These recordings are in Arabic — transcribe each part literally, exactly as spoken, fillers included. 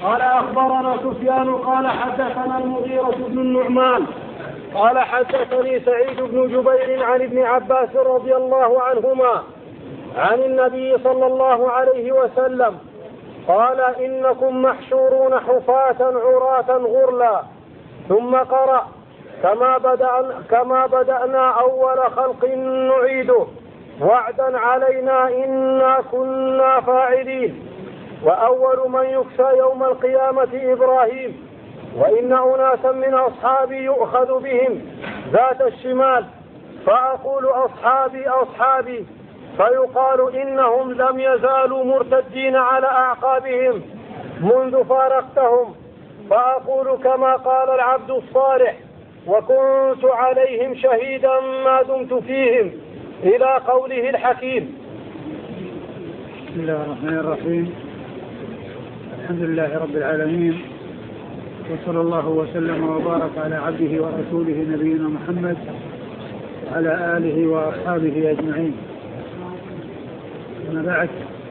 قال أخبرنا سفيان قال حدثنا المغيرة بن النعمان قال حدثني سعيد بن جبير عن ابن عباس رضي الله عنهما عن النبي صلى الله عليه وسلم قال إنكم محشورون حفاة عراة غرلا ثم قرأ كما بدأنا, كما بدأنا أول خلق نعيده وعدا علينا إنا كنا فاعلين. وأول من يكسى يوم القيامة إبراهيم وإن أناسا من أصحابي يؤخذ بهم ذات الشمال فأقول أصحابي أصحابي فيقال إنهم لم يزالوا مرتدين على أعقابهم منذ فارقتهم فأقول كما قال العبد الصالح وكنت عليهم شهيدا ما دمت فيهم إلى قوله الحكيم. بسم الله الرحمن الرحيم. الحمد لله رب العالمين وصلى الله وسلم وبارك على عبده ورسوله نبينا محمد وعلى آله وأصحابه أجمعين. أما بعد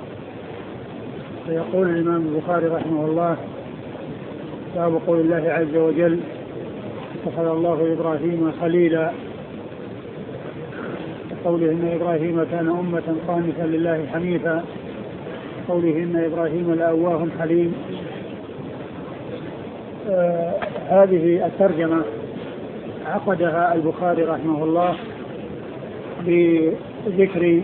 فيقول الإمام البخاري رحمه الله باب قول الله عز وجل اتخذ الله إبراهيم خليلا قوله إن إبراهيم كان أمة قانتا لله حنيفا قوله إن إبراهيم لأواه حليم. آه هذه الترجمة عقدها البخاري رحمه الله بذكر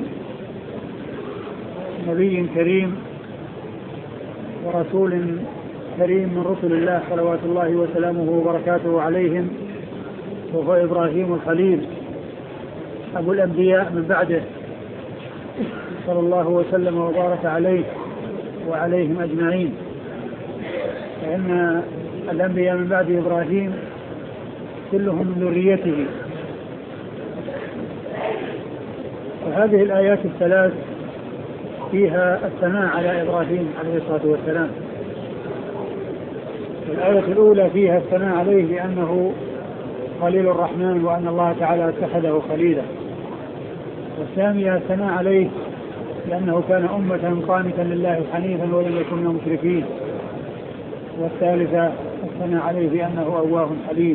نبي كريم ورسول كريم من رسل الله صلوات الله وسلامه وبركاته عليهم وهو إبراهيم الخليل أبو الأنبياء من بعده صلى الله وسلم وبارك عليه وعليهم أجمعين. فإن الأنبياء من بعد إبراهيم كلهم من ذريته. وهذه الآيات الثلاث فيها الثناء على إبراهيم عليه الصلاة والسلام. الآية الأولى فيها الثناء عليه بأنه خليل الرحمن وأن الله تعالى اتخذه خليلا. والثانية الثناء عليه لأنه كان أمة قانتا لله حنيفا ولم يكن من المشركين. والثالثة الثناء عليه بأنه أواه حليم.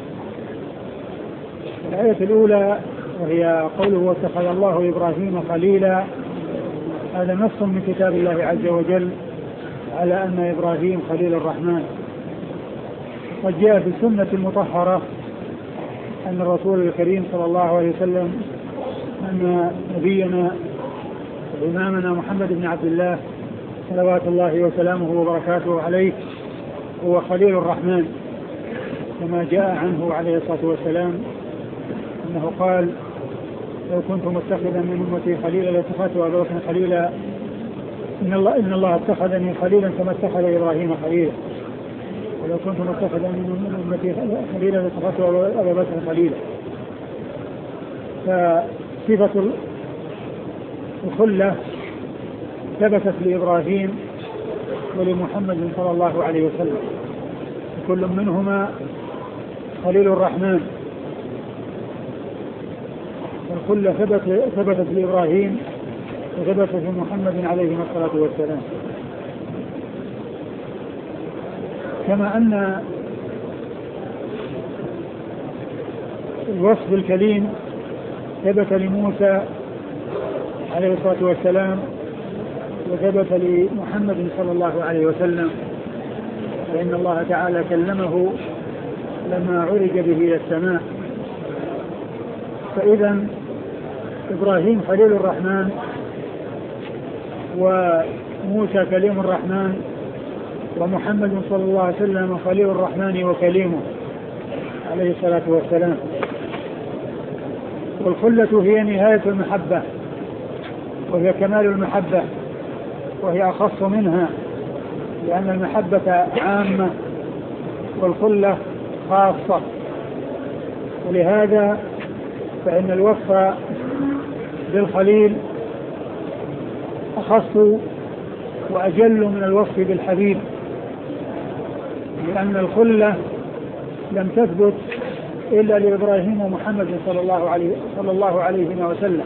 الآية الأولى وهي قوله واتخذ الله إبراهيم خليلا هذا نص من كتاب الله عز وجل على أن إبراهيم خليل الرحمن. قد جاء في السنة المطهرة أن الرسول الكريم صلى الله عليه وسلم أن نبينا وإمامنا محمد بن عبد الله صلوات الله وسلامه وبركاته عليه هو خليل الرحمن كما جاء عنه عليه الصلاة والسلام أنه قال لو كنت متخذا من أمتي خليلا لاتخذت أبا بكر خليلا إن الله, إن الله اتخذني خليلا كما اتخذ إبراهيم خليلا ولو كنت متخذا من أمتي خليلا لاتخذت أبا بكر خليلا. فصفة الخلة ثبتت لإبراهيم ولمحمد صلى الله عليه وسلم كل منهما خليل الرحمن. والخلة ثبت ثبتت لإبراهيم وثبتت لمحمد عليه الصلاة والسلام. كما أن الوصف الكريم ثبت لموسى عليه الصلاة والسلام وثبت لمحمد صلى الله عليه وسلم فإن الله تعالى كلمه لما عرج به إلى السماء. فإذا إبراهيم خليل الرحمن وموسى كليم الرحمن ومحمد صلى الله عليه وسلم خليل الرحمن وكليمه عليه الصلاة والسلام. والخلة هي نهاية المحبة وهي كمال المحبة وهي أخص منها لأن المحبة عامة والخلة خاصة. ولهذا فإن الوصف بالخليل أخص وأجل من الوصف بالحبيب لأن الخلة لم تثبت إلا لإبراهيم ومحمد صلى الله عليه صلى الله عليه وسلم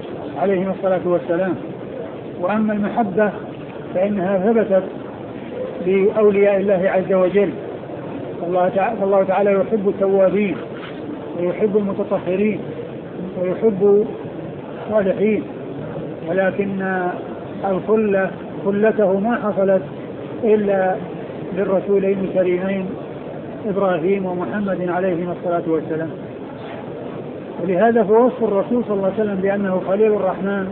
عليهم الصلاة والسلام. وأما المحبة فإنها ثبتت لأولياء الله عز وجل. الله تعالى, الله تعالى يحب التوابين ويحب المتطهرين ويحب الصالحين، ولكن الخلة خلته ما حصلت إلا للرسولين الكريمين إبراهيم ومحمد عليهما الصلاة والسلام. ولهذا فوصف الرسول صلى الله عليه وسلم بأنه خليل الرحمن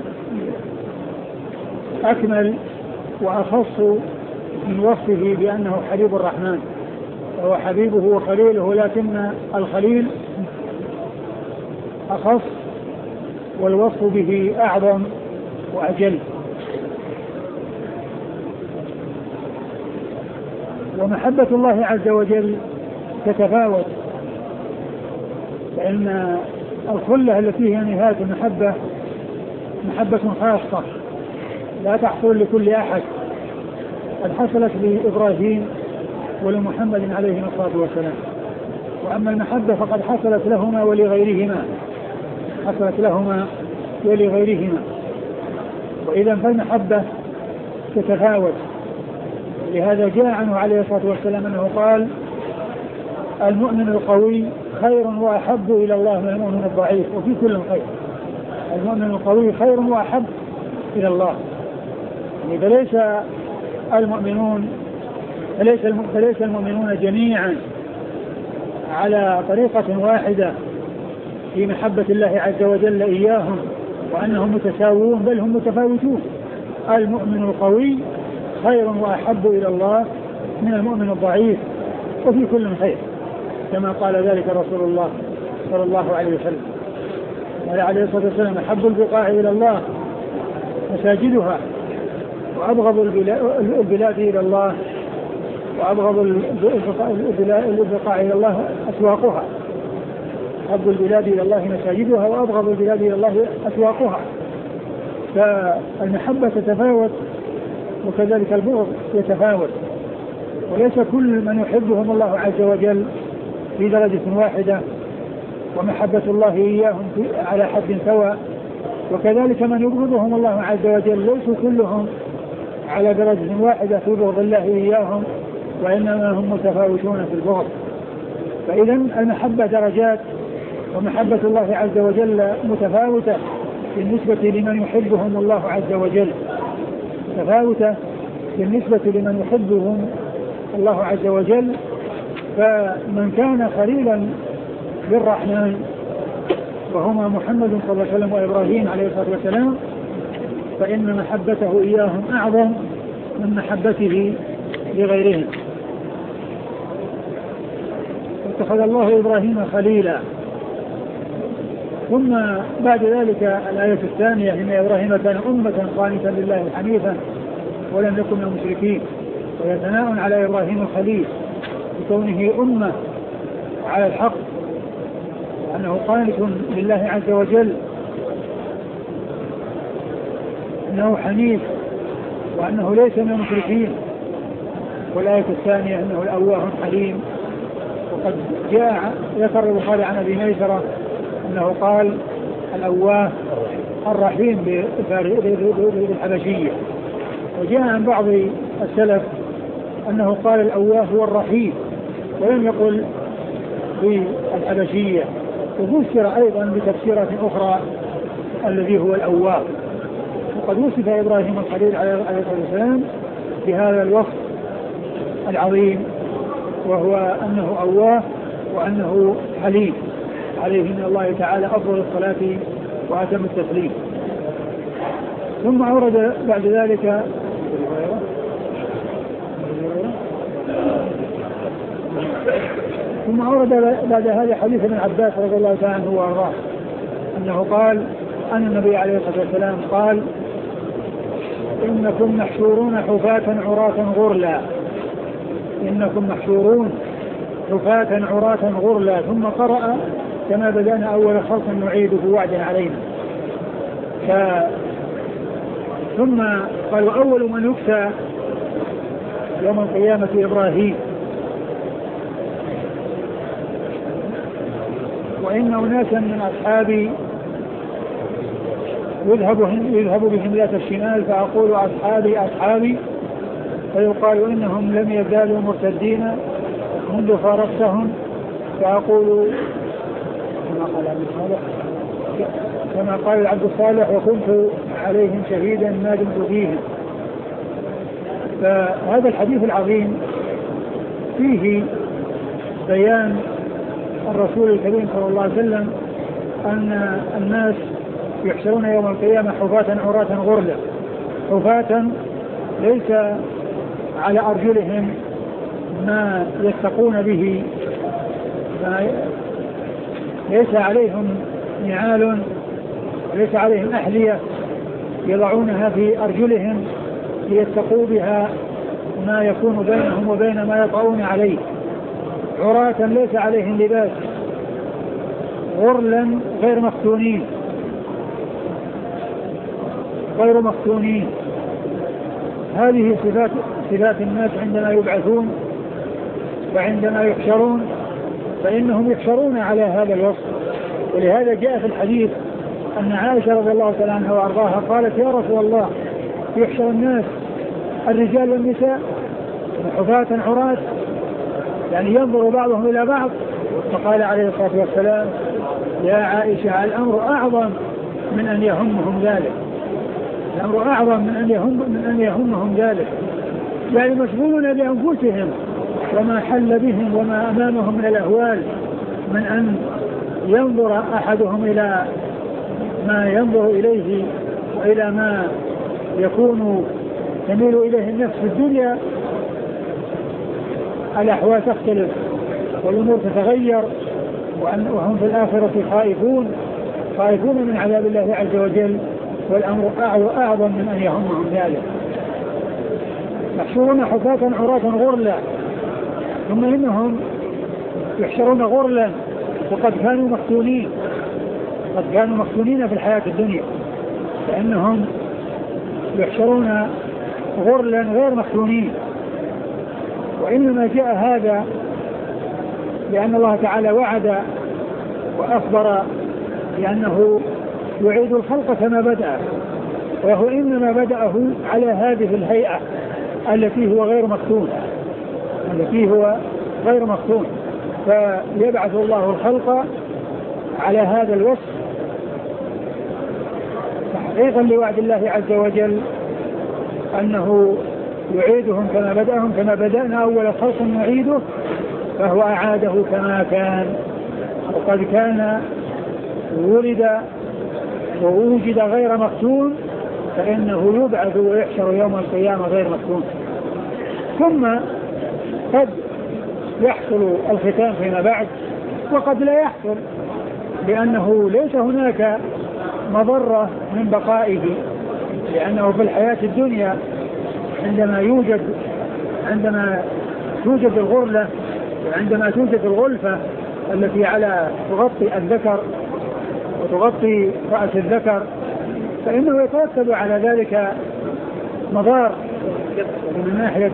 أكمل وأخص من وصفه بأنه حبيب الرحمن، وهو حبيبه وخليله، لكن الخليل أخص والوصف به أعظم وأجل. ومحبة الله عز وجل تتفاوت، فإن الخلة التي هي نهاية المحبة محبة خاصة لا تحصل لكل أحد، قد حصلت لإبراهيم ولمحمد عليه الصلاة والسلام. وأما المحبة فقد حصلت لهما ولغيرهما، حصلت لهما ولغيرهما. وإذا فالمحبة تتفاوت. لهذا جاء عنه عليه الصلاة والسلام أنه قال: المؤمن القوي خير وأحب إلى الله من المؤمن الضعيف، وفي كل خير. المؤمن القوي خير وأحب إلى الله. يعني فليس المؤمنون فليس فليس المؤمنون جميعا على طريقة واحدة في محبة الله عز وجل إياهم وأنهم متساوون، بل هم متفاوتون. المؤمن القوي خير وأحب إلى الله من المؤمن الضعيف، وفي كل خير، كما قال ذلك رسول الله صلى الله عليه وسلم. قال عليه الصلاة والسلام: أحب البقاع إلى الله مساجدها، وأبغض البلاد إلى الله وأبغض البقاع إلى الله أسواقها. أحب البلاد إلى الله مساجدها، وأبغض البلاد إلى الله أسواقها. فالمحبة تتفاوت، وكذلك البغض يتفاوت، وليس كل من يحبهم الله عز وجل في درجة واحدة، ومحبة الله إياهم على حد سواء. وكذلك من يبغضهم الله عز وجل ليسوا كلهم على درجة واحدة في بغض الله إياهم، وإنما هم متفاوتون في البغض. فإذا المحبة درجات، ومحبة الله عز وجل متفاوتة بالنسبة لمن يحبهم الله عز وجل، متفاوتة بالنسبة لمن يحبهم الله عز وجل. فمن كان خليلا للرحمن وهما محمد صلى الله عليه وسلم وإبراهيم عليه الصلاة والسلام، فإن محبته إياهم أعظم من محبته لغيرهم. اتخذ الله إبراهيم خليلا. ثم بعد ذلك الآية الثانية: إن إبراهيم كان أمة قانتا لله حنيفا ولم يكن من المشركين. وهي ثناء على إبراهيم الخليل بكونه أمة على الحق، أنه قانت لله عز وجل، أنه حنيف، وأنه ليس من المشركين. والآية الثانية أنه الأواه حليم. وقد جاء ذكر البخاري عن أبي ميسرة أنه قال الأواه الرحيم بالحبشية. وجاء عن بعض السلف أنه قال الأواه هو الرحيم، ولم يقل بالحبشية. وفسر أيضا بتفسيرات أخرى الذي هو الأواه. وقد وصف إبراهيم الخليل عليه الصلاة والسلام بهذا الوصف العظيم، وهو أنه أواه وأنه حليم، عليه من الله تعالى أفضل الصلاة وأتم التسليم. ثم أورد بعد ذلك ثم أورد بعد هذا حديث ابن عباس رضي الله تعالى عنه وأرضاه، أنه قال أن النبي عليه الصلاة والسلام قال: إنكم محشورون حفاة عراة غرلا. إنكم محشورون حفاة عراة غرلا. ثم قرأ: كما بدأنا أول خلق نعيده وعدا علينا. ف... ثم قال: أول من يكسى يوم القيامة إبراهيم. وإن أناسا من أصحابي يذهب, يذهب بهم ذات الشمال، فأقول: أصحابي أصحابي، فيقال إنهم لم يزالوا مرتدين منذ فارقتهم، فأقول كما قال عبد الصالح كما قال العبد الصالح وكنت عليهم شهيدا ما دمت فيهم. فهذا الحديث العظيم فيه بيان الرسول الكريم صلى الله عليه وسلم أن الناس يحشرون يوم القيامة حفاة عراة غرلا، حفاة ليس على أرجلهم ما يتقون به، ليس عليهم نعال، ليس عليهم أحذية يضعونها في أرجلهم ليتقوا بها ما يكون بينهم وبين ما يطعون عليه، عراة ليس عليهم لباس، غرلا غير مختونين غير مختونين. هذه صفات صفات الناس عندما يبعثون وعندما يحشرون، فإنهم يحشرون على هذا الوصف. ولهذا جاء في الحديث أن عائشة رضي الله تعالى عنها وأرضاها قالت: يا رسول الله، يحشر الناس الرجال والنساء حفاة عراة، يعني ينظر بعضهم إلى بعض. فقال عليه الصلاة والسلام: يا عائشة، الأمر أعظم من أن يهمهم ذلك، الأمر أعظم من أن يهم من أن يهمهم ذلك، يعني مشغولون بأنفسهم وما حل بهم وما أمامهم من الأهوال، من أن ينظر أحدهم إلى ما ينظر إليه وإلى ما يكون تميل إليه النفس في الدنيا. الأحوال تختلف والأمور تتغير، وهم في الآخرة خائفون خائفون من عذاب الله عز وجل، والأمر أعظم من أن يهمهم ذلك. يحشرون حفاة عراة غرلا، ثم إنهم يحشرون غرلا وقد كانوا مختونين قد كانوا مختونين في الحياة الدنيا، فإنهم يحشرون غرلا غير مختونين. وإنما جاء هذا لأن الله تعالى وعد وأخبر بأنه يعيد الخلق كما بدأ، وهو إنما بدأه على هذه الهيئة التي هو غير مختون التي هو غير مختون فيبعث الله الخلق على هذا الوصف تحقيقا لوعد الله عز وجل أنه يعيدهم كما بدأهم، كما بدأنا أول خلق نعيده، فهو أعاده كما كان. وقد كان ولد ووجد غير مختون، فإنه يبعث ويحشر يوم القيامة غير مختون. ثم قد يحصل الختان فيما بعد وقد لا يحصل، لأنه ليس هناك مضرة من بقائه، لأنه في الحياة الدنيا عندما يوجد عندما توجد الغرلة وعندما توجد الغلفة التي على تغطي الذكر وتغطي رأس الذكر، فإنه يترتب على ذلك مضار من ناحية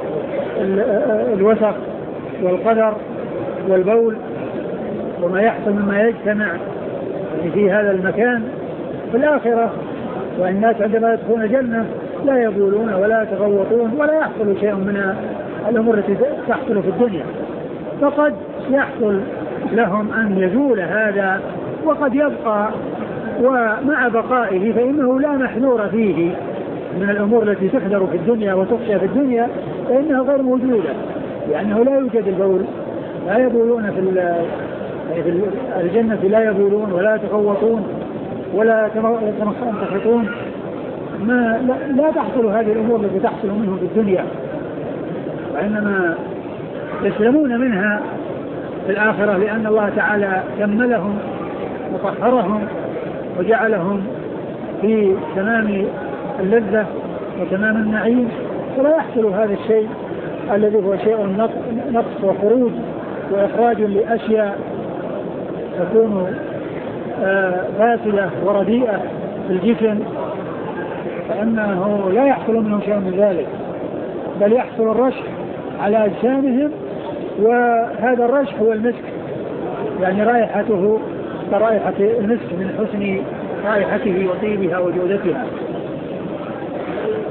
الوسخ والقدر والبول وما يحصل مما يجتمع في هذا المكان في الآخرة. والناس عندما يدخلون الجنة لا يبولون ولا يتغوطون ولا يحصل شيء من الأمور التي تحصل في الدنيا، فقد يحصل لهم أن يزول هذا وقد يبقى، ومع بقائه فإنه لا محذور فيه من الأمور التي تحذر في الدنيا وتخشى في الدنيا، فإنها غير موجودة، لأنه لا يوجد البول، لا يبولون في الجنة، لا يبولون ولا يتغوطون ولا يتمخطون، ما لا, لا تحصل هذه الأمور التي تحصل منهم في الدنيا، وإنما يسلمون منها في الآخرة، لأن الله تعالى كملهم وطهرهم وجعلهم في تمام اللذة وتمام النعيم، فلا يحصل هذا الشيء الذي هو شيء نقص وخروج وإخراج لأشياء تكون فاسدة ورديئة في الجسم، فإنه لا يحصل منهم شيء من ذلك، بل يحصل الرشح على أجسامهم، وهذا الرشح هو المسك، يعني رائحته كرائحة المسك من حسن رائحته وطيبها وجودتها.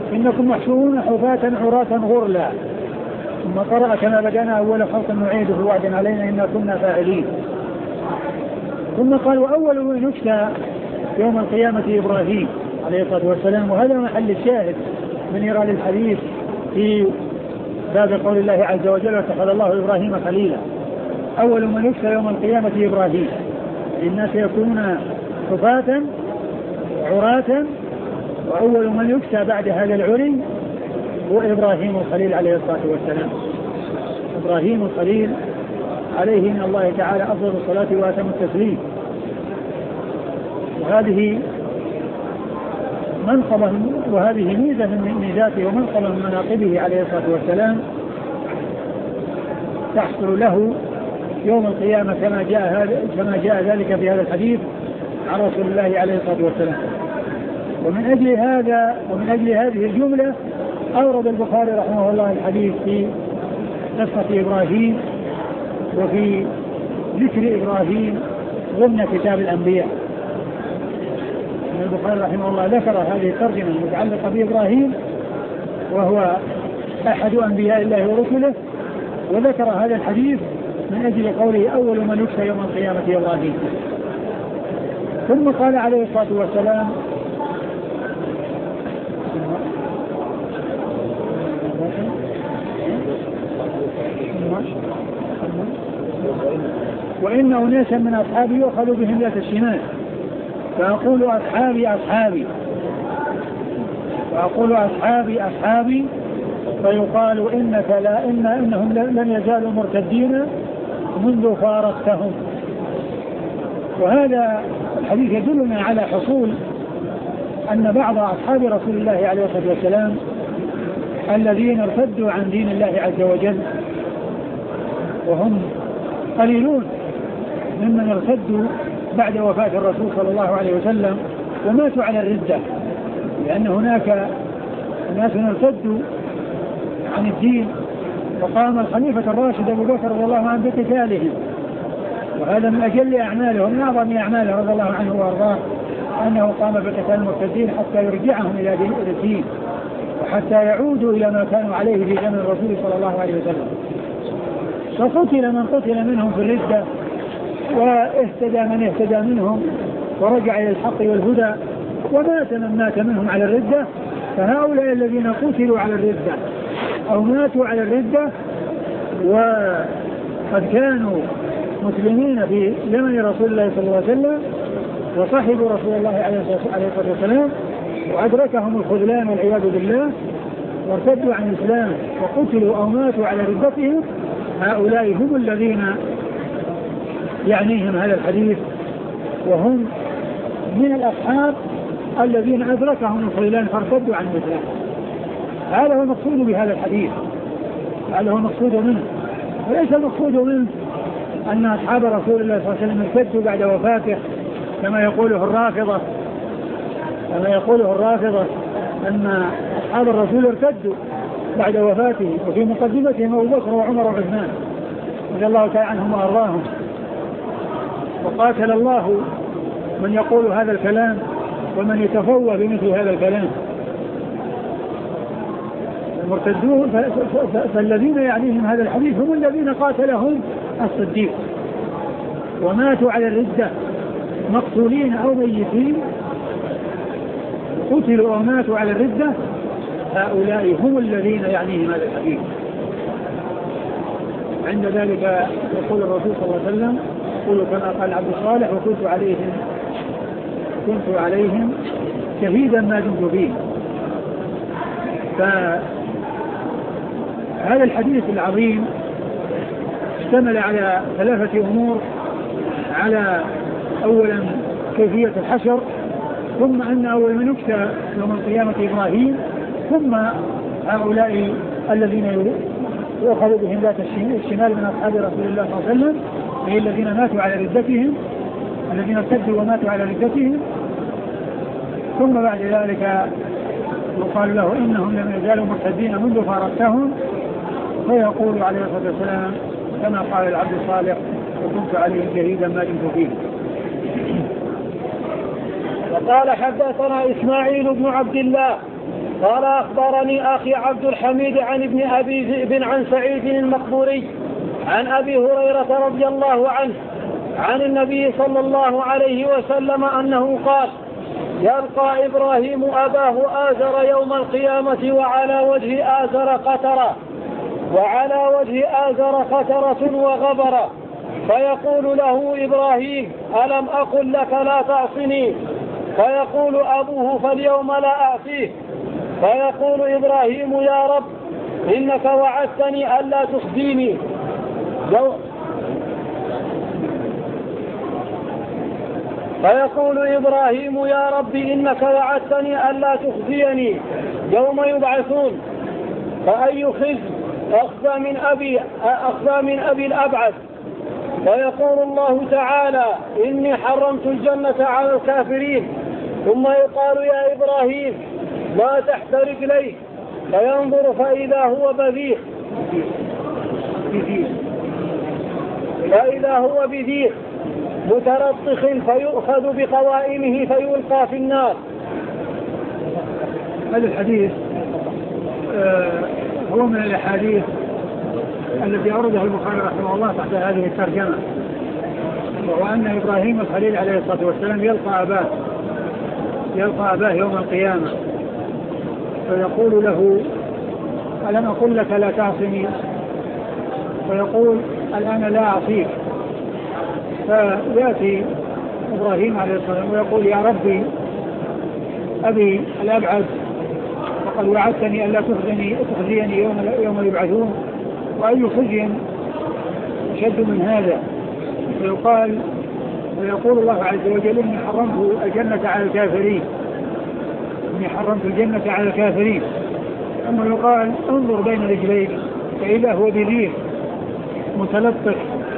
إنكم محشورون حفاة عراة غرلا. ثم قرأ كما بدأنا أول خلق نعيده وعدا علينا إنا كنا فاعلين. ثم قال وأول من يكسى يوم القيامة إبراهيم عليه الصلاة والسلام. وهذا محل الشاهد من إيراد الحديث في باب قول الله عز وجل واتخذ الله إبراهيم خليلا. أول من يكسى يوم القيامة إبراهيم، الناس يكونون حفاة عراة، وأول من يكسى بعد هذا العري هو إبراهيم الخليل عليه الصلاة والسلام. إبراهيم الخليل عليه من الله تعالى أفضل الصلاة وأتم التسليم. وهذه منقبة وهذه ميزة من ميزاته ومنقبة من مناقبه عليه الصلاة والسلام تحصل له يوم القيامة كما جاء هذا كما جاء ذلك في هذا الحديث عن رسول الله عليه الصلاة والسلام. ومن أجل هذا ومن أجل هذه الجملة أورد البخاري رحمه الله الحديث في قصة إبراهيم وفي ذكر إبراهيم ضمن كتاب الأنبياء. البخاري رحمه الله ذكر هذه الترجمة المتعلقة بإبراهيم وهو أحد أنبياء الله ورسله، وذكر هذا الحديث من أجل قوله أول من يكسى يوم القيامة إبراهيم. ثم قال عليه الصلاة والسلام وإن أناسا من أصحابي يؤخذ بهم ذات الشمال فأقول أصحابي أصحابي فأقول أصحابي أصحابي فيقال إنك لا إن إنهم لن يزالوا مرتدين منذ فارقتهم. وهذا الحديث يدلنا على حصول أن بعض أصحاب رسول الله عليه الصلاة والسلام الذين ارتدوا عن دين الله عز وجل، وهم قليلون ممن ارتدوا بعد وفاة الرسول صلى الله عليه وسلم وماتوا على الردة، لأن هناك ناس ارتدوا عن الدين وقام الخليفة الراشد أبو بكر رضي الله عنه بقتالهم، وهذا من أجل أعماله من أعظم أعماله رضي الله عنه وأرضاه أنه قام بقتال المرتدين حتى يرجعهم إلى الدين وحتى يعودوا إلى ما كانوا عليه في زمن الرسول صلى الله عليه وسلم. فقتل من قتل منهم في الردة واهتدى من اهتدى منهم ورجع إلى الحق والهدى ومات من مات منهم على الردة. فهؤلاء الذين قتلوا على الردة أو ماتوا على الردة وقد كانوا مسلمين في زمن رسول الله صلى الله عليه وسلم وصحبوا رسول الله عليه الصلاة والسلام وأدركهم الخذلان والعياذ بالله وارتدوا عن الإسلام وقتلوا أو ماتوا على ردتهم، هؤلاء هم الذين يعنيهم هذا الحديث، وهم من الأصحاب الذين أدركهم الخذلان فارتدوا عن الإسلام. هذا هو المقصود بهذا الحديث، هذا هو المقصود منه، وليس المقصود منه أن أصحاب رسول الله صلى الله عليه وسلم ارتدوا بعد وفاته كما يقوله الرافضة كما يقوله الرافضة أن أصحاب الرسول ارتدوا بعد وفاته، وفي مقدمتهم أبو بكر وعمر وعثمان رضي الله تعالى عنهم وأرضاهم. وقاتل الله من يقول هذا الكلام ومن يتفوه بمثل هذا الكلام. المرتدون فالذين يعنيهم هذا الحديث هم الذين قاتلهم الصديق وماتوا على الردة مقتولين أو ميتين، قتلوا أو ماتوا على الردة، هؤلاء هم الذين يعنيهم هذا الحديث. عند ذلك يقول الرسول صلى الله عليه وسلم يقول كما قال عبد الصالح وكنت عليهم كنت عليهم شهيدا ما دمت فيه. فهذا الحديث العظيم اشتمل على ثلاثة أمور: على أولا كيفية الحشر، ثم أن أول من يكسى يوم القيامة إبراهيم، ثم هؤلاء الذين يؤخذ بهم ذات الشمال من أصحاب رسول الله صلى الله عليه وسلم، وهي الذين ماتوا على ردتهم الذين ارتدوا وماتوا على ردتهم. ثم بعد ذلك يقال له إنهم لم يزالوا مرتدين منذ فارقتهم، فيقول عليه الصلاة والسلام كما قال العبد الصالح وكنت عليهم شهيدا ما دمت فيه. وقال حدثنا إسماعيل بن عبد الله قال أخبرني أخي عبد الحميد عن ابن أبي ذئب عن سعيد المقبوري عن أبي هريرة رضي الله عنه عن النبي صلى الله عليه وسلم أنه قال يلقى إبراهيم أباه آزر يوم القيامة وعلى وجه آزر قترة وعلى وجه آزر قترة وغبرة فيقول له إبراهيم ألم أقل لك لا تعصني فيقول أبوه فاليوم لا أعصيه فيقول إبراهيم يا رب إنك وعدتني ألا تخزيني فيقول إبراهيم يا رب إنك وعدتني ألا تخزيني يوم يبعثون فأي خزي أخفى من أبي أخفى من أبي الأبعد فيقول الله تعالى إني حرمت الجنة على الكافرين ثم يقال يا إبراهيم ما تحت رجليك فينظر فإذا هو بذيخ فإذا هو بذيخ مترطخ فيؤخذ بقوائمه فيلقى في النار. هذا الحديث آه هو من الأحاديث التي أوردها البخاري رحمه الله تحت هذه الترجمة، وهو أن إبراهيم الخليل عليه الصلاة والسلام يلقى أباه يلقى أباه يوم القيامة فيقول له ألم أقل لك لا تعصني فيقول الآن لا أعصيك فيأتي إبراهيم عليه الصلاة والسلام ويقول يا ربي أبي الأبعد فقد وعدتني ألا تخزيني تخزيني يوم يوم يبعثون وأي خزي شد من هذا فيقال ويقول الله عز وجل إني حرمت الجنة على الكافرين إني حرمت الجنة على الكافرين ثم يقال انظر بين رجليك فإذا هو بذير متلطخ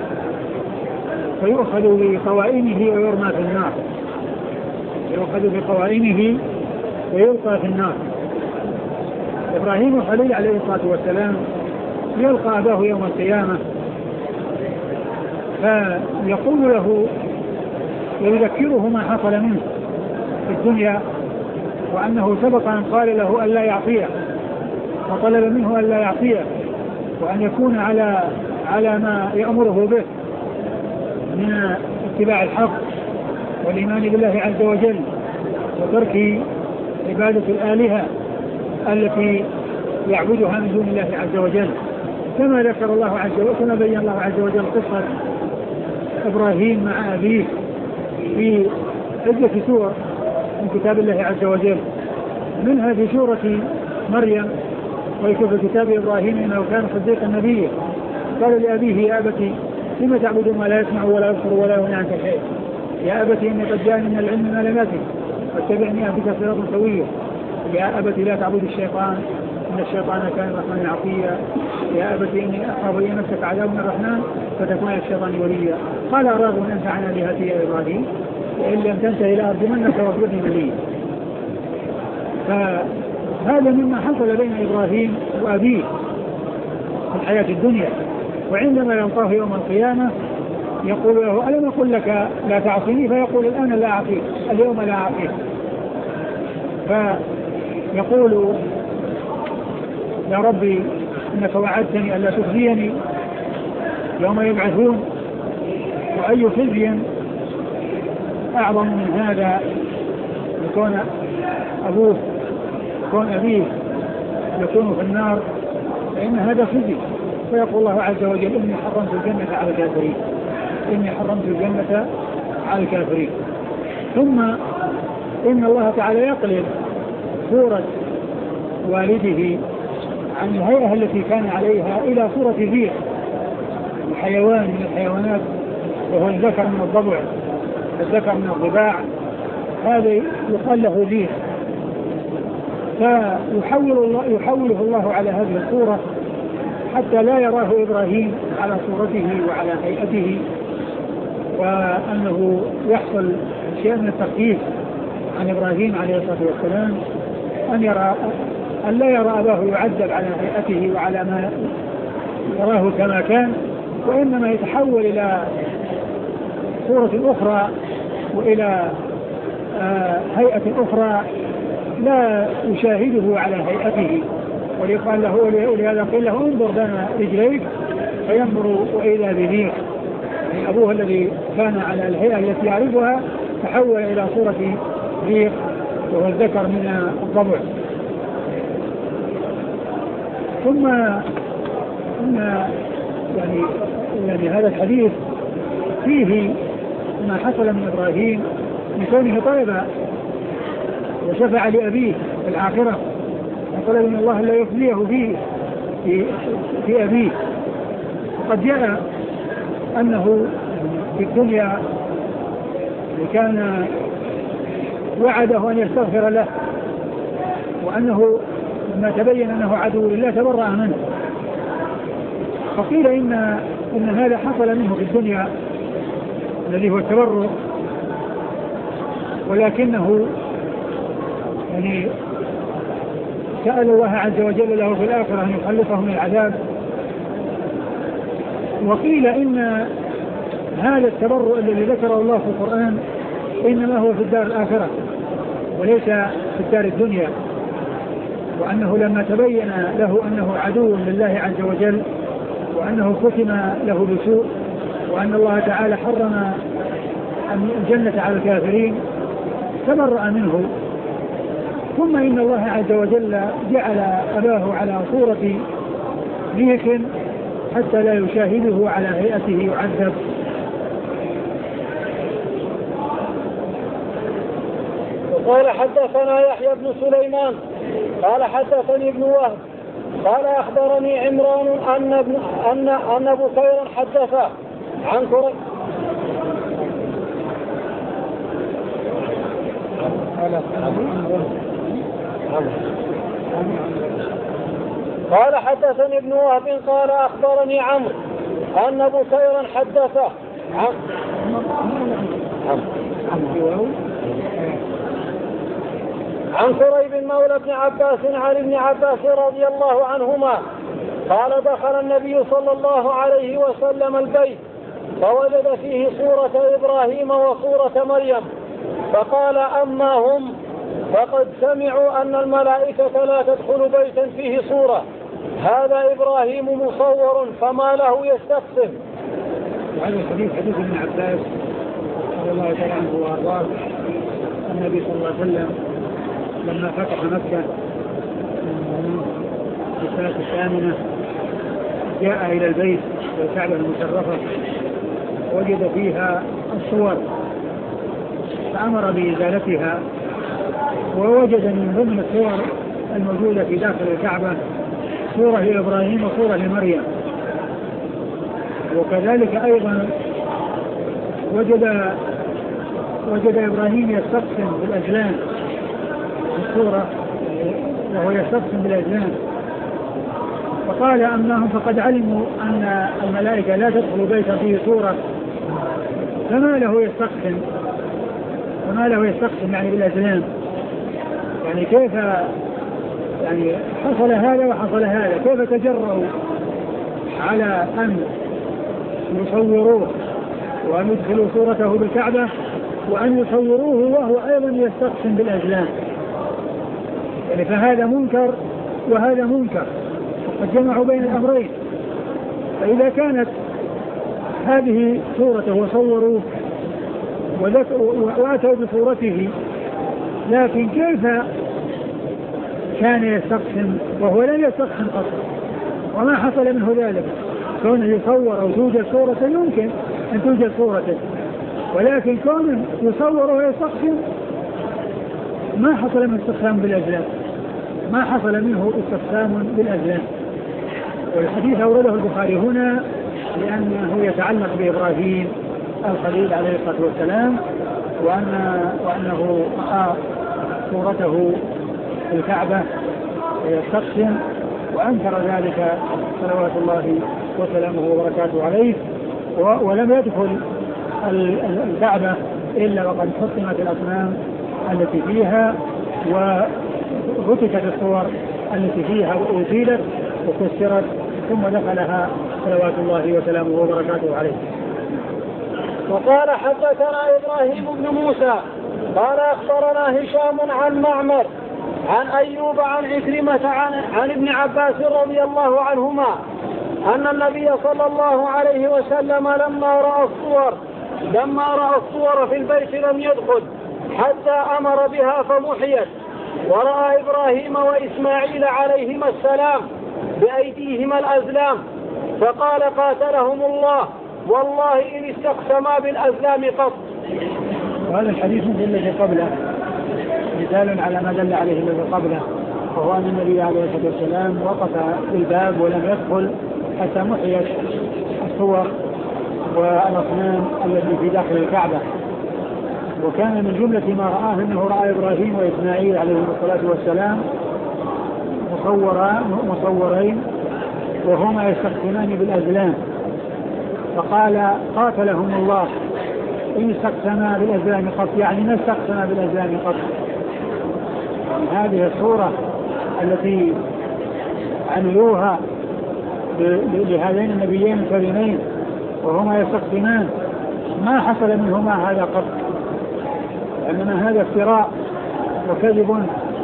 فيؤخذ بقوائمه ويرمى في النار يؤخذ بقوائمه ويلقى في النار. إبراهيم الخليل عليه الصلاة والسلام يلقى أباه يوم القيامة فيقول له ويذكره ما حصل منه في الدنيا وأنه سبق أن قال له ألا يعصيه وطلب منه ألا يعصيه وأن يكون على على ما يأمره به من اتباع الحق والإيمان بالله عز وجل وترك عبادة الآلهة التي يعبدها من دون الله عز وجل كما ذكر الله عز وجل كما بين الله عز وجل قصة إبراهيم مع أبيه في عدة سور من كتاب الله عز وجل منها في سورة مريم وفي كتاب إبراهيم إنه كان صديقا نبيا قال لأبيه يا أبتي لما تعبد ما لا يسمع ولا يبصر ولا يغني عنك شيء يا أبتي إني قد جاءني من العلم ما لم يأتك واتبعني أهدك صراطا سويا يا أبتي لا تعبد الشيطان إن الشيطان كان الرحمن عصيا يا أبتي إني أخاف أن يمسك عذاب من الرحمن فتكون الشيطان وليا قال أراغب أنت عن آلهتي يا إبراهيم وإن لم تنتهي لأرجمنك واهجرني مليا. فهذا مما حصل بين إبراهيم وأبيه في الحياة الدنيا وعندما يلقاه يوم القيامة يقول له ألم أقل لك لا تعصيني فيقول الآن لا أعصيك اليوم لا أعصيك فيقول يا ربي إنك وعدتني ألا تخزيني يوم يبعثون وأي خزي أعظم من هذا يكون أبوه يكون أبيه يكون في النار فإن هذا خزي فيقول الله عز وجل إني حرمت الجنة على الكافرين إني حرمت الجنة على الكافرين. ثم إن الله تعالى يقلب صورة والده عن الهيئة التي كان عليها إلى صورة ذئب الحيوان من الحيوانات وهو الذكر من الضبع الذكر من الضباع هذا يقال له ذئب فيحول الله يحوله الله على هذه الصورة حتى لا يراه إبراهيم على صورته وعلى هيئته وأنه يحصل شيء من التخفيف عن إبراهيم عليه الصلاة والسلام أن يرى أن لا يرى أباه يعذب على هيئته وعلى ما يراه كما كان وإنما يتحول إلى صورة أخرى وإلى آه هيئة أخرى لا يشاهده على هيئته، وليقال له ولهذا قيل له انظر بين رجليك فينظر وإذا بذيق. يعني أبوه الذي كان على الهيئة التي يعرفها تحول إلى صورة ذيق وهو الذكر من الضبع. ثم إن يعني يعني هذا الحديث فيه ما حصل من إبراهيم من كونه طيبا وشفع لأبيه في الآخرة، وطلب من الله لا يخزيه فيه في, في أبيه. وقد جاء أنه في الدنيا كان وعده أن يستغفر له، وأنه لما تبين أنه عدو لله تبرأ منه. فقيل إن, إن هذا حصل منه في الدنيا الذي هو التبرؤ، ولكنه يعني سأل الله عز وجل له في الآخرة أن يخلصه من العذاب. وقيل إن هذا التبرؤ الذي ذكره الله في القرآن إنما هو في الدار الآخرة وليس في الدار الدنيا، وأنه لما تبين له أنه عدو لله عز وجل وأنه ختم له بسوء وأن الله تعالى حرم الجنة على الكافرين تبرأ منه. ثم إن الله عز وجل جعل أباه على صورة ذيك حتى لا يشاهده على هيئته يعذب. وقال حدثنا يحيى بن سليمان قال حدثني ابن وهب قال أخبرني عمران أن ابن أن أن أبو خير حدث عن كريب قال حدثني ابن وهب قال أخبرني عمرو أن أبو خير حدث عن عن كريب مولى ابن عباس عن ابن عباس رضي الله عنهما قال دخل النبي صلى الله عليه وسلم البيت فوجد فيه صورة إبراهيم وصورة مريم فقال أما هم فقد سمعوا أن الملائكة لا تدخل بيتا فيه صورة، هذا إبراهيم مصور فما له يستقسم. وهذا الحديث حديث ابن عباس رضي الله تعالى عنه وارضاه النبي صلى الله عليه وسلم لما فتح مكة في السنة الثامنة جاء إلى البيت والكعبة المشرفة وجد فيها الصور فأمر بإزالتها، ووجد من ضمن الصور الموجودة في داخل الكعبة صورة لإبراهيم وصورة لمريم. وكذلك أيضا وجد وجد إبراهيم يستقسم بالأجلام الصورة وهو يستقسم بالأجلام، فقال أنهم فقد علموا أن الملائكة لا تدخل بيتا فيه صورة فما له يستقسم فما له يستقسم يعني بالأجلام. يعني كيف يعني حصل هذا وحصل هذا، كيف تجرؤوا على أن يصوروه وأن يدخلوا صورته بالكعبة وأن يصوروه وهو أيضا يستقسم بالأجلام؟ يعني فهذا منكر وهذا منكر، وقد جمعوا بين الأمرين. فإذا كانت هذه صورته وصوروه وأتوا بصورته، لكن كيف كان يستقسم وهو لم يستقسم قط وما حصل منه ذلك؟ كونه يصور أو توجد صورته يمكن أن توجد صورته، ولكن كونه يصور ويستقسم ما حصل من استقسام بالأجلام، ما حصل منه استقسام بالأجلام. والحديث أورده البخاري هنا لأنه يتعلق بإبراهيم الخليل عليه الصلاة والسلام، وأن وأنه رأى صورته في الكعبة يستقسم وأنكر ذلك صلوات الله وسلامه وبركاته عليه، ولم يدخل الكعبة إلا وقد حطمت الأصنام التي فيها وفتكت الصور التي فيها وأزيلت وكسرت ثم دخلها صلوات الله وسلامه وبركاته عليه. وقال حدثنا إبراهيم بن موسى قال أخبرنا هشام عن معمر عن أيوب عن عكرمة عن, عن ابن عباس رضي الله عنهما أن النبي صلى الله عليه وسلم لما رأى الصور لما رأى الصور في البيت لم يدخل حتى أمر بها فمحيت، ورأى إبراهيم وإسماعيل عليهما السلام بأيديهما الأزلام فقال قاتلهم الله والله إن استقسما بالأزلام قط. وهذا الحديث مثل الذي قبله مثال على ما دل عليه الذي قبله، وهو أن النبي عليه الصلاة والسلام وقف في الباب ولم يدخل حتى محيت الصور والأصنام التي في داخل الكعبة. وكان من جملة ما رآه أنه رأى إبراهيم وإسماعيل عليهم الصلاة والسلام مصورا مصورين وهما يستقسمان بالأزلام، فقال قاتلهم الله إن استقسما بالأزلام قط، يعني ما استقسما بالأزلام قط. هذه الصورة التي عملوها لهذين النبيين الكريمين وهما يستقسمان ما حصل منهما هذا قط، إنما هذا افتراء وكذب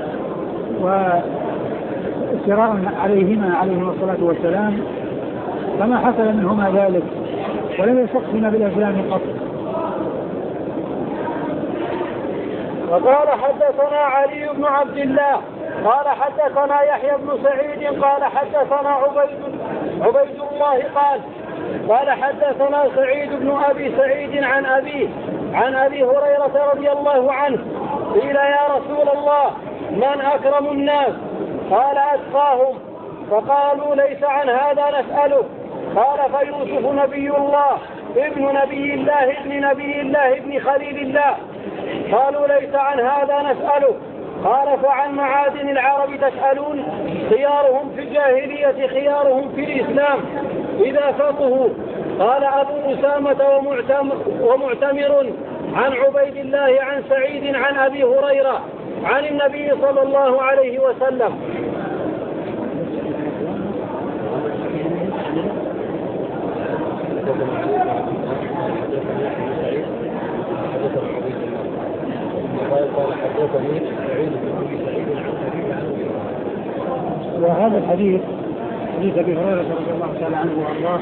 وافتراء عليهما عليهم الصلاة والسلام، فما حصل منهما ذلك ولم يستقسما بالأزلام قط. وقال حدثنا علي بن عبد الله قال حدثنا يحيى بن سعيد قال حدثنا عبيد عبيد الله قال قال حدثنا سعيد بن أبي سعيد عن أبيه عن أبي هريرة رضي الله عنه قيل يا رسول الله من أكرم الناس؟ قال أتقاهم. فقالوا ليس عن هذا نسأله. قال فيوسف نبي الله ابن نبي الله ابن نبي الله ابن خليل الله. قالوا ليس عن هذا نسأله. قال فعن معادن العرب تسألون؟ خيارهم في الجاهلية خيارهم في الإسلام إذا فقهوا. قال أبو أسامة ومعتمر عن عبيد الله عن سعيد عن أبي هريرة عن النبي صلى الله عليه وسلم. وهذا الحديث حديث أبي هريرة رضي الله تعالى عنه وأرضاه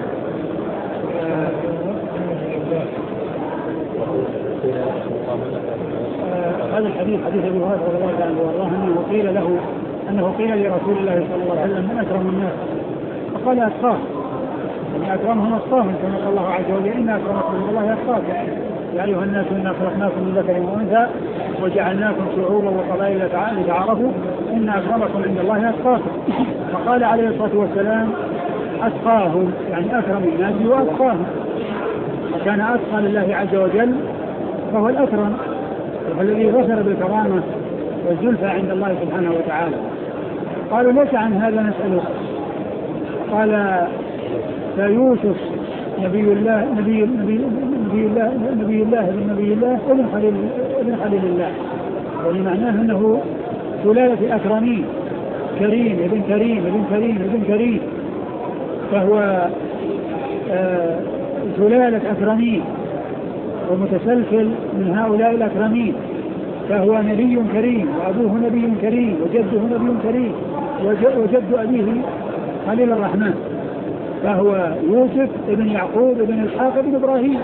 هذا الحديث حديث أبي هريرة رضي الله تعالى عنه وأرضاه أنه قيل له أنه قيل لرسول الله صلى الله عليه وسلم من أكرم الناس؟ فقال أتقاهم، يعني أكرمهم أتقاهم كما قال الله عز وجل إن أكرمكم عند الله أتقاكم يا أيها الناس إنا خلقناكم من ذكر وأنثى وجعلناكم شعوبا وقبائل لتعارفوا إن أكرمكم عند الله أتقاكم. فقال عليه الصلاة والسلام أتقاهم، يعني أكرم الناس وأتقاهم، وكان أتقى لله عز وجل فهو الأكرم والذي بشر بالكرامة والزلفى عند الله سبحانه وتعالى. قالوا ليس عن هذا نسأله. قال فيوسف نبي الله نبي نبي نبي الله نبي الله ابن نبي الله ابن خليل ابن خليل الله، يعني معناه انه سلالة اكرمين كريم ابن كريم ابن كريم ابن كريم، فهو آه سلالة اكرمين ومتسلسل من هؤلاء الاكرمين، فهو نبي كريم وابوه نبي كريم وجده نبي كريم وجد ابيه خليل الرحمن، فهو يوسف ابن يعقوب ابن إسحاق ابن إبراهيم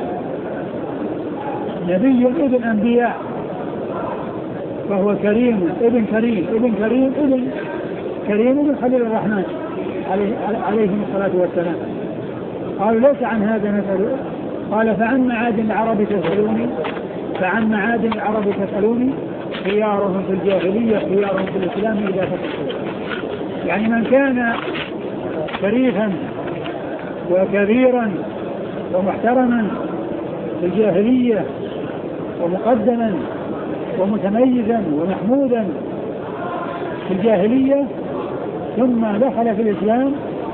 نبي ابن أنبياء، فهو كريم ابن كريم ابن كريم ابن كريم ابن خليل الرحمن عليه عليهم الصلاة والسلام. قالوا ليس عن هذا نسأله. قال فعن معادن العرب تسألوني فعن معادن العرب تسألوني خيارهم في الجاهلية خيارهم في الإسلام إذا فقهوا، يعني من كان شريفا وكبيرا ومحترما في الجاهلية ومقدما ومتميزا ومحمودا في الجاهلية ثم دخل في الإسلام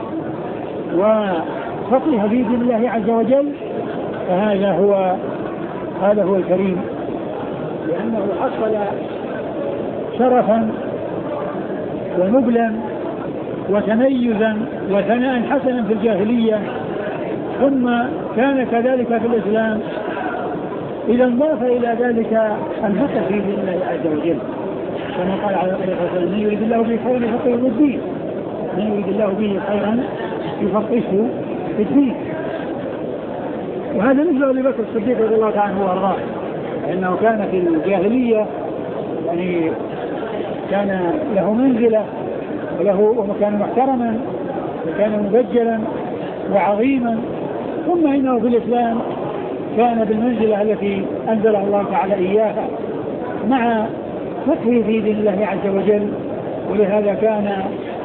وفقه في دين الله عز وجل فهذا هو هذا هو الكريم، لأنه حصل شرفا ونبلا وتميزا وثناء حسنا في الجاهلية ثم كان كذلك في الإسلام، إذا انضاف إلى ذلك الفقه في دين الله عز وجل. كما قال عليه الصلاة والسلام من يريد الله به خيرا يفقهه في الدين، من يريد الله به خيرا يفقهه في الدين. وهذا مثل أبي بكر الصديق رضي الله تعالى عنه وأرضاه، لأنه كان في الجاهلية يعني كان له منزلة وله وكان محترما وكان مبجلا وعظيما، ثم إنه في الإسلام كان بالمنزلة التي أنزله الله تعالى إياها مع فقهه في دين الله عز وجل. ولهذا كان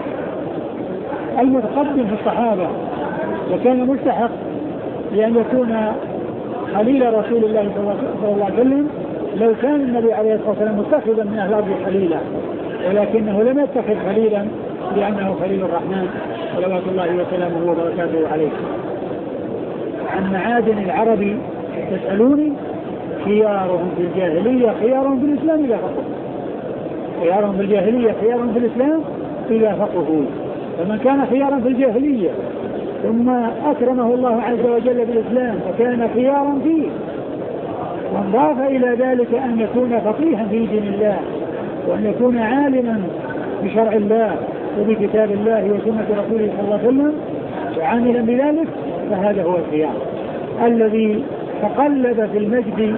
المتقدم في الصحابة وكان مستحق لأن يكون خليل رسول الله صلى الله عليه وسلم لو كان النبي عليه الصلاة والسلام متخذا من أهل الأرض خليلا، ولكنه لم يتخذ خليلا لأنه خليل الرحمن صلوات الله وسلامه وبركاته عليه. عن معادن العرب تسألوني خيارهم في الجاهلية خيارهم في الإسلام إذا فقهوا، خيارهم في الجاهلية خيارهم في الإسلام إذا فقهوا. فمن كان خيارا في الجاهلية ثم أكرمه الله عز وجل بالإسلام فكان خيارا فيه، وانضاف إلى ذلك أن يكون فقيها في دين الله وأن يكون عالما بشرع الله وبكتاب الله وسنة رسوله صلى الله عليه وسلم وعاملا بذلك، فهذا هو الخيار الذي تقلب في المجد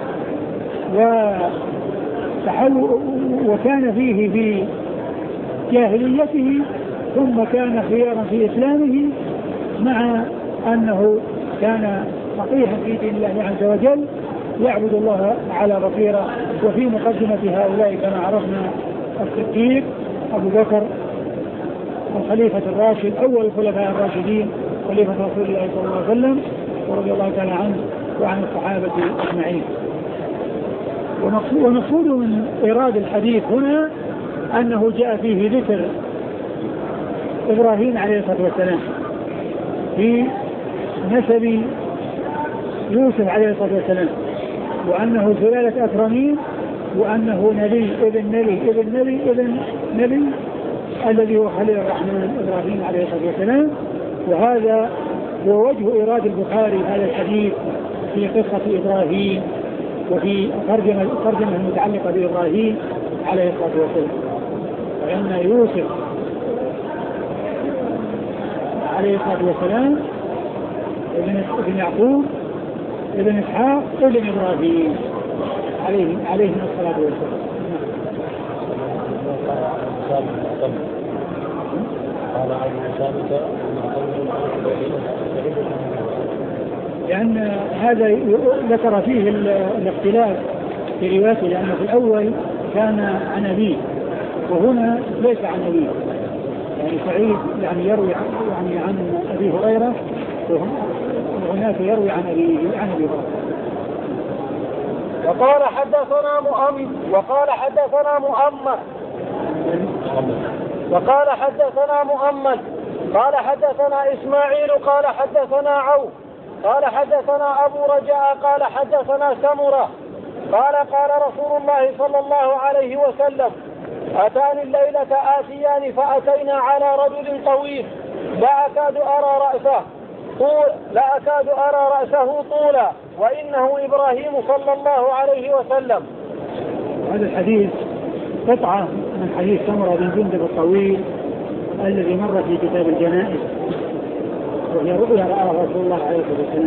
وكان فيه في جاهليته ثم كان خيارا في إسلامه، مع أنه كان فقيها في دين الله عز وجل يعبد الله على بصيرة. وفي مقدمة هؤلاء كما عرفنا الصديق أبو بكر الخليفة الراشد أول الخلفاء الراشدين خليفة رسول الله صلى الله عليه وسلم ورضي الله تعالى عنه وعن الصحابة أجمعين. ونقصد من إيراد الحديث هنا أنه جاء فيه ذكر إبراهيم عليه الصلاة والسلام في نسب يوسف عليه الصلاة والسلام، وأنه سلالة أكرمين، وأنه نبي ابن نبي ابن نبي ابن نبي الذي هو خليل الرحمن إبراهيم عليه الصلاة والسلام. وهذا هو وجه إيراد البخاري هذا الحديث في قصة إبراهيم وفي الترجمة المتعلقة بإبراهيم عليه الصلاة والسلام. وأن يوسف عليه الصلاة والسلام ابن ابن يعقوب ابن إسحاق ابن إبراهيم عليه عليه الصلاة والسلام. لأن هذا ذكر فيه الاختلاف في روايته، لأنه في الأول كان عن أبيه وهنا ليس عن أبيه، يعني سعيد يعني يروي يعني عن أبي هريرة وهناك يروي عن أبيه عن أبي هريرة. وقال حدثنا مؤمن وقال حدثنا مؤمن وقال حدثنا مؤمن قال حدثنا إسماعيل قال حدثنا عوف قال حدثنا أبو رجاء قال حدثنا سمرة قال قال رسول الله صلى الله عليه وسلم أتاني الليلة آتيان فأتينا على رجل طويل لا أكاد أرى رأسه طول لا أكاد أرى رأسه طولا وإنه إبراهيم صلى الله عليه وسلم. هذا الحديث قطعة من حديث سمرة بن جندب الطويل الذي مر في كتاب الجنائز، وهي رؤيا رآها رسول الله عليه الصلاة والسلام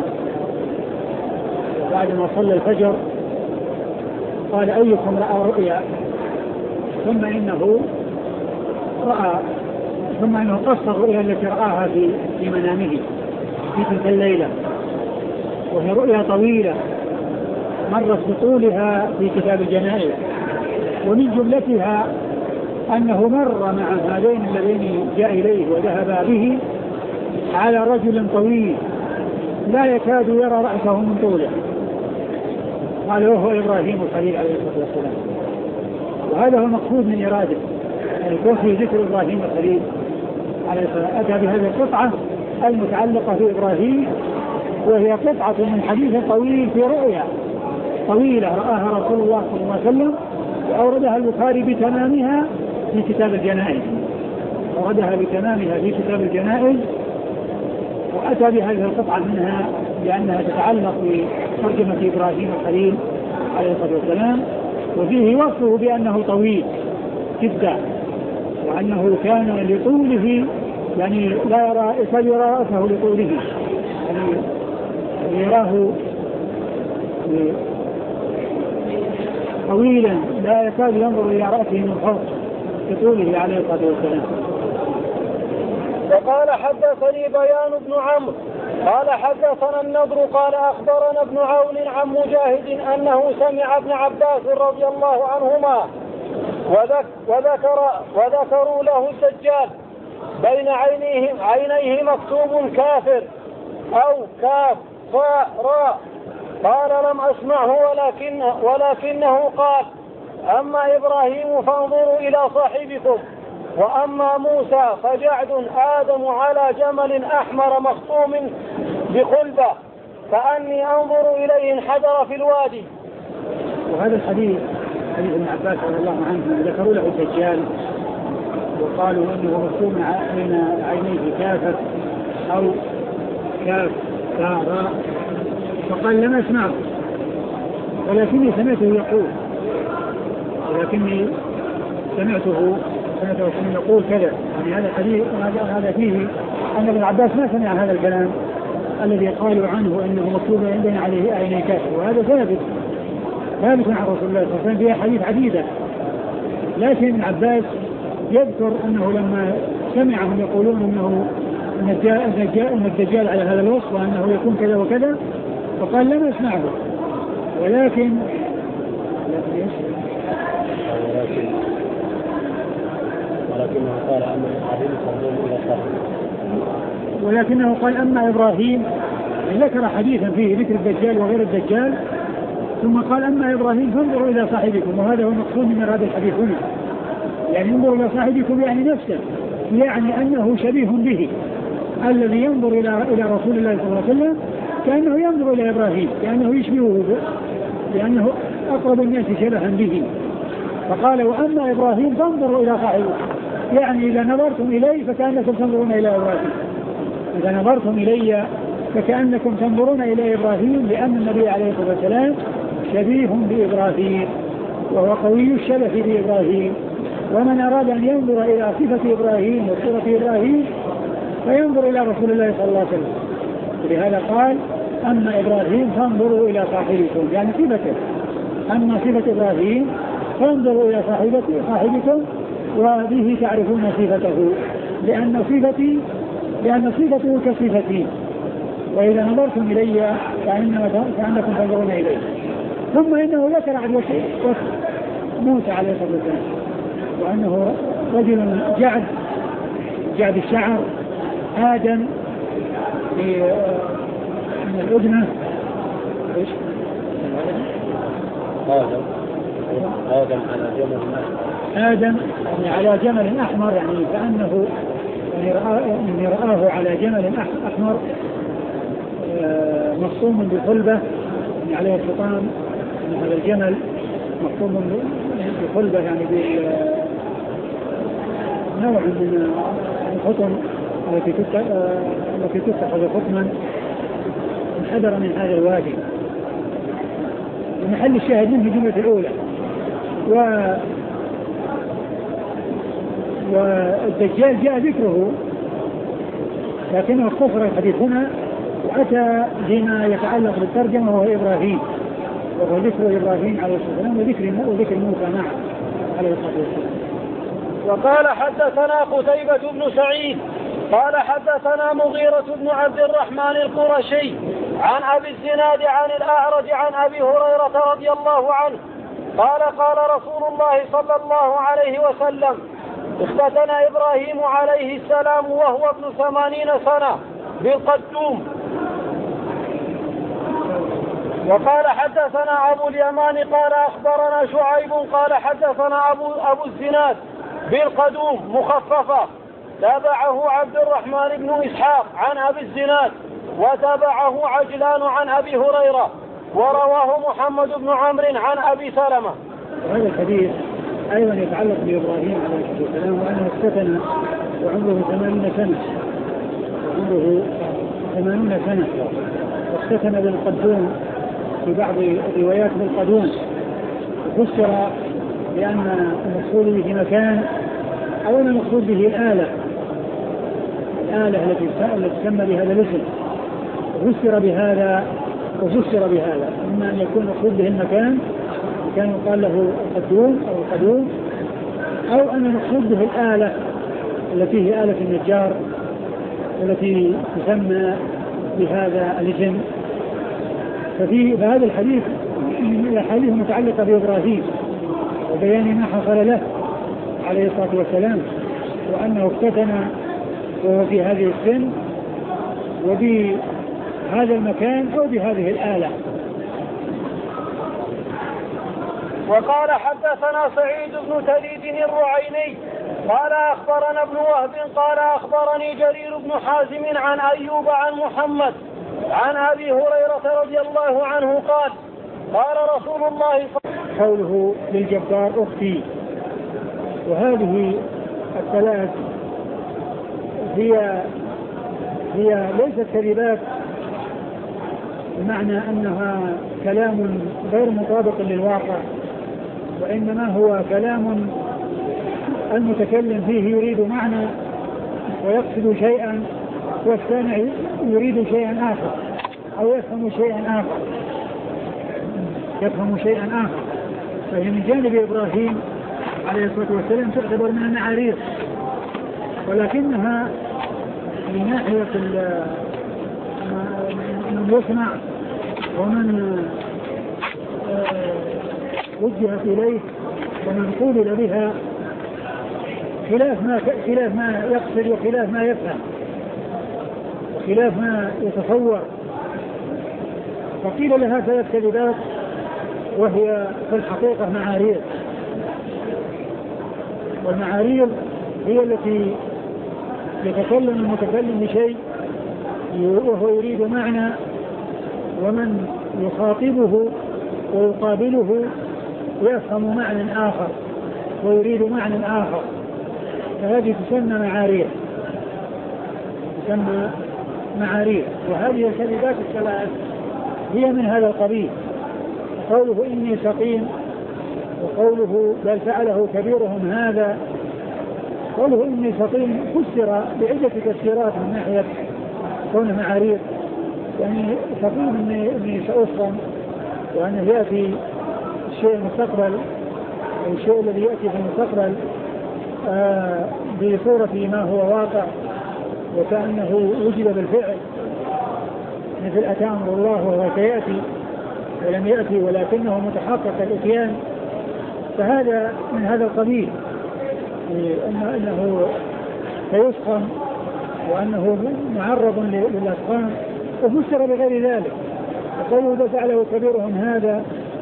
بعد ما صلى الفجر قال أيكم رأى رؤيا، ثم إنه رأى ثم إنه قص الرؤيا التي رآها في في منامه في تلك الليلة، وهي رؤيا طويلة مرت بطولها في كتاب الجنائز، ومن جملتها أنه مر مع هذين الذين جاء إليه وذهب به على رجل طويل لا يكاد يرى رأسه من طوله، قال وهو إبراهيم الخليل عليه الصلاة والسلام. وهذا هو المقصود من إراده، يعني يكون في ذكر إبراهيم الخليل عليه الصلاة، أتى بهذه القطعة المتعلقة في إبراهيم، وهي قطعة من حديث طويل في رؤيا طويلة رآها رسول الله صلى الله عليه وسلم، وأوردها البخاري بتمامها في كتاب الجنائز أوردها بتمامها في كتاب الجنائز وأتى بهذه القطعة منها لأنها تتعلق بترجمة إبراهيم الخليل عليه الصلاة والسلام، وفيه وصفه بأنه طويل جدا، وأنه كان لطوله يعني لا يرى يصلي رأسه لطوله، يعني يراه طويلا لا يكاد ينظر إلى رأسه من فوق لطوله عليه الصلاة والسلام. وقال حدثني بيان بن عمرو قال حدثنا النضر قال أخبرنا ابن عون عن مجاهد أنه سمع ابن عباس رضي الله عنهما وذك وذكر وذكروا له الدجال بين عينيه عينيه مكتوب كافر أو كاف فاء راء. قال لم أسمعه ولكن ولكنه قال أما إبراهيم فانظروا إلى صاحبكم، وأما موسى فجعد آدم على جمل أحمر مخطوم بقلبة كأني أنظر إليه انحدر في الوادي. وهذا الحديث حديث ابن عباس رضي الله عنه ذكروا له الدجال وقالوا أنه مرسوم بين عينيه كافر أو كاف راء، فقال لم أسمعه ولكني سمعته يقول ولكني سمعته سمعته يقول كذا. يعني هذا الحديث هذا فيه أن ابن عباس ما سمع هذا الكلام الذي قالوا عنه أنه مكتوب بين عليه عيني كافر، وهذا ثابت ثابت عن رسول الله صلى الله عليه وسلم في حديث عديدة. لكن ابن عباس يذكر أنه لما سمعهم يقولون أنه أن الدجال على هذا الوصف وأنه يكون كذا وكذا، فقال لم أسمعه ولكن ولكنه قال أما إبراهيم فانظروا إلى صاحبكم ولكنه قال أما إبراهيم، ذكر حديثا فيه ذكر الدجال وغير الدجال، ثم قال أما إبراهيم فانظروا إلى صاحبكم، وهذا هو المقصود من هذا الحديث هنا. يعني انظروا إلى صاحبكم يعني نفسه، يعني أنه شبيه به، الذي ينظر إلى إلى رسول الله صلى الله عليه وسلم كأنه ينظر إلى إبراهيم، كأنه يشبهه، لأنه أقرب الناس شبها به. فقال وأما إبراهيم فانظروا إلى صاحبه، يعني إذا نظرتم إليه فكأنكم تنظرون إلى إبراهيم، إذا نظرتم إلي فكأنكم تنظرون إلى إبراهيم، لأن النبي عليه الصلاة والسلام شبيه بإبراهيم وهو قوي الشبه بإبراهيم، ومن أراد أن ينظر إلى صفة إبراهيم وصفة إبراهيم فينظر إلى رسول الله صلى الله عليه وسلم. ولهذا قال أما إبراهيم فانظروا إلى صاحبكم، يعني صفته، أما صفة إبراهيم فانظروا إلى صاحبكم وبه تعرفون صفته، لأن صفتي لأن صفته كصفتي، وإذا نظرتم إلي فإنكم تنظرون إليه. ثم إنه ذكر عن وصف موسى عليه الصلاة والسلام، وأنه رجل جعد جعد الشعر آدم من الأذنة إيش؟ آدم آدم على جمل آدم يعني على جمل أحمر، يعني كأنه يعني رآه, يعني رآه على جمل أحمر مصوم بالخلبة، يعني عليه الحطام، يعني هذا الجمل مصوم بالخلبة، يعني بنوع من الخطم التي التي تتخذ خطما انحدر من هذا الوادي. ومحل الشاهد منه الجملة الأولى. و والدجال جاء ذكره لكنه اختصر الحديث هنا وأتى بما يتعلق بالترجمة وهو إبراهيم، وهو ذكر إبراهيم عليه الصلاة والسلام وذكر وذكر موسى معه عليه الصلاة والسلام. وقال حدثنا قتيبة بن سعيد قال حدثنا مغيرة بن عبد الرحمن القرشي عن أبي الزناد عن الأعرج عن أبي هريرة رضي الله عنه قال قال رسول الله صلى الله عليه وسلم اختتن إبراهيم عليه السلام وهو ابن ثمانين سنة بالقدوم. وقال حدثنا أبو اليمان قال أخبرنا شعيب قال حدثنا أبو, أبو الزناد بالقدوم مخففة تابعه عبد الرحمن بن إسحاق عن أبي الزناد وتابعه عجلان عن أبي هريرة ورواه محمد بن عمرو عن أبي سلمة. هذا الحديث أيضا يتعلق بإبراهيم عليه الصلاة والسلام وأنه اختتن وعمره ثمانين سنة وعمره ثمانين سنة واختتن بالقدوم في بعض الروايات بالقدوم، فسر بأن المقصود به مكان أو أن المقصود به الآلة الآلة التي تسمى بهذا الاسم فسر بهذا وفسر بهذا، إما أن يكون المقصود به المكان كان يقال له القدوم أو القدوم، أو أن المقصود به الآلة التي هي آلة النجار التي تسمى بهذا الاسم. ففي هذا الحديث من الأحاديث المتعلقة بإبراهيم وبيان ما حصل له عليه الصلاة والسلام، وأنه افتتن وهو في هذه السن وبهذا المكان أو بهذه الآلة. وقال حدثنا سعيد بن تليد الرعيني قال أخبرنا ابن وهب قال أخبرني جرير بن حازم عن أيوب عن محمد عن أبي هريرة رضي الله عنه قال قال رسول الله قوله للجبار أختي. وهذه الثلاث هي هي ليست كذبات بمعنى أنها كلام غير مطابق للواقع، وإنما هو كلام المتكلم فيه يريد معنى ويقصد شيئا والسامع يريد شيئا آخر أو يفهم شيئا آخر يفهم شيئا آخر فهي من جانب إبراهيم عليه الصلاة والسلام تعتبر من المعاريض، ولكنها من ناحية من يسمع ومن وجهت إليه ومن قول بها خلاف ما خلاف ما يقصد وخلاف ما يفهم وخلاف ما يتصور. فقيل لها ثلاث كذبات وهي في الحقيقة معاريض، والمعاريض هي التي يتكلم المتكلم بشيء وهو يريد معنى، ومن يخاطبه ويقابله يفهم معنى آخر ويريد معنى آخر، فهذه تسمى معاريض تسمى معاريض. وهذه الكذبات الثلاث هي من هذا القبيل. قوله إني سقيم، وقوله بل فعله كبيرهم هذا. قوله إني سقيم فسر بعدة تفسيرات من ناحية كونه معاريض، يعني سقيم إني, إني سأسقم، وأنه يأتي الشيء المستقبل أو الشيء الذي يأتي في المستقبل آه بصورة ما هو واقع وكأنه وجد بالفعل، مثل أتى أمر الله وهو سيأتي ولم يأتي ولكنه متحقق الإتيان. فهذا من هذا القبيل، أنه سيسخن وأنه معرض للأسخان، وفسر بغير ذلك. وقوله بل فعله كبيرهم هذا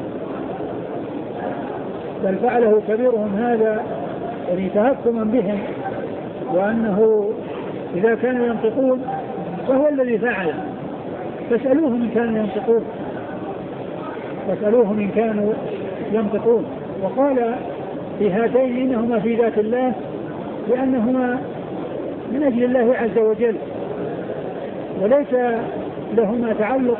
بل فعله كبيرهم هذا يعني تهكما بهم، وأنه إذا كانوا ينطقون فهو الذي فعل، فاسألوهم إن كانوا ينطقون فاسألوهم إن كانوا ينطقون. وقال في هاتين إنهما في ذات الله لأنهما من أجل الله عز وجل، وليس لهما تعلق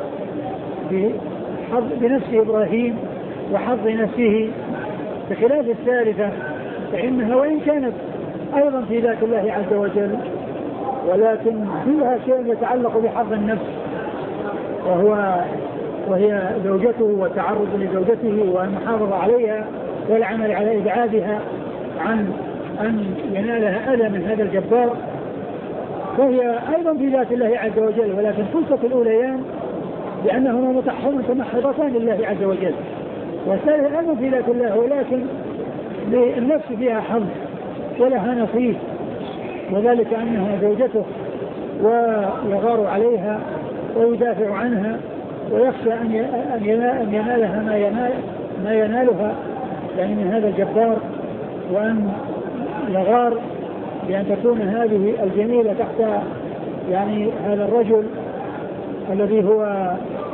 بنفس إبراهيم وحظ نفسه، بخلاف الثالثة فإنها وإن كانت أيضا في ذات الله عز وجل ولكن فيها شيء يتعلق بحظ النفس، وهو وهي زوجته والتعرض لزوجته والمحافظة عليها والعمل على إبعادها عن أن ينالها أذى من هذا الجبار، فهي أيضا في ذات الله عز وجل، ولكن خلصة الأوليان لأنهما متمحضتان لله عز وجل، والثالثة أيضا في ذات الله ولكن للنفس فيها حظ ولها نصيب، وذلك أنها زوجته ويغار عليها ويدافع عنها ويخشى أن ينالها ما, ينال ما ينالها يعني من هذا الجبار، وأن يغار بأن تكون هذه الجميلة تحت يعني هذا الرجل الذي هو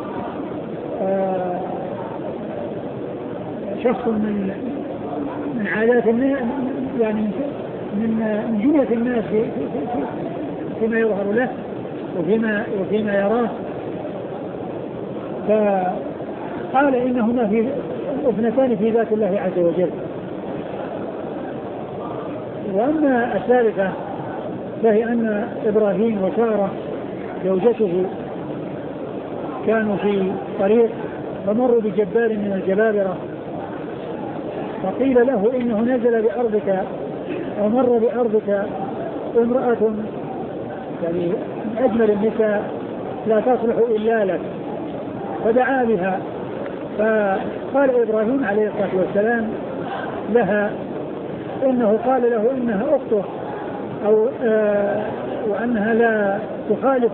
آه شخص من من عادات يعني من من جملة الناس في في فيما يظهر له وفيما وفيما يراه. فقال إنهما في اثنتان في ذات الله عز وجل. وأما الثالثة فهي أن إبراهيم وسارة زوجته كانوا في طريق فمروا بجبار من الجبابرة، فقيل له إنه نزل بأرضك أو مر بأرضك امرأة يعني أجمل النساء لا تصلح إلا لك، فدعا بها. فقال إبراهيم عليه الصلاة والسلام لها إنه قال له إنها أخته أو آه وأنها لا تخالف.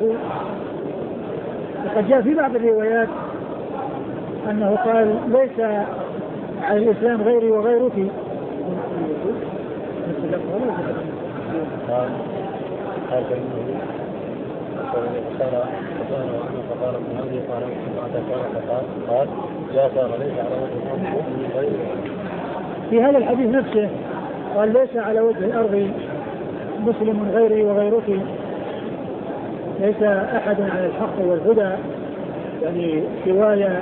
وقد جاء في بعض الروايات أنه قال ليس على الإسلام غيري وغيرك. قال قال فإنه فقال ابن هذه قال فقال قال لا صار ليس على وجه الأرض في هذا الحديث نفسه قال ليس على وجه الأرض مسلم غيري وغيرك، ليس أحد على الحق والهدى يعني سوايا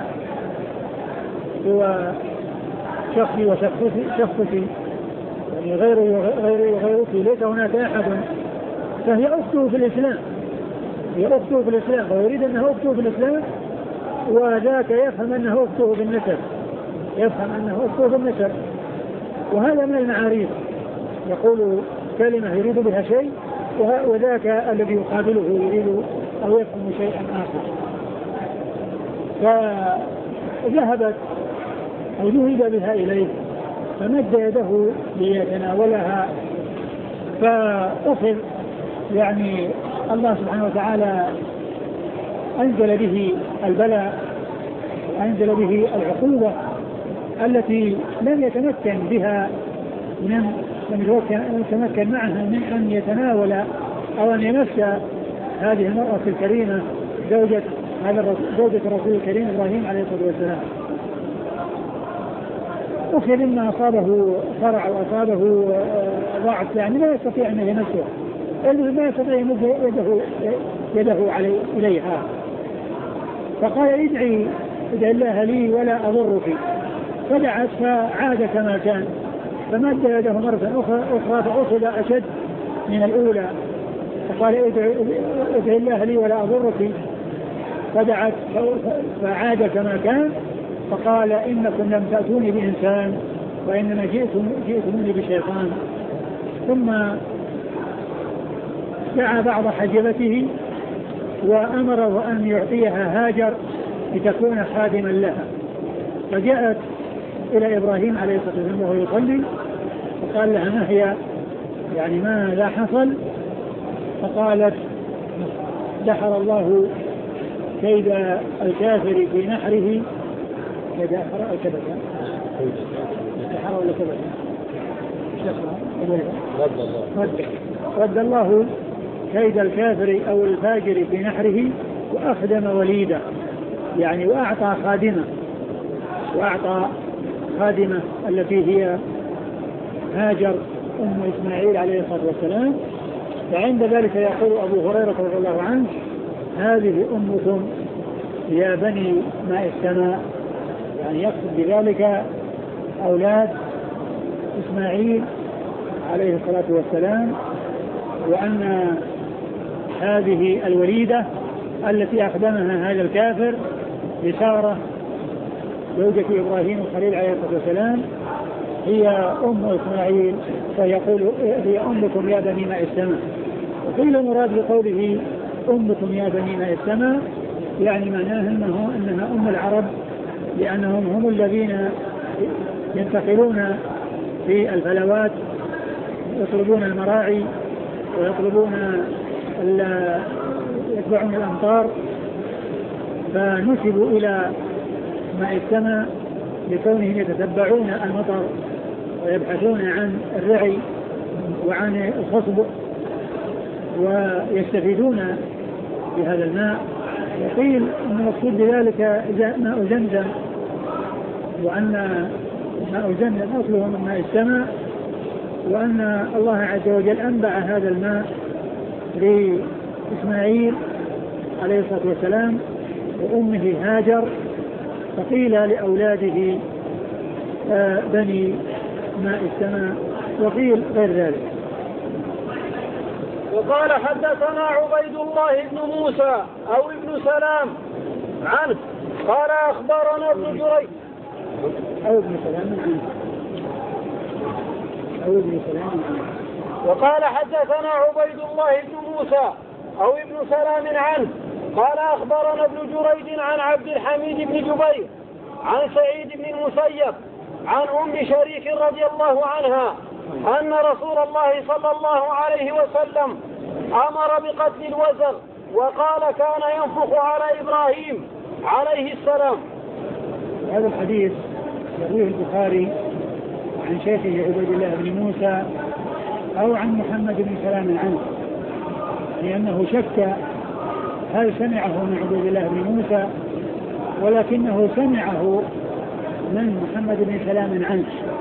سوى شخصي وشخصتي يعني غيري وغيري وغيرك، ليس هناك أحد. فهي أخته في الإسلام، هي أخته في الإسلام ويريد أنها أخته في الإسلام، وذاك يفهم أنه أخته بالنسب، يفهم أنه أخته بالنسب. وهذا من المعاريف، يقول كلمة يريد بها شيء وذاك الذي يقابله يريد أو يفهم شيئا آخر. فذهبت أو ذهب بها إليه فمد يده ليتناولها، فأخذ يعني الله سبحانه وتعالى أنزل به البلاء، أنزل به العقوبة التي لم يتمكن بها من لم يتمكن معها من أن يتناول أو أن يمس هذه المرأة الكريمة زوجة هذا زوجة الرسول الكريم إبراهيم عليه الصلاة والسلام. أخذ مما أصابه فرع وأصابه ضعف يعني لا يستطيع أن يمسه، اللي ما يستطيع يمد يده, يده علي إليها. فقال ادعي ادعي الله لي ولا أضرك، فدعت فعاد كما كان، فمد يده مرة أخرى فأخذ أشد من الأولى، فقال ادعي الله لي ولا أضرك، فدعت فعاد كما كان، فقال إنكم لم تأتوني بإنسان وإنما جئتموني بشيطان. ثم دعا بعض حجبته وأمره أن يعطيها هاجر لتكون خادما لها، فجاءت إلى إبراهيم عليه الصلاة والسلام وهو يصلي، فقال لها ما هي يعني ما لا حصل؟ فقالت دحر الله كيد الكافر في نحره. كيد الكبد دحر ولا كبد؟ رد الله كيد الكافر أو الفاجر في نحره وأخدم وليدا، يعني وأعطى خادمة وأعطى خادمة التي هي هاجر أم إسماعيل عليه الصلاة والسلام. فعند ذلك يقول أبو هريرة رضي الله عنه هذه أمكم يا بني ماء السماء، يعني يقصد بذلك أولاد إسماعيل عليه الصلاة والسلام، وأن هذه الوليدة التي أخدمها هذا الكافر لسارة زوجة إبراهيم الخليل عليه الصلاة والسلام هي أم إسماعيل، فيقول هي أمكم يا بني ماء السماء. وقيل مراد بقوله أمكم يا بني ماء السماء يعني معناه أنه أنها أم العرب، لأنهم هم الذين ينتقلون في الفلوات يطلبون المراعي ويطلبون يتبعون الأمطار، فنسبوا إلى ماء السماء لكونهم يتتبعون المطر ويبحثون عن الرعي وعن الخصب ويستفيدون بهذا الماء. وقيل أن المقصود بذلك ماء زمزم، وأن ماء زمزم أصله من ماء السماء، وأن الله عز وجل أنبع هذا الماء لإسماعيل عليه الصلاة والسلام وأمه هاجر. فقيل لأولاده بني ماء السماء، وقيل غير ذلك. وقال حدثنا عبيد الله بن موسى أو ابن سلام عنه قال أخبرنا ابن جريج أو ابن سلام عنه أو ابن سلام عنه وقال حدثنا عبيد الله بن موسى أو ابن سلام عنه قال أخبرنا ابن جريج عن عبد الحميد بن جبير عن سعيد بن المسيب عن أم شريك رضي الله عنها أن رسول الله صلى الله عليه وسلم أمر بقتل الوزغ وقال كان ينفخ على إبراهيم عليه السلام. هذا الحديث يرويه البخاري عن شيخه عبيد الله بن موسى أو عن محمد بن سلام عنه، لأنه شك هل سمعه من عبيد الله بن موسى، ولكنه سمعه من محمد بن سلام عنه،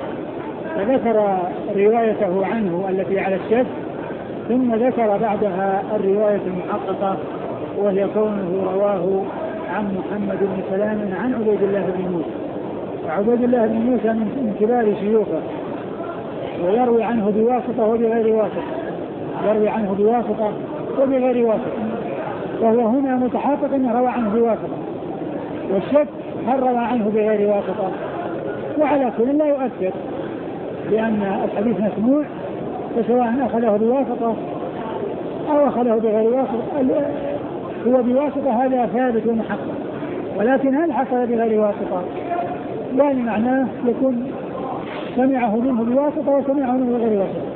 فذكر روايته عنه التي على الشك، ثم ذكر بعدها الرواية المحققة وهي كونه رواه عن محمد بن سلام عن عبيد الله بن موسى. وعبيد الله بن موسى من كبار شيوخه، ويروي عنه بواسطة وبغير واسطة، يروي عنه بواسطة وبغير واسطة، فهو هنا متحقق أنه روى عنه بواسطة، والشك هل روى عنه بغير واسطة، وعلى كل لا يؤثر، لأن الحديث مسموع، فسواء أخذه بواسطة أو أخذه بغير واسطة هو بواسطة هذا ثابت ومحقق، ولكن هل حصل بغير واسطة؟ يعني معناه يكون سمعه منه بواسطة وسمعه منه بغير واسطة،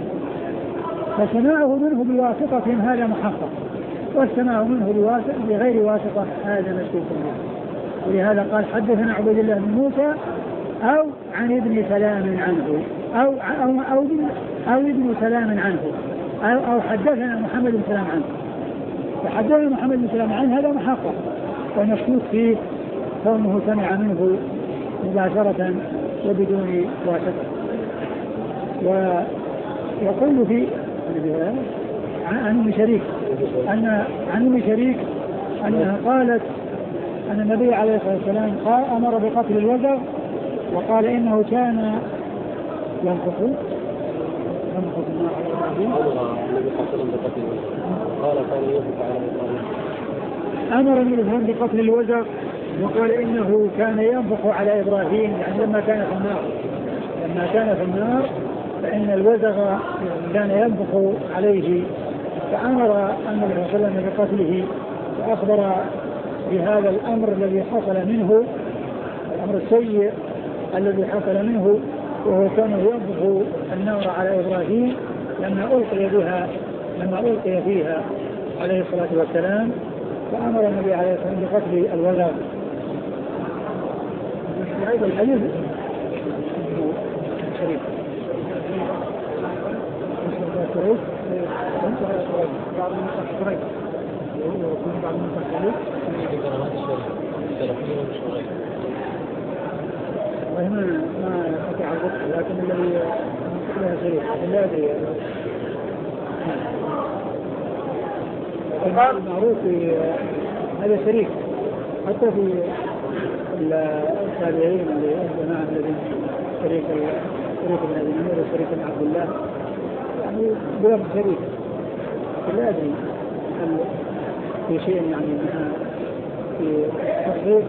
فسمعه منه بواسطة هذا محقق، والسماع منه بواسطة بغير واسطة هذا مشكوك به. ولهذا قال حدثنا عبيد الله بن موسى أو عن ابن سلام عنه أو أو أو, أو ابن سلام عنه أو, أو حدثنا محمد بن سلام عنه. فحدثنا محمد بن سلام عنه هذا محقق، ومشكوك فيه كونه سمع منه مباشرة وبدون واسطة. ويقول في عن أم شريك أن عن أم شريك أنها قالت أن النبي عليه الصلاة والسلام قال أمر بقتل الوزغ، وقال إنه كان ينفخ ينفخ النار على إبراهيم. قال كان ينفخ على إبراهيم. أمر النبي بقتل الوزغ وقال إنه كان ينفخ على إبراهيم، يعني لما كان في النار لما كان في النار فإن الوزغ كان ينفخ عليه، فأمر النبي صلى الله عليه وسلم بقتله، فأخبر بهذا الأمر الذي حصل منه، الأمر السيء الذي حصل منه، وهو كان ينفخ النار على إبراهيم لما ألقي بها لما ألقي فيها عليه الصلاة والسلام، فأمر النبي عليه الصلاة والسلام بقتل الوزغ. هذا الحديث شريف بعض المفسرين يقول بعض المفسرين وهنا ما قطع الرقص، لكن الذي لها شريف لا أدري. المعروف في هذا شريك حتى في التابعين اللي الجماعة الذين شريك شريك بن أبي نمير وشريك بن عبد الله، يعني بلغ شريك، لا أدري هل في شيء يعني منها في تصحيح.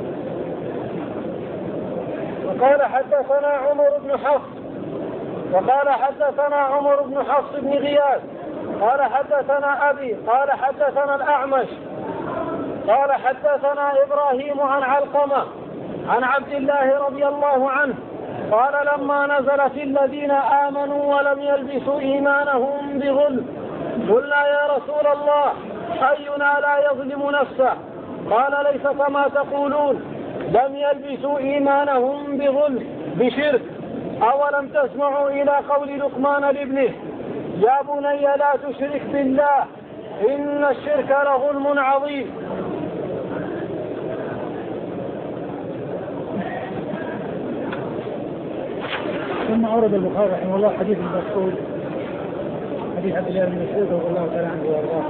وقال حدثنا عمر بن حفص وقال حدثنا عمر بن حفص بن غياث قال حدثنا أبي قال حدثنا الأعمش قال حدثنا إبراهيم عن علقمة عن عبد الله رضي الله عنه قال لما نزل في الذين آمنوا ولم يلبسوا إيمانهم بظلم قلنا يا رسول الله أينا لا يظلم نفسه؟ قال ليس كما تقولون، لم يلبسوا إيمانهم بظلم بشرك. أولم تسمعوا إلى قول لقمان لابنه يا بني لا تشرك بالله إن الشرك لظلم عظيم. ثم أورد البخاري رحمه الله حديث ابن مسعود، حديث عبد الله بن مسعود رضي الله تعالى عنه وارضاه،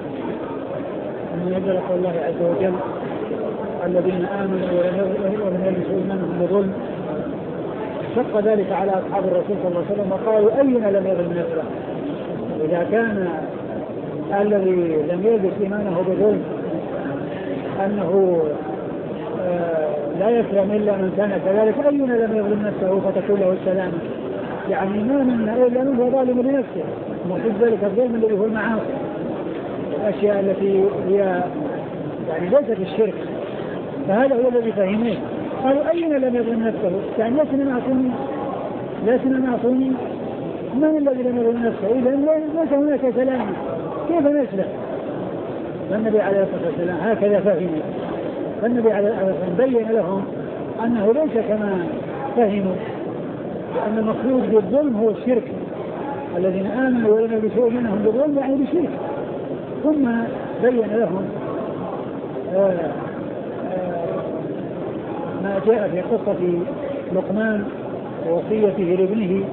أن ينزل قول الله عز وجل الذين آمنوا ولم يلبسوا إيمانهم بظلم شق ذلك على أصحاب الرسول صلى الله عليه وسلم وقالوا أينا لم يظلم نفسه؟ إذا كان الذي لم يلبس إيمانه بظلم أنه آه لا يسلم إلا من كان كذلك، أينا لم يظلم نفسه فتكون له السلامة؟ يعني ما منا إلا من هو ظالم لنفسه، ومن ذلك الظلم الذي هو المعاصي، الأشياء التي هي يعني ليست الشرك. فهذا هو الذي فهمه. قالوا أين لم يظلم نفسه؟ يعني لسنا معصومين، لسنا معصومين. من الذي لم يظلم نفسه؟ إذا ليس هناك سلامة، كيف نسلم؟ فالنبي عليه الصلاة والسلام هكذا فهمه. فالنبي عليه الصلاة والسلام بين لهم أنه ليس كما فهموا، لأن المقصود بالظلم هو الشرك. الذين آمنوا ولم يلبسوا إيمانهم بالظلم يعني بالشرك. ثم بين لهم آآ آآ ما جاء في قصة لقمان ووصيته لابنه،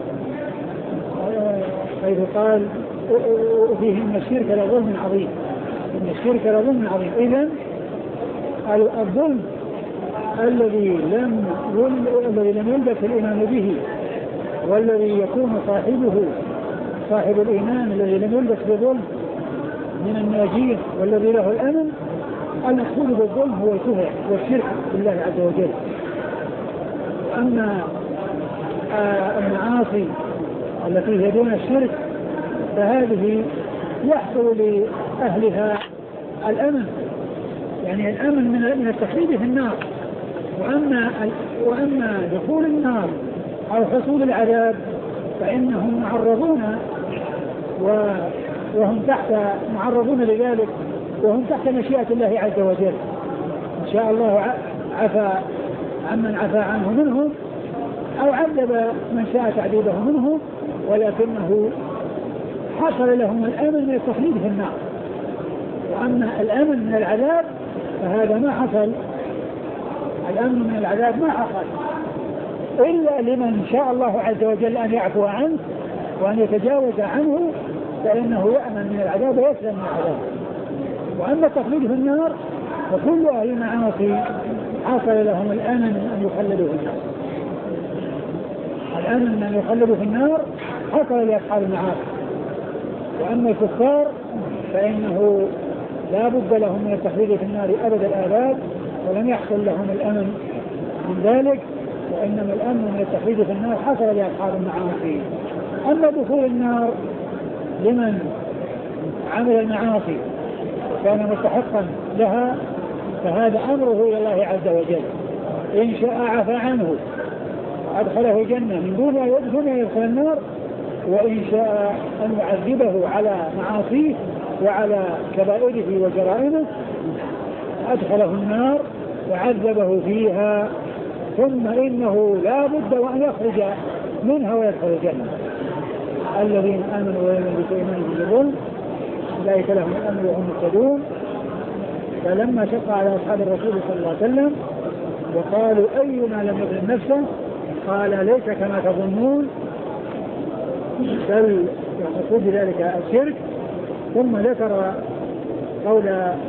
حيث قال فيهم الشرك لظلم عظيم، إن الشرك لظلم عظيم. إذن الظلم الذي لم الذي لم يلبس الإيمان به، والذي يكون صاحبه صاحب الإيمان الذي لم يلبس بظلم من الناجين والذي له الأمن، المقصود بالظلم هو الكفر والشرك بالله عز وجل. أما المعاصي التي هي دون الشرك فهذه يحصل لأهلها الأمن، يعني الأمن من التخليد في النار. وأما وأما دخول النار أو حصول العذاب فإنهم معرضون وهم تحت معرضون لذلك، وهم تحت مشيئة الله عز وجل. إن شاء الله عفى عمن عفى عنه منهم أو عذب من شاء تعذيبه منهم، ولكنه حصل لهم الأمن من التخليد في النار. وأما الأمن من العذاب فهذا ما حصل، الأمن من العذاب ما حصل إلا لمن شاء الله عز وجل أن يعفو عنه وأن يتجاوز عنه، فإنه يأمن من العذاب ويسلم من العذاب. وأما التخليد في النار فكل أهل المعاصي حصل لهم الأمن من أن يخلدوا في النار، الأمن من أن يخلدوا في النار حصل لأصحاب المعاصي. وأما الكفار فإنه لا بد لهم من التخليد في النار أبد الآباد، ولم يحصل لهم الأمن من ذلك، وإنما الأمن من التخليد في النار حصل لأصحاب المعاصي. أما دخول النار لمن عمل المعاصي كان مستحقا لها فهذا أمره إلى الله عز وجل، إن شاء عفى عنه أدخله جنة من دون أن يدخل النار، وإن شاء أن يعذبه على معاصيه وعلى كبائره وجرائمه أدخله النار وعذبه فيها، ثم إنه لا بد وأن يخرج منها ويدخل الجنة. الذين آمنوا ولم يلبسوا إيمانهم بظلم أولئك لهم الأمن وهم مهتدون. فلما شق على أصحاب الرسول صلى الله عليه وسلم وقالوا أينا لم يظلم نفسه قال ليس كما تظنون، بل يقصد بذلك الشرك. ثم ذكر قول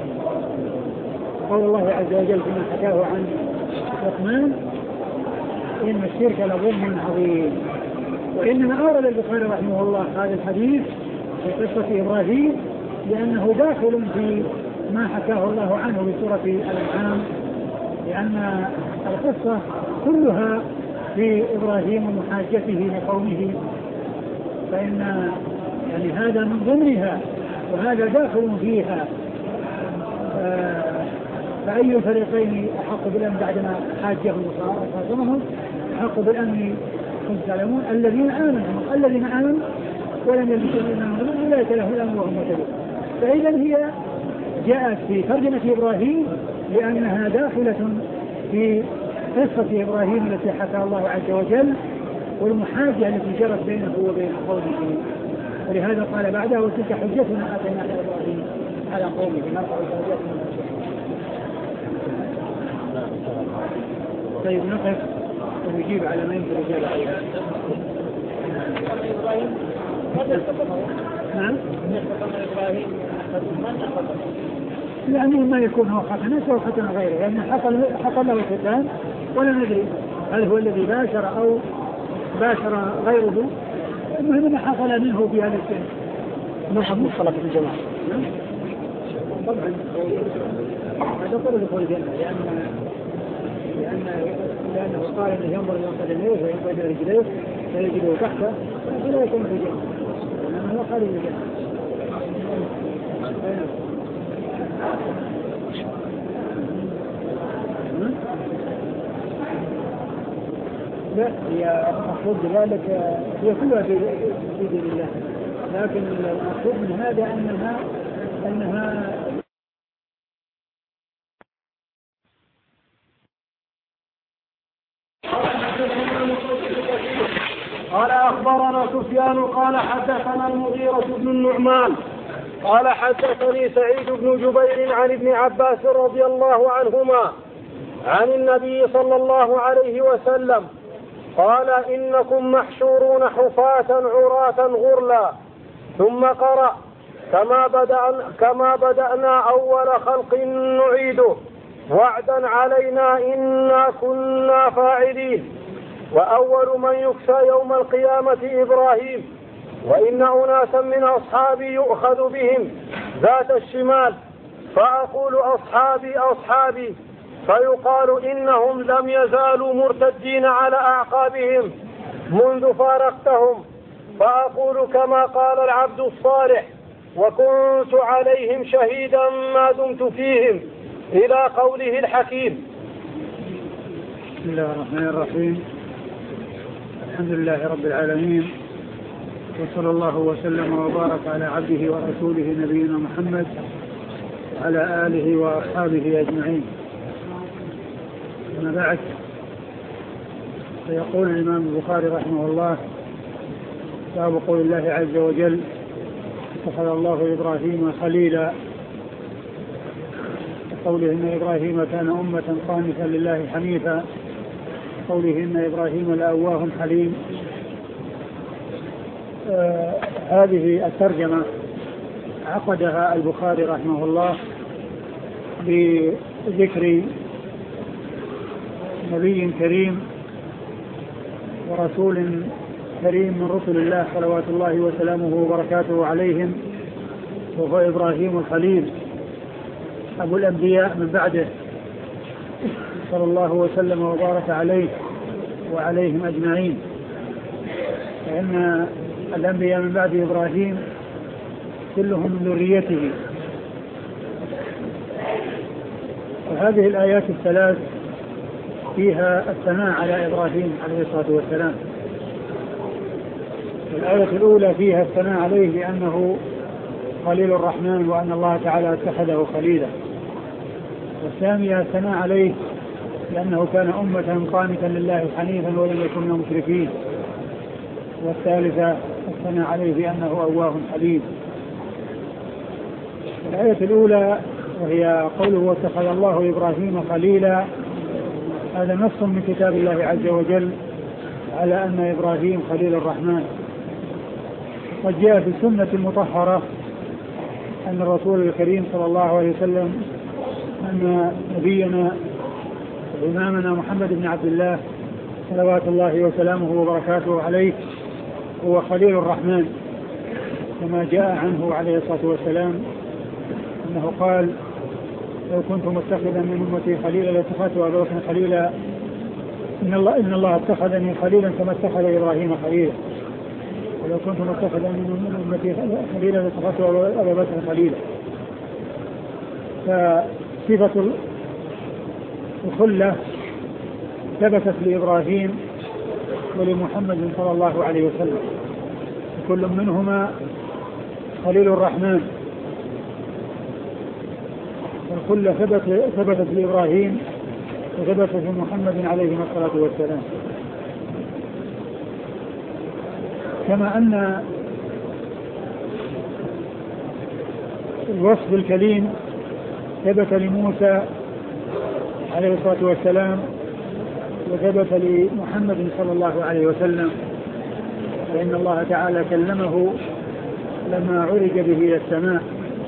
قول الله عز وجل فيما حكاه عن لقمان إن الشرك لظلم عظيم. وإنما أورد البخاري رحمه الله هذا الحديث في قصة إبراهيم لأنه داخل في ما حكاه الله عنه في سورة الأنعام، لأن القصة كلها في إبراهيم ومحاجته لقومه، فإن يعني هذا من ضمنها وهذا داخل فيها. فأي الفريقين أحق بالأمن بعدما حاجهم وخاصمهم؟ أحق بالأمن كنت تعلمون الذين آمنوا الذين آمنوا ولم يلبسوا إيمانهم بظلم أولئك لهم الأمن وهم مهتدون. فإذا هي جاءت في ترجمة إبراهيم لأنها داخلة في قصة إبراهيم التي حكى الله عز وجل والمحاجة التي جرت بينه وبين قومه، ولهذا قال بعدها وتلك حجتنا آتيناها إبراهيم على قومه نرفع درجات من نشاء. طيب نقف ونجيب على ما يمكن الإجابة عليه. نعم. يعني ما يكون هو ختنة أو ختنة غيره، لأن يعني حصل حصل له ختان ولا ندري هل هو الذي باشر أو باشر غيره، المهم ما حصل منه في هذا الشيء. ما حكم الصلاة في الجماعة؟ طبعا هذا طرد دخول الجنة، لأن لأن لأنه قال أنه ينظر إلى قدميه وينظر إلى رجليه فيجده تحته فلا يكون في الجنة، لأنه هو خارج الجنة. لا هي المقصود بذلك هي كلها في دين الله، لكن المقصود من هذا أنها أنها قال أخبرنا سفيان قال حدثنا المغيرة بن النعمان قال حدثني سعيد بن جبير عن ابن عباس رضي الله عنهما عن النبي صلى الله عليه وسلم قال إنكم محشورون حفاة عراة غرلا، ثم قرأ كما بدأنا, كما بدأنا أول خلق نعيده وعدا علينا إنا كنا فاعلين. وأول من يكسى يوم القيامة إبراهيم، وإن أناسا من أصحابي يؤخذ بهم ذات الشمال، فأقول أصحابي أصحابي، فيقال إنهم لم يزالوا مرتدين على أعقابهم منذ فارقتهم، فأقول كما قال العبد الصالح وكنت عليهم شهيدا ما دمت فيهم، إلى قوله الحكيم. بسم الله الرحمن الرحيم، الحمد لله رب العالمين، وصلى الله وسلم وبارك على عبده ورسوله نبينا محمد وعلى آله وأصحابه أجمعين. أما بعد، فيقول الإمام البخاري رحمه الله: باب قول الله عز وجل: اتخذ الله إبراهيم خليلا، وقوله إن إبراهيم كان أمة قانتا لله حنيفا، قوله إن إبراهيم لأواه حليم. آه هذه الترجمة عقدها البخاري رحمه الله بذكر نبي كريم ورسول كريم من رسل الله صلوات الله وسلامه وبركاته عليهم، وهو إبراهيم الخليل أبو الأنبياء من بعده صلى الله وسلم وبارك عليه وعليهم أجمعين، فإن الأنبياء من بعد إبراهيم كلهم من ذريته. وهذه الآيات الثلاث فيها الثناء على إبراهيم عليه الصلاة والسلام. الآية الأولى فيها الثناء عليه بأنه خليل الرحمن وأن الله تعالى اتخذه خليلا، والثانية الثناء عليه لأنه كان أمة قانتا لله حنيفا ولم يكن من المشركين، والثالثة الثناء عليه بأنه أواه حليم. الآية الأولى وهي قوله واتخذ الله إبراهيم خليلا، هذا نص من كتاب الله عز وجل على أن إبراهيم خليل الرحمن. قد جاء في السنة المطهرة أن الرسول الكريم صلى الله عليه وسلم أن نبينا وإمامنا محمد بن عبد الله صلوات الله وسلامه وبركاته عليه هو خليل الرحمن، كما جاء عنه عليه الصلاة والسلام أنه قال: لو كنت متخذا من أمتي خليلا لاتخذت أبا بكر خليلا، إن الله إن الله اتخذني خليلا كما اتخذ إبراهيم خليلا، ولو كنت متخذا من أمتي خليلا لاتخذت أبا بكر خليلا. فصفة الخلة ثبتت لإبراهيم ولمحمد صلى الله عليه وسلم، كل منهما خليل الرحمن. الخلة ثبت ثبتت لإبراهيم وثبتت لمحمد عليه الصلاة والسلام، كما أن الوصف الكريم ثبت لموسى عليه الصلاة والسلام وثبت لمحمد صلى الله عليه وسلم، فإن الله تعالى كلمه لما عرج به إلى السماء.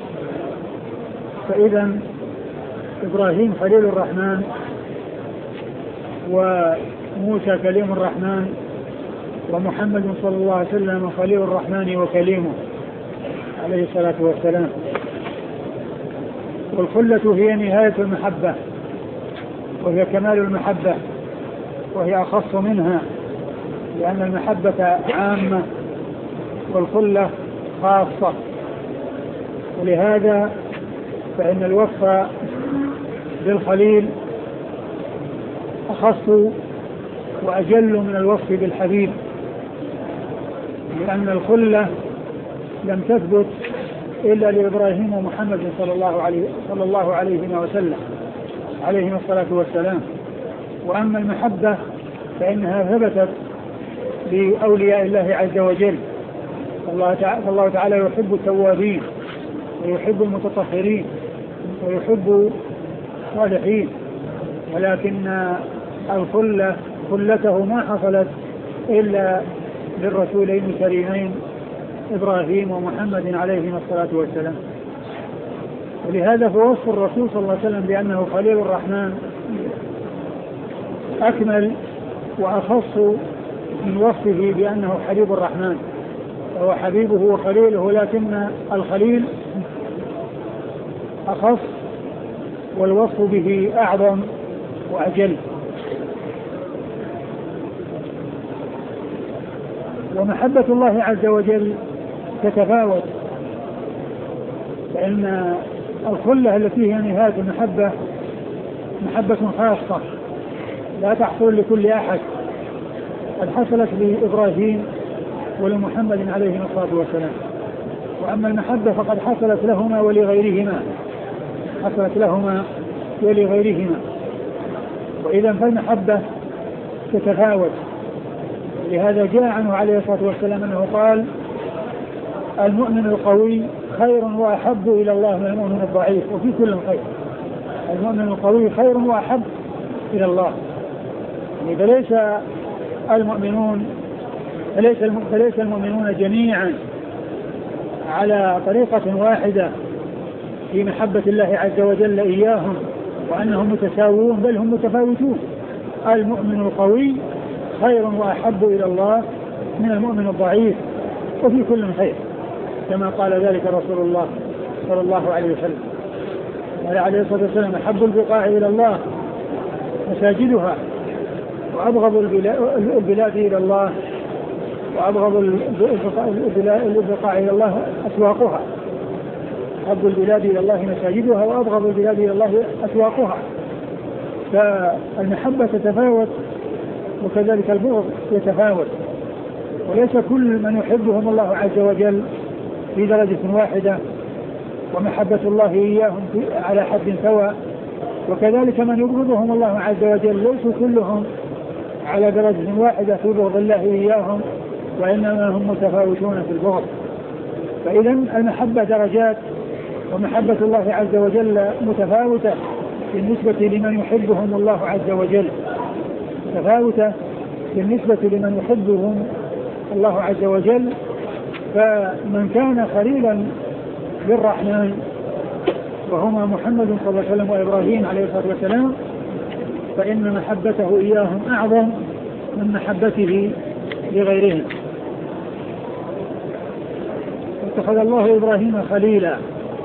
فإذا إبراهيم خليل الرحمن وموسى كليم الرحمن، ومحمد صلى الله عليه وسلم خليل الرحمن وكليمه عليه الصلاة والسلام. والخلة هي نهاية المحبة، وهي كمال المحبة، وهي أخص منها، لأن المحبة عامة والخلة خاصة. ولهذا فإن الوصف بالخليل أخص وأجل من الوصف بالحبيب، لأن الخلة لم تثبت إلا لإبراهيم ومحمد صلى الله عليه صلى الله عليه وسلم عليهما الصلاة والسلام. وأما المحبة فإنها ثبتت لأولياء الله عز وجل. الله تعالى يحب التوابين ويحب المتطهرين ويحب الصالحين، ولكن الخلة خلته ما حصلت إلا للرسولين الكريمين إبراهيم ومحمد عليهما الصلاة والسلام. ولهذا فوصف الرسول صلى الله عليه وسلم بأنه خليل الرحمن أكمل وأخص من وصفه بأنه حبيب الرحمن، وهو حبيبه وخليله، لكن الخليل أخص والوصف به أعظم وأجل. ومحبة الله عز وجل تتفاوت، فإن الخلة التي هي نهاية المحبة محبة خاصة لا تحصل لكل أحد، قد حصلت لإبراهيم ولمحمد عليه الصلاة والسلام. وأما المحبة فقد حصلت لهما ولغيرهما حصلت لهما ولغيرهما وإذا فالمحبة تتفاوت. لهذا جاء عنه عليه الصلاة والسلام أنه قال: المؤمن القوي خير وأحب إلى الله من المؤمن الضعيف، وفي كل خير. المؤمن القوي خير وأحب إلى الله. يعني فليس المؤمنون فليس فليس المؤمنون جميعا على طريقة واحدة في محبة الله عز وجل إياهم وأنهم متساوون، بل هم متفاوتون. المؤمن القوي خير وأحب إلى الله من المؤمن الضعيف، وفي كل خير، كما قال ذلك رسول الله صلى الله عليه وسلم. قال عليه الصلاة والسلام: أحب البقاع إلى الله مساجدها، وأبغض البلاد إلى الله وأبغض البقاع إلى الله أسواقها. أحب البلاد إلى الله مساجدها، وأبغض البلاد إلى الله أسواقها. فالمحبة تتفاوت، وكذلك البغض يتفاوت، وليس كل من يحبهم الله عز وجل في درجة واحدة، ومحبة الله إياهم على حد سواء. وكذلك من يبغضهم الله عز وجل ليسوا كلهم على درجة واحدة في بغض الله إياهم، وإنما هم متفاوتون في البغض. فإذا المحبة درجات، ومحبة الله عز وجل متفاوتة بالنسبة لمن يحبهم الله عز وجل، متفاوتة بالنسبة لمن يحبهم الله عز وجل. فمن كان خليلا للرحمن وهما محمد صلى الله عليه وسلم وإبراهيم عليه الصلاة والسلام، فإن محبته إياهم أعظم من محبته لغيرهم. اتخذ الله إبراهيم خليلا.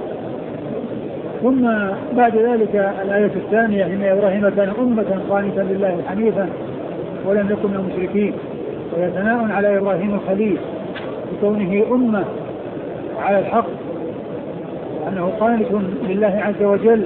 ثم بعد ذلك الآية الثانية: إن إبراهيم كان أمة قانتا لله حنيفا ولم يكن من المشركين. وهي ثناء على إبراهيم الخليل بكونه أمة على الحق، أنه قانت لله عز وجل،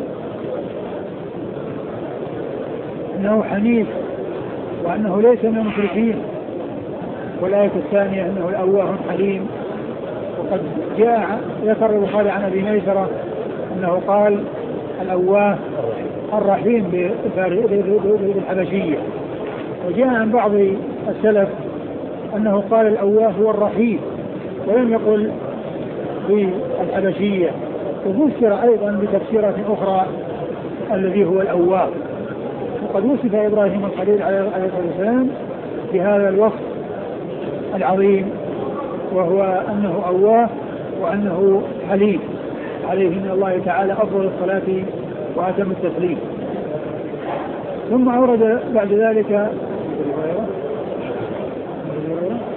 أنه حنيف، وأنه ليس من المشركين. والآية الثانية أنه الأواه حليم. وقد جاء ذكر البخاري عن أبي ميسرة أنه قال الأواه الرحيم بالحبشية. وجاء عن بعض السلف أنه قال الأواه هو الرحيم، ولم يقل بالحبشية. وفسر أيضا بتفسيرات أخرى الذي هو الأواه. وقد وصف إبراهيم الخليل عليه الصلاة والسلام بهذا الوصف العظيم، وهو أنه أواه وأنه حليم، عليه من الله تعالى أفضل الصلاة وأتم التسليم. ثم أورد بعد ذلك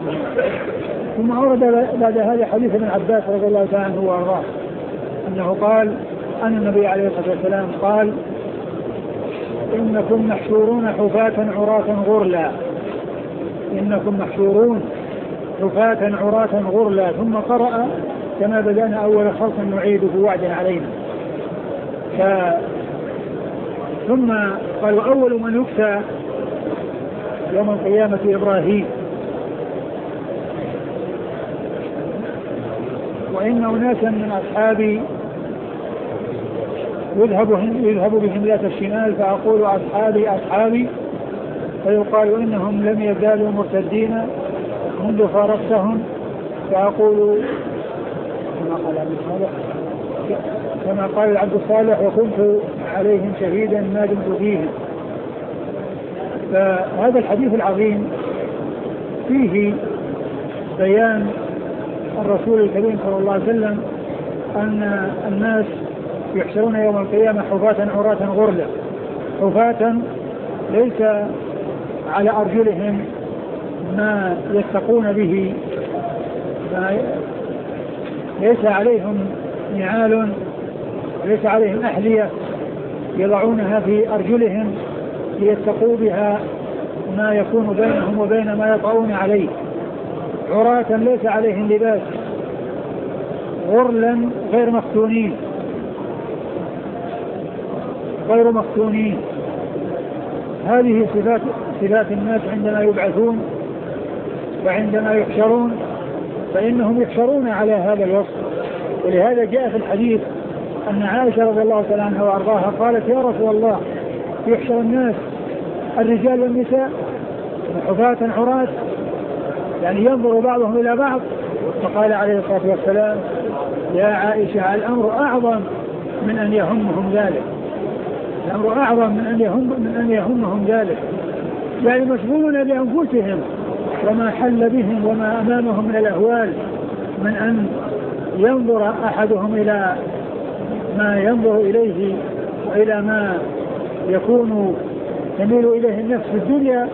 ثم أورد بعد هذا حديث ابن عباس رضي الله تعالى عنه وأرضاه أنه قال أن النبي عليه الصلاة والسلام قال إنكم محشورون حفاة عراة غرلا إنكم محشورون حفاة عراة غرلا ثم قرأ كما بدأنا أول خلق نعيده وعدا علينا. ف... ثم قال وأول من يكسى يوم القيامة إبراهيم وإن أناسا من أصحابي يذهب, يذهب بهم ذات الشمال فأقول أصحابي أصحابي فيقال إنهم لم يزالوا مرتدين منذ فارقتهم فأقول كما قال كما قال العبد الصالح وكنت عليهم شهيدا ما دمت فيهم. فهذا الحديث العظيم فيه بيان الرسول الكريم صلى الله عليه وسلم أن الناس يحشرون يوم القيامة حفاة عراة غرلا. حفاة ليس على أرجلهم ما يتقون به، ليس عليهم نعال وليس عليهم أحذية يضعونها في أرجلهم ليتقوا بها ما يكون بينهم وبين ما يطعون عليه. عراة ليس عليهم لباس، غرلا غير مفتونين غير مفتونين. هذه صفات صفات الناس عندما يبعثون وعندما يحشرون، فإنهم يحشرون على هذا الوصف. ولهذا جاء في الحديث أن عائشة رضي الله تعالى عنها وأرضاها قالت يا رسول الله يحشر الناس الرجال والنساء حفاة عراة يعني ينظر بعضهم إلى بعض، فقال عليه الصلاة والسلام يا عائشة الأمر أعظم من أن يهمهم ذلك، الأمر أعظم من أن يهم من أن يهمهم ذلك، يعني مشغولون بأنفسهم وما حل بهم وما أمامهم من الأهوال من أن ينظر أحدهم إلى ما ينظر إليه وإلى ما يكون تميل إليه النفس في الدنيا.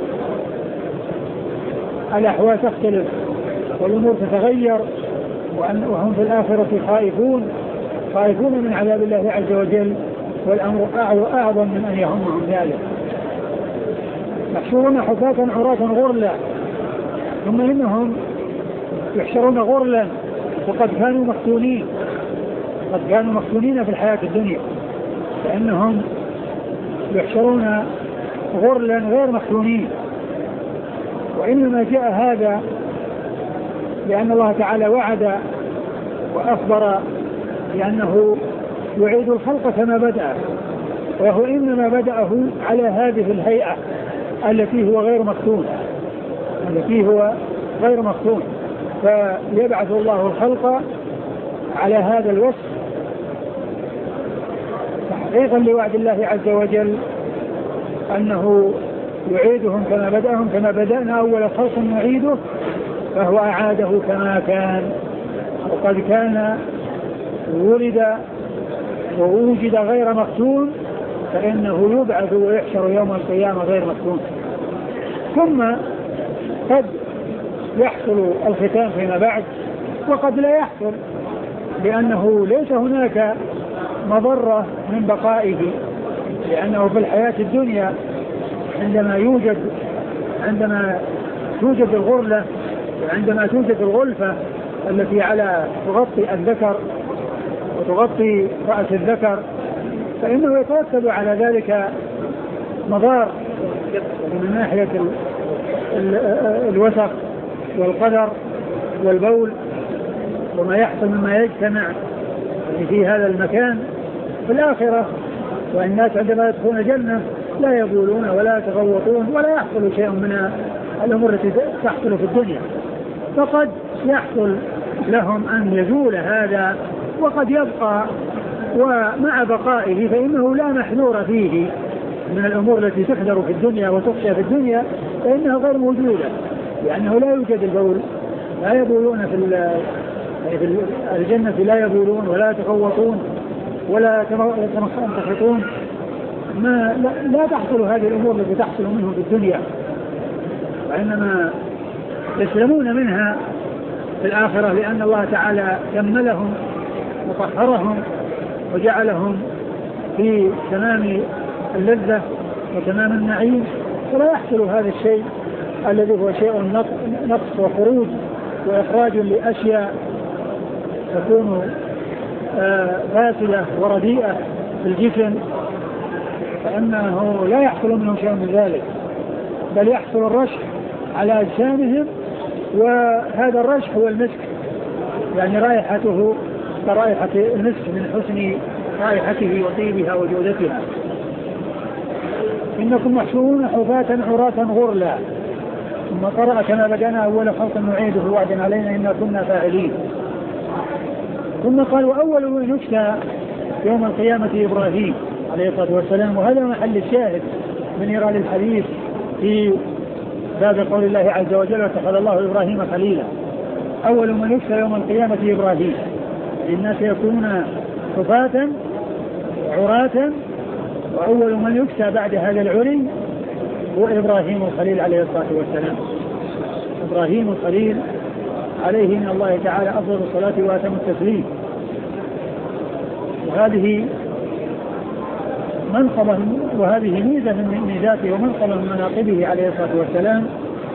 الأحوال تختلف والأمور تتغير وهم في الآخرة خائفون خائفون من عذاب الله عز وجل، والأمر أعظم من أن يهمهم ذلك. يحشرون حفاة عراة غرلا، ثم إنهم يحشرون غرلا وقد كانوا مفتونين قد كانوا مفتونين في الحياة الدنيا، لأنهم يحشرون غرلا غير مفتونين. وإنما جاء هذا لأن الله تعالى وعد وأخبر بأنه يعيد الخلق كما بدأ، وهو إنما بدأه على هذه الهيئة التي هو غير مفتون التي هو غير مفتون فيبعث الله الخلق على هذا الوصف تحقيقا لوعد الله عز وجل أنه يعيدهم كما بدأهم كما بدأنا أول خلق نعيده، فهو أعاده كما كان. وقد كان ولد ووجد غير مفتون فإنه يبعث ويحشر يوم القيامة غير مفتون. ثم قد يحصل الختان فيما بعد وقد لا يحصل، لأنه ليس هناك مضرة من بقائه، لأنه في الحياة الدنيا عندما يوجد عندما توجد الغرلة وعندما توجد الغلفة التي على تغطي الذكر وتغطي رأس الذكر، فإنه يترتب على ذلك مضار من ناحية الوسخ والقدر والبول وما يحصل مما يجتمع في هذا المكان في الآخرة. والناس عندما يدخلون الجنة لا يبولون ولا يتغوطون ولا يحصل شيء من الأمور التي تحصل في الدنيا، فقد يحصل لهم أن يزول هذا وقد يبقى، ومع بقائه فإنه لا محذور فيه من الأمور التي تحذر في الدنيا وتخشى في الدنيا، فإنها غير موجودة، لأنه لا يوجد البول، لا يبولون في الجنة، لا يبولون ولا يتغوطون ولا يتمخطون، ما لا, لا تحصل هذه الأمور التي تحصل منهم في الدنيا، وإنما يسلمون منها في الآخرة، لأن الله تعالى كملهم وطهرهم وجعلهم في تمام اللذة وتمام النعيم، ولا يحصل هذا الشيء الذي هو شيء نقص وخروج وإخراج لأشياء تكون فاسدة ورديئة في الجسم، فإنه لا يحصل منهم شيء من ذلك، بل يحصل الرشح على أجسامهم، وهذا الرشح هو المسك، يعني رائحته كرائحة المسك من حسن رائحته وطيبها وجودتها. إنكم محشورون حفاة عراة غرلا، ثم قرأ كما بدأنا أول خلق نعيده وعدا علينا إنا كنا فاعلين. ثم قال وأول من يكسى يوم القيامة إبراهيم عليه الصلاة والسلام، وهذا محل الشاهد من إيراد الحديث في باب قول الله عز وجل واتخذ الله إبراهيم خليلا. أول من يكسى يوم القيامة إبراهيم، الناس يكونون حفاة عراة، وأول من يكسى بعد هذا العري هو إبراهيم الخليل عليه الصلاة والسلام. إبراهيم الخليل عليه من الله تعالى أفضل الصلاة وأتم التسليم، وهذه منقبة وهذه ميزة من ميزاته ومنقبة من مناقبه عليه الصلاة والسلام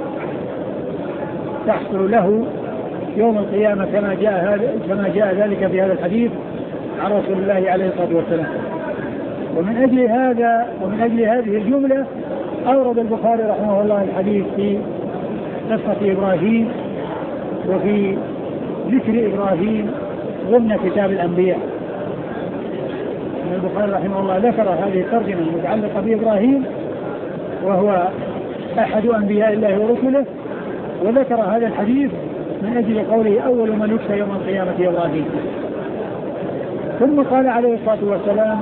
تحصل له يوم القيامة كما جاء هذا كما جاء ذلك في هذا الحديث عن رسول الله عليه الصلاة والسلام. ومن أجل هذا ومن أجل هذه الجملة أورد البخاري رحمه الله الحديث في قصة إبراهيم وفي ذكر إبراهيم ضمن كتاب الأنبياء. البخاري رحمه الله ذكر هذه الترجمة المتعلقة بإبراهيم وهو أحد أنبياء الله ورسله، وذكر هذا الحديث من أجل قوله أول من يكسى يوم القيامة إبراهيم. ثم قال عليه الصلاة والسلام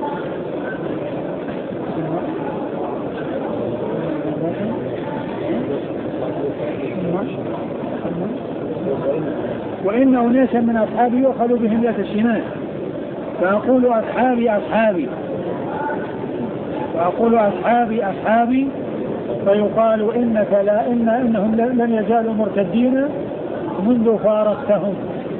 وإن أناسا من أصحابي يؤخذوا بهم ذات الشمال، فأقول أصحابي أصحابي فأقول أصحابي أصحابي فيقال إنك لا إن إنهم لن يزالوا مرتدين منذ فارقتهم.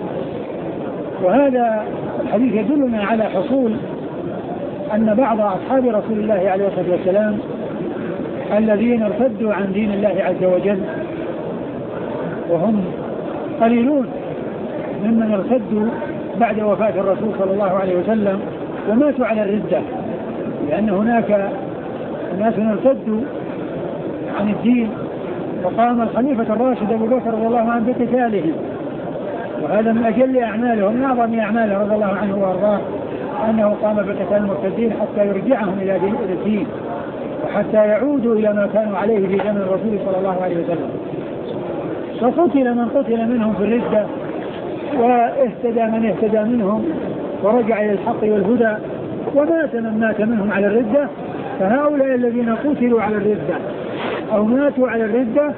وهذا الحديث يدلنا على حصول أن بعض أصحاب رسول الله عليه الصلاة والسلام الذين ارتدوا عن دين الله عز وجل، وهم قليلون ممن ارتدوا بعد وفاة الرسول صلى الله عليه وسلم وماتوا على الردة، لأن هناك ناس ارتدوا عن الدين وقام الخليفة الراشد أبو بكر رضي الله عنه بقتالهم، وهذا من أجل أعماله ومن أعظم أعماله رضي الله عنه وأرضاه أنه قام بقتال المرتدين حتى يرجعهم إلى دين الدين وحتى يعودوا إلى ما كانوا عليه في زمن الرسول صلى الله عليه وسلم. فقتل من قتل منهم في الردة، واهتدى من اهتدى منهم ورجع إلى الحق والهدى، ومات من مات منهم على الردة. فهؤلاء الذين قتلوا على الردة أو ماتوا على الردة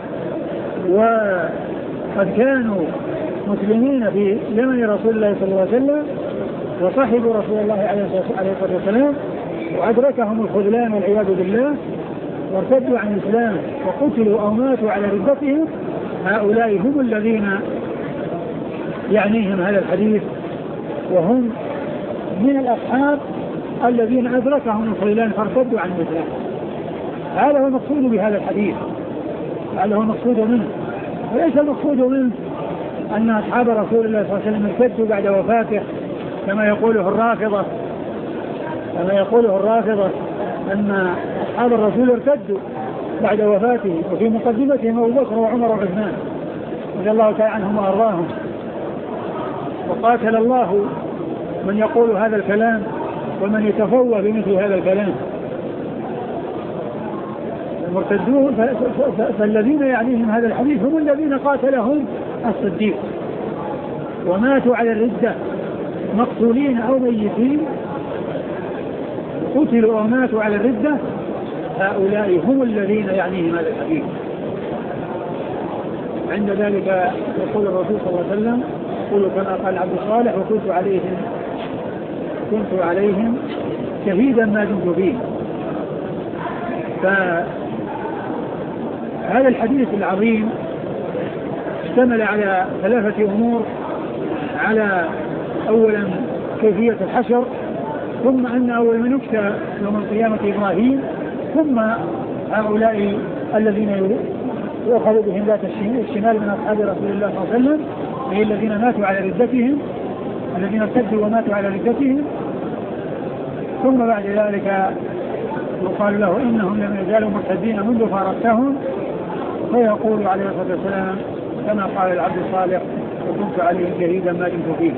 وقد كانوا مسلمين في زمن رسول الله صلى الله عليه وسلم وصحبوا رسول الله عليه الصلاة والسلام وأدركهم الخذلان والعياذ بالله وارتدوا عن الإسلام وقتلوا أو ماتوا على ردتهم، هؤلاء هم الذين يعنيهم هذا الحديث، وهم من الأصحاب الذين أدركهم الخذلان فارتدوا عن الإسلام. هذا هو المقصود بهذا الحديث، هذا هو المقصود منه، وليس المقصود منه أن أصحاب رسول الله صلى الله عليه وسلم ارتدوا بعد وفاته كما يقوله الرافضة كما يقوله الرافضة أن أصحاب الرسول ارتدوا بعد وفاته، وفي مقدمتهم أبو بكر وعمر وعثمان رضي الله تعالى عنهم وأرضاهم. وقاتل الله من يقول هذا الكلام ومن يتفوه بمثل هذا الكلام. المرتدون فالذين يعنيهم هذا الحديث هم الذين قاتلهم الصديق وماتوا على الردة مقتولين أو ميتين، قتلوا أو ماتوا على الردة، هؤلاء هم الذين يعنيهم هذا الحديث. عند ذلك يقول الرسول صلى الله عليه وسلم يقول كما قال عبد الصالح وكنت عليهم كنت عليهم شهيدا ما دمت فيه. فهذا الحديث العظيم اشتمل على ثلاثة أمور: على أولا كيفية الحشر، ثم أن أول من يكتى يوم القيامة إبراهيم، ثم هؤلاء الذين يؤخذ بهم ذات الشمال من أصحاب رسول الله صلى الله عليه وسلم، وهي الذين ماتوا على ردتهم، الذين ارتدوا وماتوا على ردتهم. ثم بعد ذلك يقال له إنهم لم يزالوا مرتدين منذ فارقتهم، فيقول عليه الصلاة والسلام كما قال العبد الصالح: وكنت عليهم شهيدا ما دمت فيه.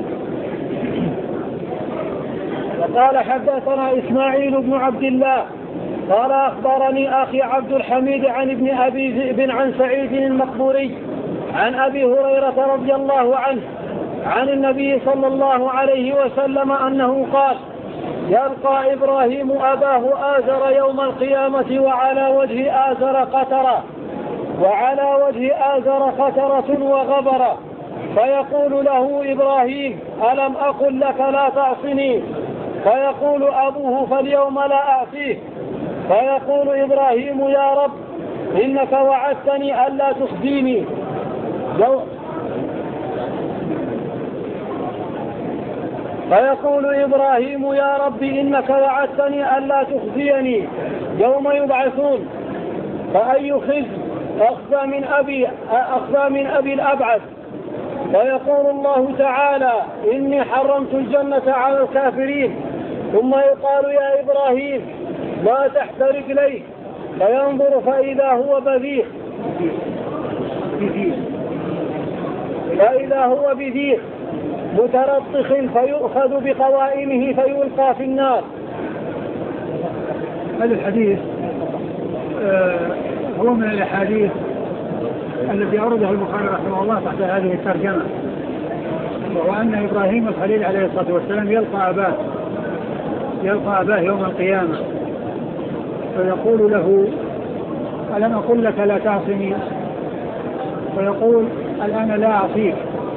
وقال حدثنا إسماعيل بن عبد الله قال أخبرني أخي عبد الحميد عن ابن أبي ذئب عن سعيد المقبوري عن أبي هريرة رضي الله عنه عن النبي صلى الله عليه وسلم أنه قال: يلقى إبراهيم أباه آزر يوم القيامة وعلى وجه آزر قترة وعلى وجه آزر قترة وغبرة، فيقول له إبراهيم: ألم أقل لك لا تعصني؟ فيقول أبوه: فاليوم لا أعصيه. فيقول إبراهيم: يا رب إنك وعدتني ألا تخزيني فيقول إبراهيم: يا رب إنك وعدتني ألا تخزيني يوم يبعثون. فأي خزي أخفى من أبي أخفى من أبي الأبعد؟ فيقول الله تعالى: إني حرمت الجنة على الكافرين. ثم يقال: يا إبراهيم لا تحت رجليك. فينظر فإذا هو بذيء فإذا هو بذيء مترطخ، فيؤخذ بقوائمه فيلقى في النار. هذا الحديث آه هو من الأحاديث التي أوردها البخاري رحمه الله تحت هذه الترجمة، وهو أن إبراهيم الخليل عليه الصلاة والسلام يلقى أباه يلقى أباه يوم القيامة، فيقول له: ألم أقل لك لا تعصني؟ فيقول: الآن لا أعصيك.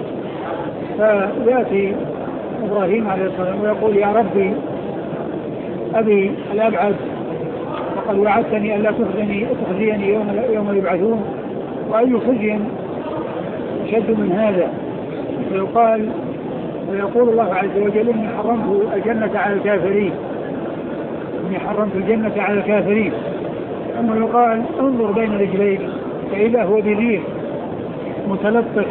فيأتي إبراهيم عليه الصلاة والسلام ويقول: يا ربي أبي الأبعد، وقد وعدتني ألا تخزيني تخزيني يوم يوم يبعثون، وأي خزي شد من هذا؟ فيقال ويقول الله عز وجل: إني حرمت الجنة على الكافرين إني حرمت الجنة على الكافرين. ثم يقال: انظر بين رجليك، فإذا هو بذيء متلطخ،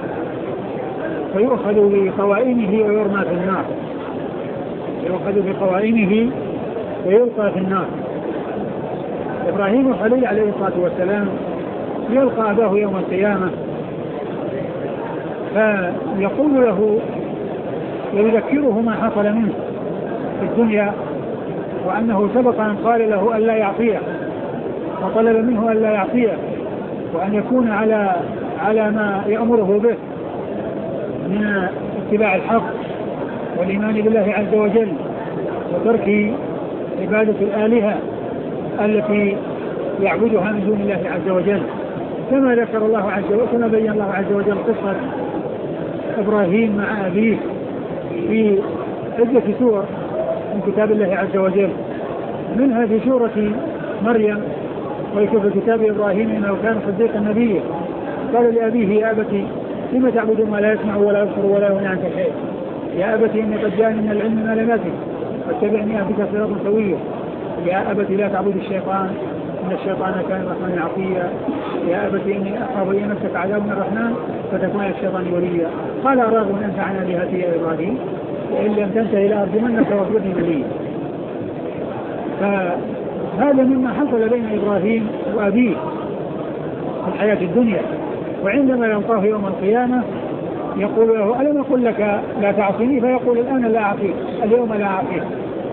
فيؤخذ بقوائمه ويرمى في النار يؤخذ بقوائمه ويلقى في النار. إبراهيم الخليل عليه الصلاة والسلام يلقى أباه يوم القيامة، فيقول له ويذكره ما حصل منه في الدنيا، وأنه سبق أن قال له أن لا يعطيه، وطلب منه أن لا يعطيه، وأن يكون على على ما يأمره به من اتباع الحق والإيمان بالله عز وجل، وترك عبادة الآلهة التي يعبدها من دون الله عز وجل، كما ذكر الله عز وجل كما بين الله عز وجل قصة إبراهيم مع أبيه في عدة سور من كتاب الله عز وجل، منها في سورة مريم: ويكتب في كتاب إبراهيم إنه كان صديقا نبيا قال لأبيه: يا أبتي لم تعبد ما لا يسمع ولا يبصر ولا يغني عنك شيء؟ يا أبتي إني قد جاءني من العلم ما لم يأتك فاتبعني أهدك صراطا سويا. يا أبتي لا تعبد الشيطان إن الشيطان كان الرحمن عصيا. يا أبتي إني أخاف أن يمسك عذاب من الرحمن فتكون الشيطان وليا. قال: أراغب أن أنفعنا بهذه يا إبراهيم وإن لم تنتهي لأرجمنك واهجرني مليا. فهذا مما حصل بين إبراهيم وأبيه في الحياة الدنيا، وعندما يلقاه يوم القيامة يقول له: ألم أقل لك لا تعصيني؟ فيقول: الآن لا أعصيك، اليوم لا أعصيك.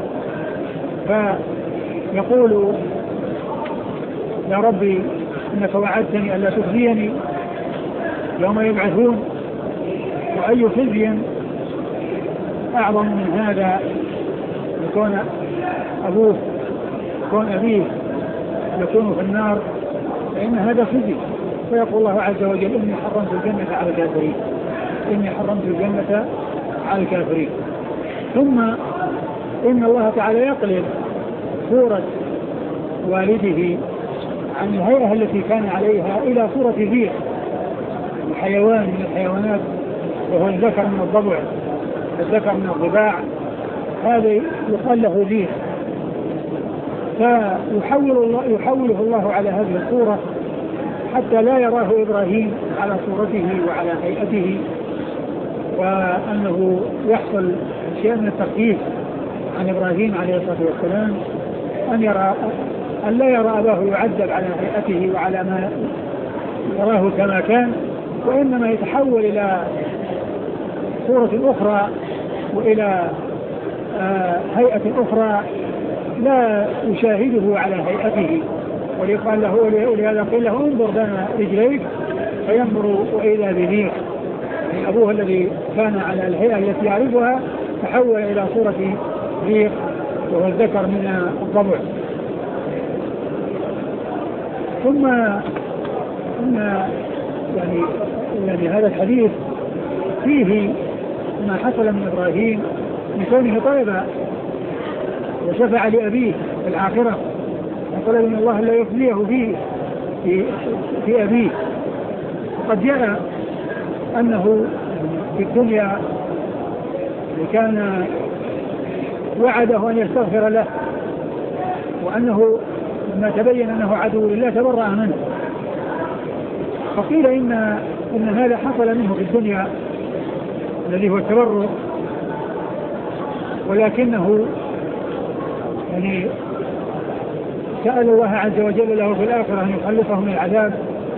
فيقول: يا ربي إنك وعدتني ألا تخزيني يوم يبعثون، وأي خزي أعظم من هذا يكون أبوه يكون أبيه يكون في النار، فإن هذا خزي. فيقول الله عز وجل: إني حرمت الجنة على الكافرين إني حرمت الجنة على الكافرين. ثم إن الله تعالى يقلب صورة والده عن الهيئة التي كان عليها إلى صورة ذيع، حيوان من الحيوانات وهو الذكر من الضبع، الذكر من الضباع، هذا يقال له ذير، فيحول الله يحوله الله على هذه الصورة حتى لا يراه إبراهيم على صورته وعلى هيئته، وأنه يحصل شيء من التخفيف عن إبراهيم عليه الصلاة والسلام، أن يرى أن لا يرى أباه يعذب على هيئته وعلى ما يراه كما كان، وإنما يتحول إلى صورة أخرى وإلى آه هيئة أخرى لا يشاهده على هيئته. وليقال له ولهذا قيل له انظر بين رجليك فينظر وإذا بذير، يعني أبوه الذي كان على الهيئة التي يعرفها تحول إلى صورة ذير وهو الذكر من الضبع. ثم إن يعني يعني هذا الحديث فيه ما حصل من إبراهيم من كونه طيبا وشفع لأبيه في الآخرة، وطلب من الله لا يخزيه فيه في, في أبيه. وقد جاء أنه في الدنيا كان وعده أن يستغفر له، وأنه لما تبين أنه عدو لله تبرأ منه. فقيل إن, إن هذا حصل منه في الدنيا الذي هو التبرؤ، ولكنه يعني سأل الله عز وجل له في الآخرة أن يخلصه من العذاب.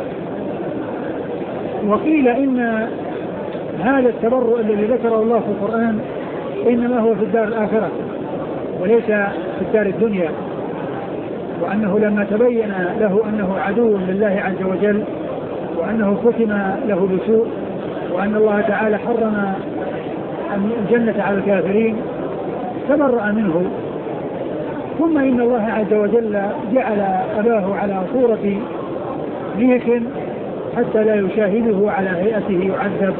وقيل إن هذا التبرؤ الذي ذكره الله في القرآن إنما هو في الدار الآخرة وليس في الدار الدنيا، وأنه لما تبين له أنه عدو لله عز وجل وأنه ختم له بسوء وأن الله تعالى حرم الجنة على الكافرين تبرأ منه. ثم إن الله عز وجل جعل أباه على صورة ذيك حتى لا يشاهده على هيئته يعذب.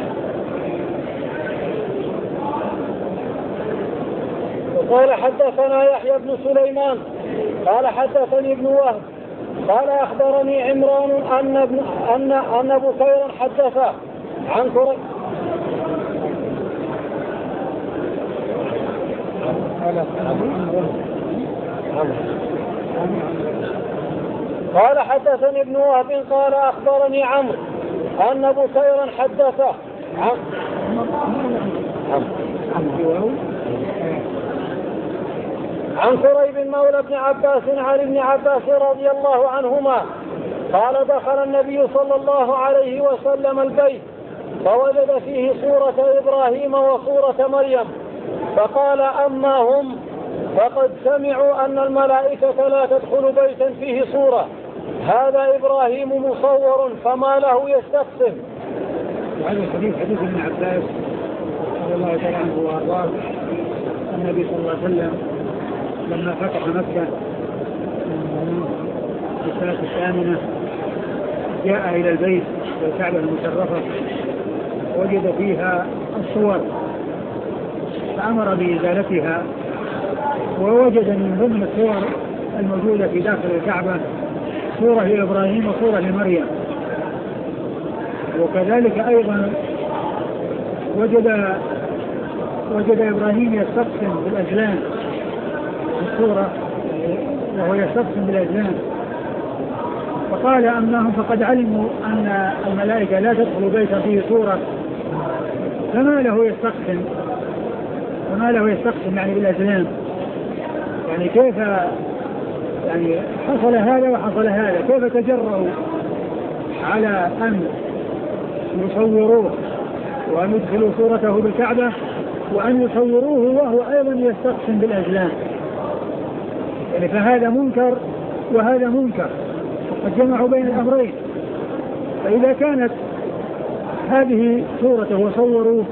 وقال حدثنا يحيى بن سليمان قال حدثني ابن وهب قال أخبرني عمران أن ابن أن أن بكيرا حدث عن كريب قال حدثني ابن وهب قال أخبرني عمرو أن بكيرا حدث عن عن كريب مولى ابن عباس عن ابن عباس رضي الله عنهما قال دخل النبي صلى الله عليه وسلم البيت فوجد فيه صورة إبراهيم وصورة مريم فقال أما هم فقد سمعوا أن الملائكة لا تدخل بيتا فيه صورة، هذا إبراهيم مصور فما له يستقسم. وهذا الحديث حديث ابن عباس رضي الله تعالى عنه وارضاه النبي صلى الله عليه وسلم لما فتح مكة في السنة الثامنة جاء إلى البيت والكعبة المشرفة وجد فيها الصور فأمر بإزالتها، ووجد من ضمن الصور الموجودة في داخل الكعبة صورة لإبراهيم وصورة لمريم. وكذلك أيضا وجد وجد إبراهيم يستقسم بالأزلام الصورة وهو يستقسم بالأزلام، فقال أنهم فقد علموا أن الملائكة لا تدخل بيتا فيه صورة فما له يستقسم فما له يستقسم يعني بالأزلام. يعني كيف يعني حصل هذا وحصل هذا، كيف تجرؤوا على أن يصوروه وأن يدخلوا صورته بالكعبة وأن يصوروه وهو أيضا يستقسم بالأزلام، يعني فهذا منكر وهذا منكر وقد جمعوا بين الأمرين. فإذا كانت هذه صورته وصوروه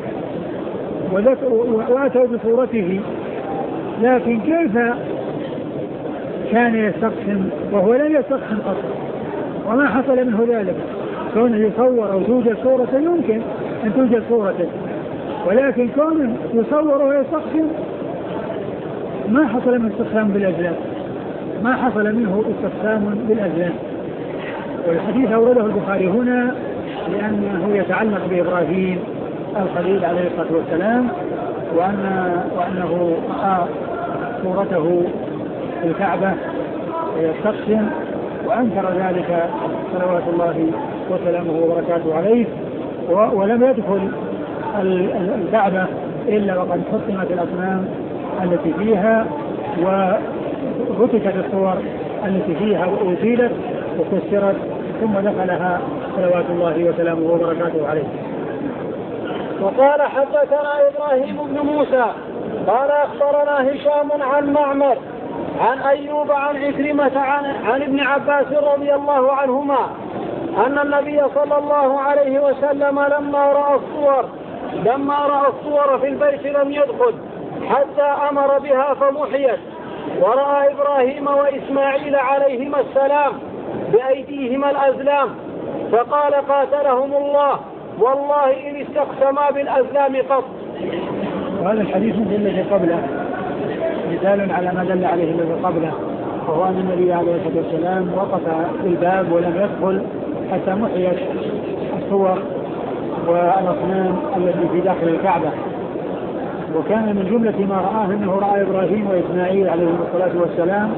وأتوا بصورته، لكن كيف كان يستقسم وهو لم يستقسم أصلا وما حصل منه ذلك؟ كونه يصور أو توجد صورة يمكن أن توجد صورة، ولكن كونه يصور ويستقسم ما حصل من استقسام بالأزلام ما حصل منه استقسام بالأزلام. والحديث أورده البخاري هنا لأنه يتعلق بإبراهيم الخليل عليه الصلاة والسلام، وأن وأنه رأى صورته في الكعبة يستقسم، وأنكر ذلك صلوات الله وسلامه وبركاته عليه، ولم يدخل الكعبة إلا وقد حطمت الأصنام التي فيها ورتكت الصور التي فيها وأزيلت وكسرت، ثم دخلها صلوات الله وسلامه وبركاته عليه. وقال حدثنا إبراهيم بن موسى قال أخبرنا هشام عن معمر عن أيوب عن عكرمة عن, عن ابن عباس رضي الله عنهما أن النبي صلى الله عليه وسلم لما رأى الصور لما رأى الصور في البيت لم يدخل حتى أمر بها فمحيت، ورأى إبراهيم وإسماعيل عليهما السلام بأيديهما الأزلام فقال قاتلهم الله والله إن استقسما بالأزلام قط. وهذا الحديث مثل الذي قبله مثال على ما دل عليه الذي قبله، وهو أن النبي عليه الصلاة والسلام وقف في الباب ولم يدخل حتى محيت الصور والأصنام التي في داخل الكعبة. وكان من جملة ما رآه أنه رأى إبراهيم وإسماعيل عليهم الصلاة والسلام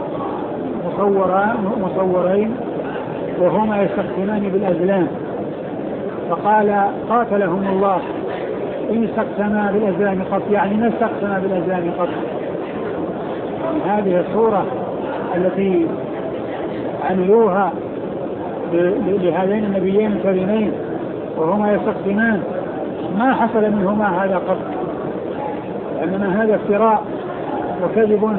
مصورين وهما يستقسمان بالأزلام، فقال قاتلهم الله إن استقسما بالأزلام قط، يعني ما استقسما بالأزلام قط. هذه الصورة التي عملوها لهذين النبيين الكريمين وهما يستقسمان ما حصل منهما هذا قط، إنما هذا افتراء وكذب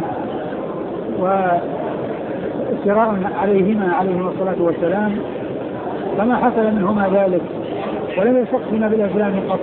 وافتراء عليهما عليهم الصلاة والسلام، فما حصل منهما ذلك ولم يستقسما بالأزلام قط.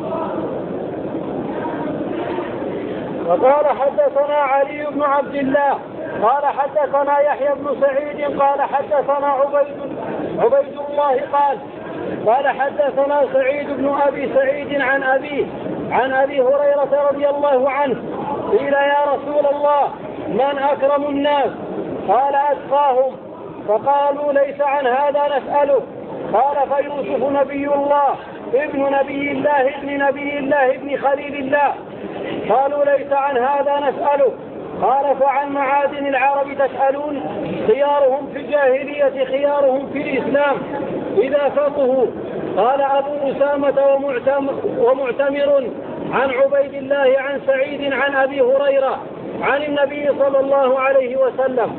وقال حدثنا علي بن عبد الله قال حدثنا يحيى بن سعيد قال حدثنا عبيد عبيد الله قال قال حدثنا سعيد بن أبي سعيد عن أبيه عن أبي هريرة رضي الله عنه قيل يا رسول الله من أكرم الناس؟ قال أتقاهم. فقالوا ليس عن هذا نسأله. قال فيوسف نبي الله ابن نبي الله ابن نبي الله ابن خليل الله. قالوا ليس عن هذا نسأله. قال فعن معادن العرب تسألون؟ خيارهم في الجاهلية خيارهم في الإسلام إذا فقهوا. قال أبو أسامة ومعتمر, ومعتمر عن عبيد الله عن سعيد عن أبي هريرة عن النبي صلى الله عليه وسلم.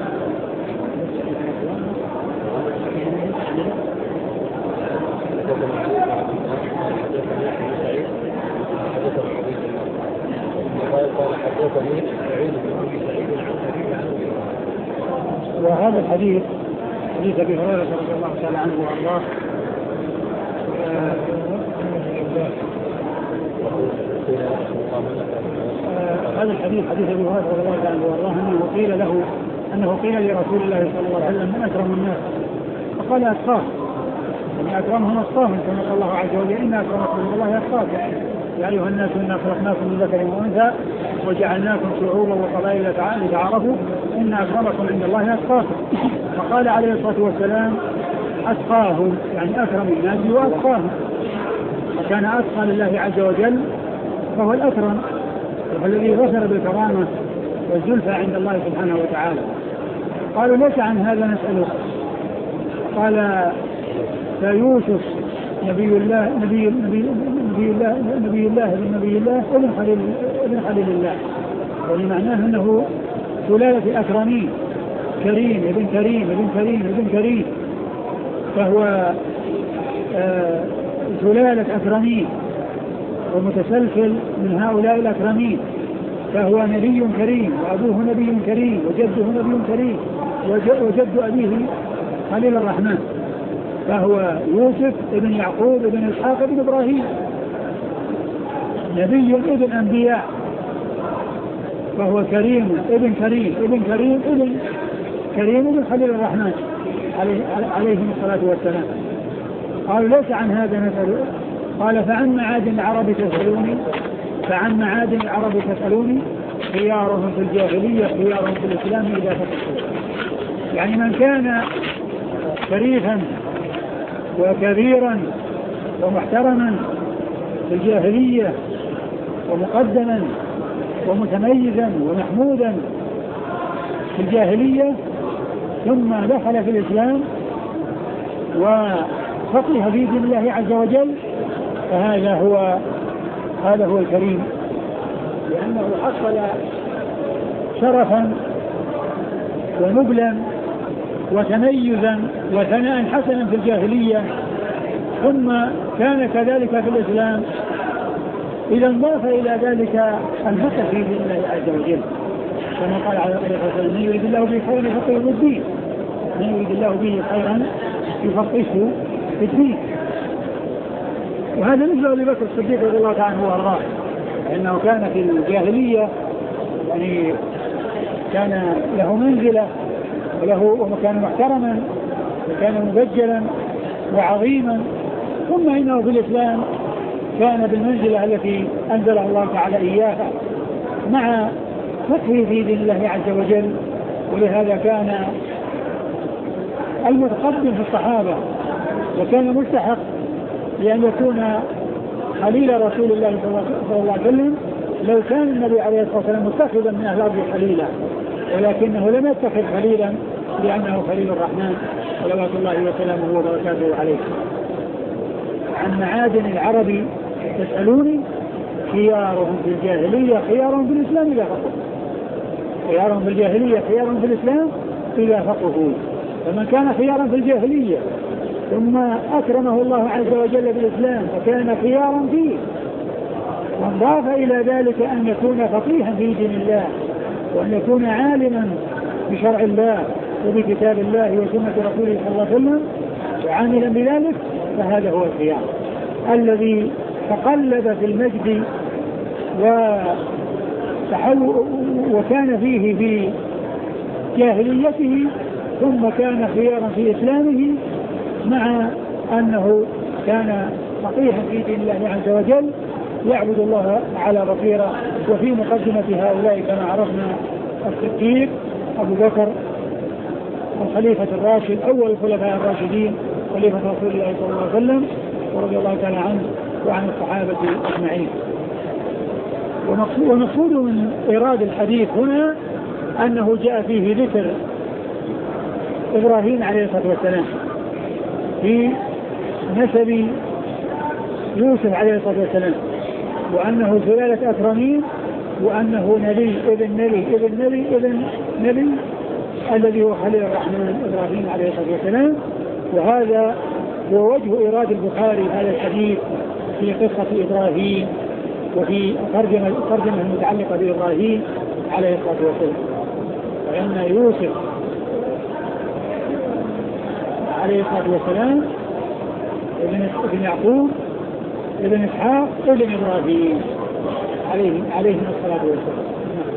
وهذا الحديث حديث أبي هريرة رضي الله تعالى عنه وأرضاه هذا الحديث حديث أبي هريرة رضي الله عنه وأرضاه أنه قيل له أنه قيل لرسول الله صلى الله عليه وسلم من أكرم الناس؟ فقال أتقاهم، يعني أكرمهم أتقاهم كما قال الله عز وجل إن أكرمكم عند الله أتقاكم. يا أيها الناس إنا خلقناكم من ذكر وأنثى وجعلناكم شعوبا وقبائل لتعارفوا إن أكرمكم عند الله أتقاكم. فقال عليه الصلاة والسلام أتقاهم، يعني أكرم الناس وأتقاهم، فكان أتقى لله عز وجل فهو الأكرم والذي ظفر بالكرامة والزلفى عند الله سبحانه وتعالى. قالوا ليس عن هذا نسأله. قال فيوسف نبي الله نبي نبي نبي الله نبي الله ابن نبي الله ابن خليل ابن خليل الله، ومعناه انه سلالة اكرمين، كريم ابن كريم ابن كريم ابن كريم، فهو آه سلالة اكرمين ومتسلسل من هؤلاء الاكرمين، فهو نبي كريم وابوه نبي كريم وجده نبي كريم وجد ابيه خليل الرحمن، فهو يوسف ابن يعقوب ابن إسحاق ابن إبراهيم، نبي ابن أنبياء، فهو كريم ابن كريم ابن كريم ابن كريم ابن خليل الرحمن عليه عليهم الصلاة والسلام. قالوا ليس عن هذا نسأل. قال فعن معادن العرب تسألوني فعن معادن العرب تسألوني خيارهم في الجاهلية خيارهم في الإسلام إذا فقهوا. يعني من كان شريفا وكبيرا ومحترما في الجاهلية ومقدما ومتميزا ومحمودا في الجاهلية ثم دخل في الإسلام وفقه في دين الله عز وجل، فهذا هو هذا هو الكريم، لأنه حصل شرفا ونبلا وتميزا وثناء حسنا في الجاهلية، ثم كان كذلك في الإسلام، إذا انضاف إلى ذلك الفقه في دين الله عز وجل، كما قال عليه الصلاة والسلام: من يريد الله به خيرا يفقهه في الدين، من يريد الله به خيرا يفقهه في الدين. وهذا مثل أبي بكر الصديق رضي الله تعالى عنه وأرضاه، لأنه كان في الجاهلية يعني كان له منزلة وله وكان محترما وكان مبجلا وعظيما، ثم إنه في الإسلام كان بالمنزلة التي أنزل الله تعالى إياها مع فقهه في دين الله عز وجل. ولهذا كان المتقدم في الصحابة وكان مستحق لأن يكون خليل رسول الله صلى الله عليه وسلم لو كان النبي عليه الصلاة والسلام متخذا من أهل الأرض خليلا، ولكنه لم يتخذ خليلا لأنه خليل الرحمن صلوات الله وسلامه وبركاته عليه. عن معادن العرب تسألوني: خيارهم في الجاهلية خيارهم في الإسلام إذا فقهوا، خيارهم في الجاهلية خيارهم في الإسلام إذا فقهوا. فمن كان خيارا في الجاهلية ثم أكرمه الله عز وجل بالإسلام فكان خيارا فيه، وانضاف إلى ذلك أن يكون فقيها في دين الله وأن يكون عالما بشرع الله وبكتاب الله وسنة رسوله صلى الله عليه وسلم وعاملا بذلك، فهذا هو الخيار الذي تقلب في المجد وكان فيه في جاهليته ثم كان خيارا في إسلامه، مع أنه كان فقيها في دين الله عز وجل يعبد الله على بصيرة. وفي مقدمة هؤلاء كما عرفنا الصديق أبو بكر الخليفة الراشد أول الخلفاء الراشدين خليفة رسول الله صلى الله عليه وسلم ورضي الله تعالى عنه وعن الصحابة أجمعين. ومقصود من إيراد الحديث هنا أنه جاء فيه ذكر إبراهيم عليه الصلاة والسلام في نسب يوسف عليه الصلاة والسلام، وأنه سلالة أكرمين، وأنه نبي ابن نبي ابن نبي ابن نبي الذي هو خليل الرحمن إبراهيم عليه الصلاة والسلام. وهذا هو وجه إيراد البخاري هذا الحديث في قصة إبراهيم وفي ترجمة المتعلقة بإبراهيم عليه الصلاة والسلام. وأن يوسف عليه الصلاة والسلام ابن يعقوب ابن إسحاق ابن إبراهيم عليه عليه الصلاة والسلام.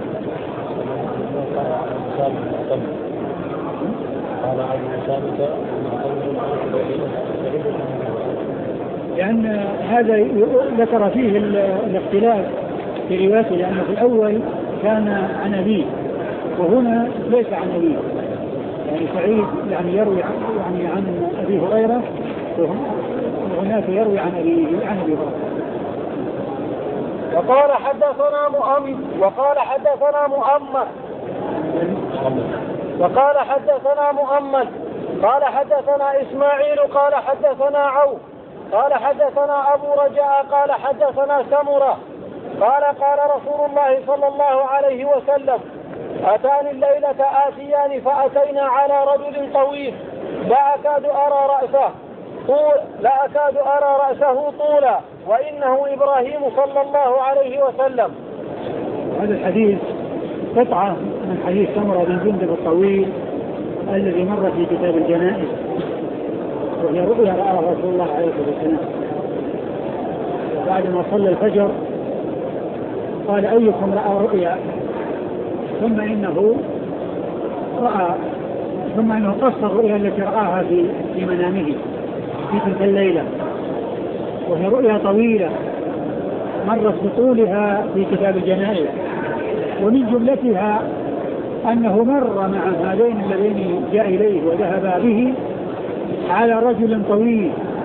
لأن هذا ذكر فيه الاختلاف في روايته، لأنه في الأول كان عن أبيه وهنا ليس عن أبيه، يعني سعيد يعني يروي يعني عن أبي هريرة وهناك يروي عن أبيه عن أبي هريرة. وقال حدثنا مؤمن وقال حدثنا مؤمن وقال حدثنا مؤمن قال حدثنا إسماعيل قال حدثنا عوف قال حدثنا أبو رجاء قال حدثنا سمرة قال قال رسول الله صلى الله عليه وسلم: أتاني الليلة آتيان فأتينا على رجل طويل لا أكاد أرى رأسه طول لا أكاد أرى رأسه طولا وإنه إبراهيم صلى الله عليه وسلم. هذا الحديث قطعة من حديث سمرة بن جندب الطويل الذي مر في كتاب الجنائز، وهي رؤيا رآها رسول الله عليه الصلاة والسلام بعد ما صلى الفجر، قال: أيكم رأى رؤيا؟ ثم إنه رأى ثم إنه قص الرؤيا التي رآها في في منامه في تلك الليلة، وهي رؤيا طويلة مرت بطولها في كتاب الجنائز، ومن جملتها أنه مر مع هذين الذين جاء إليه وذهب به على رجل طويل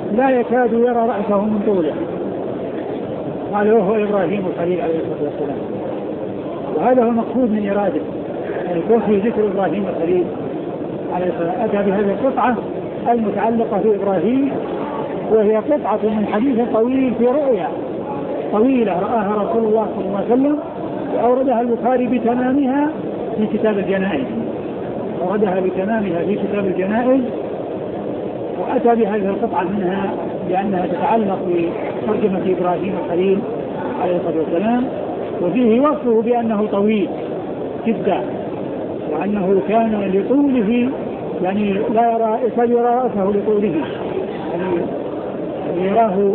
لا يكاد يرى رأسه من طوله. قال وهو إبراهيم الخليل عليه الصلاة والسلام. وهذا هو المقصود من إرادة الكون في ذكر إبراهيم الخليل عليه الصلاة. أتى بهذه القطعة المتعلقة بإبراهيم، وهي قطعة من حديث طويل في رؤيا طويلة رآها رسول الله صلى الله عليه وسلم، وأوردها البخاري بتمامها في كتاب الجنائز، أوردها بتمامها في كتاب الجنائز، وأتى بهذه القطعة منها لأنها تتعلق بترجمة إبراهيم الخليل عليه الصلاة والسلام، وفيه وصفه بأنه طويل جدا، وأنه كان لطوله يعني لا يرى يكاد يرى رأسه لطوله، يعني يراه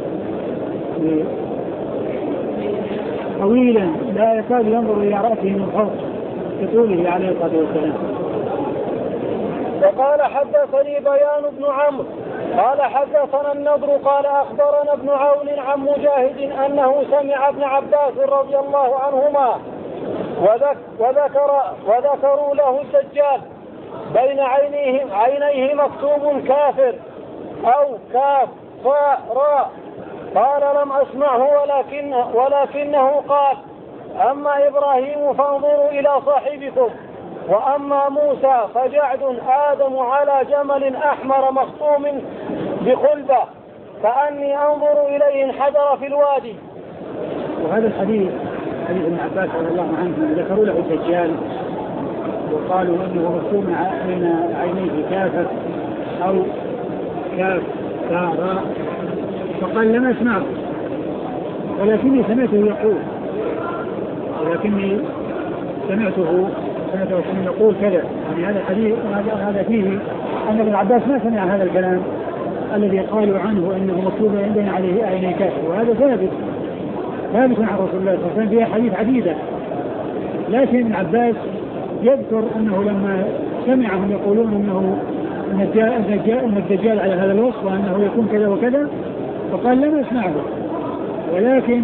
طويلا لا يكاد ينظر إلى رأسه من فوق لطوله عليه الصلاة والسلام. وقال حدثني بيان بن عمرو قال حدثنا النضر قال أخبرنا ابن عون عن مجاهد أنه سمع ابن عباس رضي الله عنهما وذكر وذكروا له الدجال بين عينيه عينيه مكتوب كافر أو كاف فاء راء. قال لم أسمعه ولكن ولكنه قال أما إبراهيم فانظروا إلى صاحبكم، وأما موسى فجعد آدم على جمل أحمر مخطوم بخلبة كأني أنظر إليه انحدر في الوادي. وهذا الحديث حديث ابن عباس رضي الله عنه ذكروا له الدجال وقالوا أنه مرسوم بين عينيه كافة أو كاف راء، فقال لم أسمعه ولكني سمعته يقول ولكني سمعته سمعته يقول كذا. يعني هذا الحديث هذا فيه أن ابن عباس ما سمع هذا الكلام الذي قالوا عنه أنه مكتوب عندنا عليه عيني كافة، وهذا ثابت ثابت عن رسول الله صلى الله عليه وسلم فيها حديث عديدة. لكن ابن عباس يذكر أنه لما سمعهم يقولون أنه أن الدجال على هذا الوصف وأنه يكون كذا وكذا، فقال لم أسمعه ولكن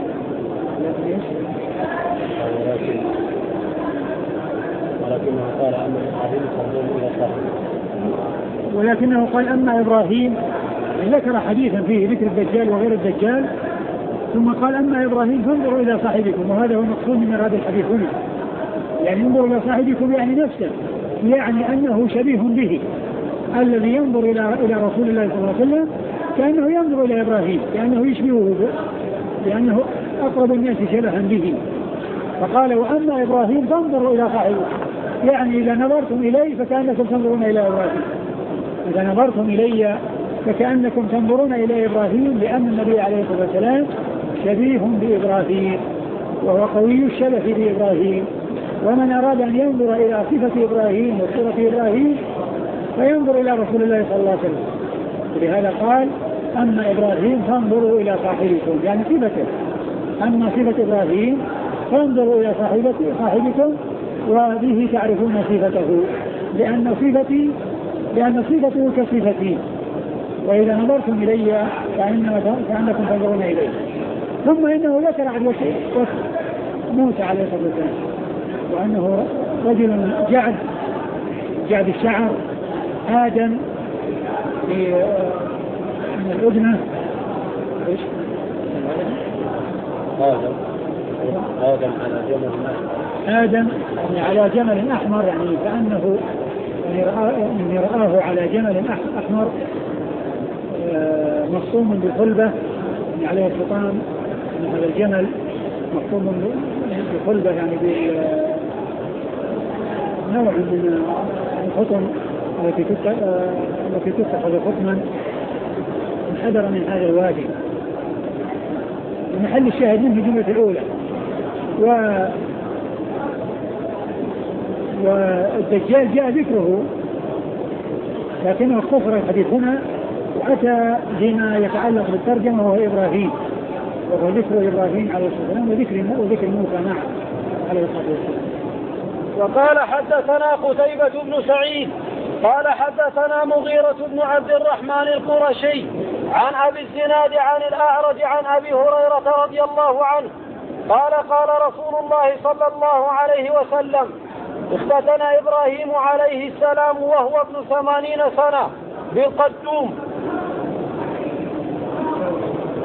ولكنه قال أما إبراهيم فانظروا إلى صاحبكم ولكنه قال أما إبراهيم، ذكر حديثا فيه ذكر الدجال وغير الدجال، ثم قال أما إبراهيم فانظروا إلى صاحبكم، وهذا هو المقصود من هذا الحديث هنا. يعني انظروا إلى صاحبكم يعني نفسه، يعني أنه شبيه به، الذي ينظر إلى إلى رسول الله صلى الله عليه وسلم كأنه ينظر إلى إبراهيم، كأنه يشبهه لأنه أقرب الناس شبها به. فقال وأما إبراهيم فانظروا إلى صاحبكم، يعني إذا نظرتم إليه فكأنكم تنظرون إلى إبراهيم، إذا نظرتم إلي فكأنكم تنظرون إلى إبراهيم، لأن النبي عليه الصلاة والسلام شبيه بإبراهيم وهو قوي الشبه بإبراهيم، ومن أراد أن ينظر إلى صفة إبراهيم وصورة إبراهيم فينظر إلى رسول الله صلى الله عليه وسلم. لهذا قال أما إبراهيم فانظروا إلى صاحبكم، يعني صفته، أما صفة إبراهيم فانظروا إلى صاحبكم وبه تعرفون صفته، لأن صفتي لأن صفته كصفتي، وإذا نظرتم إلي فإنكم تنظرون إليه. ثم إنه ذكر عن وصف موسى عليه الصلاة والسلام، وأنه رجل جعد جعد الشعر آدم من الأذنة إيش؟ آدم آدم على جمل آدم يعني على جمل أحمر، يعني كأنه يعني رآه على جمل أحمر مصوم بالخلبة، يعني عليه الحطام، يعني هذا الجمل مصوم بالخلبة، يعني بنوع من الخطم التي تتخذ خطما انحدر من هذا الوادي. ومحل الشاهد منه الجملة الأولى. و والدجال جاء ذكره لكنه اختصر الحديث هنا وأتى بما يتعلق بالترجمة وهو إبراهيم، وهو ذكر إبراهيم عليه الصلاة والسلام وذكر وذكر موسى معه عليه الصلاة والسلام. وقال حدثنا قتيبة بن سعيد قال حدثنا مغيرة بن عبد الرحمن القرشي عن أبي الزناد عن الأعرج عن أبي هريرة رضي الله عنه قال قال رسول الله صلى الله عليه وسلم اختتن إبراهيم عليه السلام وهو ابن ثمانين سنة بالقدوم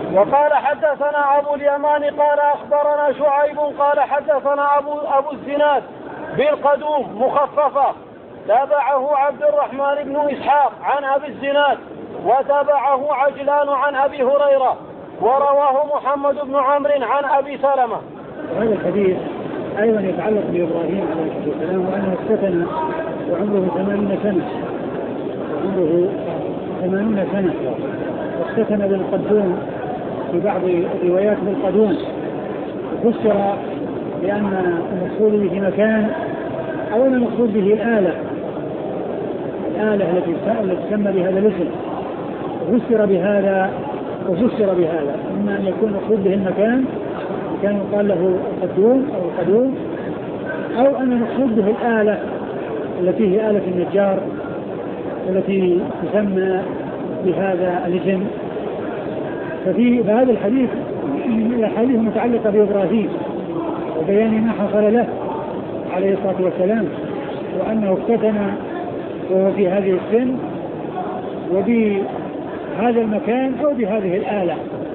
وقال حدثنا أبو اليمان قال أخبرنا شعيب قال حدثنا أبو, أبو الزناد بالقدوم مخففة تابعه عبد الرحمن بن إسحاق عن أبي الزناد وتابعه عجلان عن أبي هريرة ورواه محمد بن عمرو عن أبي سلمة. هذا الحديث أيضا يتعلق بإبراهيم عليه الصلاة والسلام وأنه افتتن وعمره ثمانين سنة عمره ثمانين سنة وافتتن بالقدوم في بعض الروايات بالقدوم فسر بأن المقصود به مكان أو المقصود به الآلة الآلة التي تسمى بهذا الاسم فسر بهذا وفسر بهذا إما أن يكون المقصود به المكان كان يقال له القدوم أو القدوم أو أن المقصود به الآلة التي هي آلة النجار التي تسمى بهذا الاسم. ففي هذا الحديث من الأحاديث المتعلقة بإبراهيم وبيان ما حصل له عليه الصلاة والسلام وأنه افتتن وهو في هذه السن وبهذا المكان أو بهذه الآلة.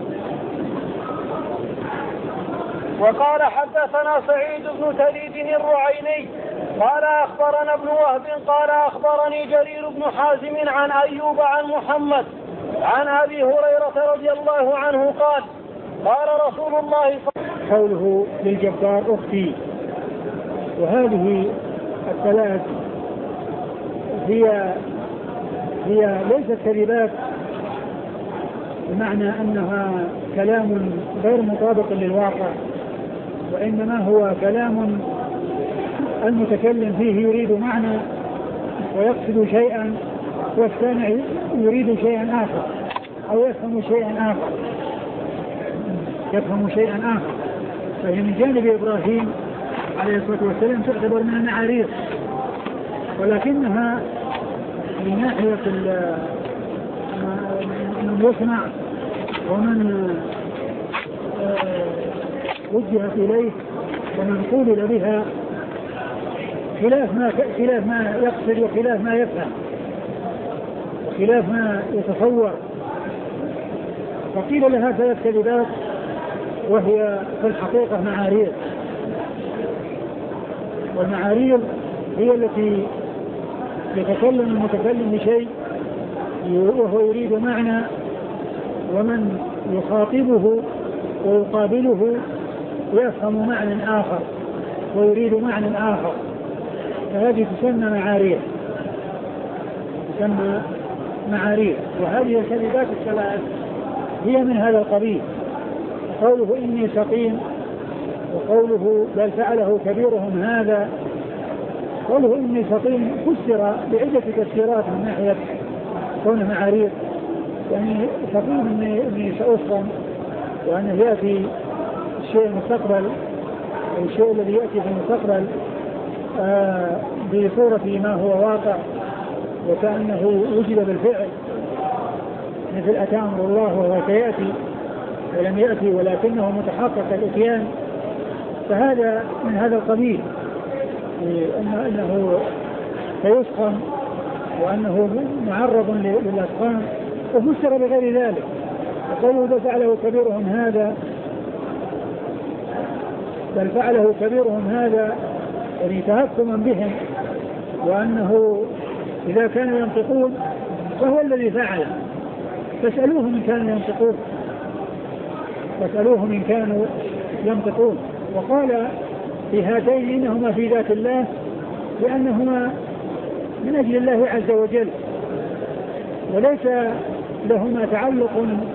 وقال حدثنا سعيد بن تليد الرعيني قال أخبرنا ابن وهب قال أخبرني جرير بن حازم عن أيوب عن محمد عن أبي هريرة رضي الله عنه قال قال رسول الله قوله للجبار أختي. وهذه الثلاث هي هي ليست كلمات بمعنى أنها كلام غير مطابق للواقع وإنما هو كلام المتكلم فيه يريد معنى ويقصد شيئا والسامع يريد شيئا آخر أو يفهم شيئا آخر يفهم شيئا آخر. فهي من جانب إبراهيم عليه الصلاة والسلام تعتبر من المعاريض ولكنها من ناحية من يسمع ومن وجهت إليه ومن قول بها خلاف ما خلاف ما يقصد وخلاف ما يفهم وخلاف ما يتصور. فقيل لها ثلاث كلمات وهي في الحقيقة معاريض والمعاريض هي التي يتكلم المتكلم بشيء وهو يريد معنى ومن يخاطبه ويقابله يفهم معنى آخر ويريد معنى آخر فهذه تسمى معاريض تسمى معاريض. وهذه الكلمات الثلاث هي من هذا القبيل. قوله إني سقيم وقوله بل فعله كبيرهم هذا قوله إني سقيم فسر بعدة تفسيرات من ناحية كونه معاريض يعني سقيم إني, إني سأسقم وأنه يأتي الشيء المستقبل الشيء الذي يأتي في المستقبل آه بصورة ما هو واقع وكأنه وجد بالفعل مثل أتى أمر الله وهو سيأتي ولم يأتي ولكنه متحقق الإتيان. فهذا من هذا القبيل أنه سيسقم وأنه معرض للأسقام وفسر بغير ذلك. وقالوا بل فعله كبيرهم هذا بل فعله كبيرهم هذا يعني تهكما بهم وأنه إذا كانوا ينطقون فهو الذي فعله فاسألوهم إن كانوا ينطقون فاسألوهم إن كانوا ينطقون. وقال في هاتين إنهما في ذات الله لأنهما من أجل الله عز وجل وليس لهما تعلق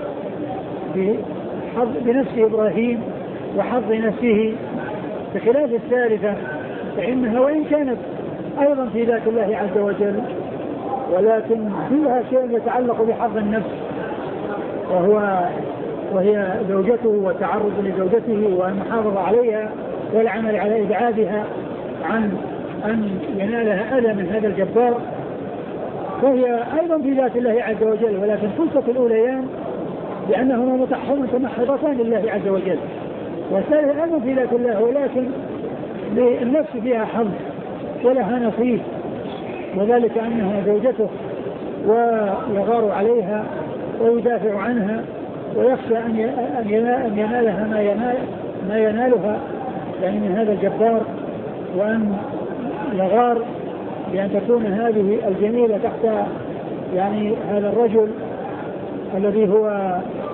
بنفس إبراهيم وحظ نفسه بخلاف الثالثة فإنها وإن كانت أيضا في ذات الله عز وجل ولكن فيها شيء يتعلق بحظ النفس وهو وهي زوجته والتعرض لزوجته والمحافظة عليها والعمل على إبعادها عن أن ينالها أذى من هذا الجبار فهي أيضا في ذات الله عز وجل ولكن خلصة الأوليان لأنهما متمحضتان لله عز وجل والثالثة أيضا في ذات الله ولكن للنفس فيها حظ ولها نصيب وذلك أنها زوجته ويغار عليها ويدافع عنها ويخشى أن ينالها ما, ينال ما ينالها يعني من هذا الجبار، وأن يغار بأن تكون هذه الجميلة تحت يعني هذا الرجل الذي هو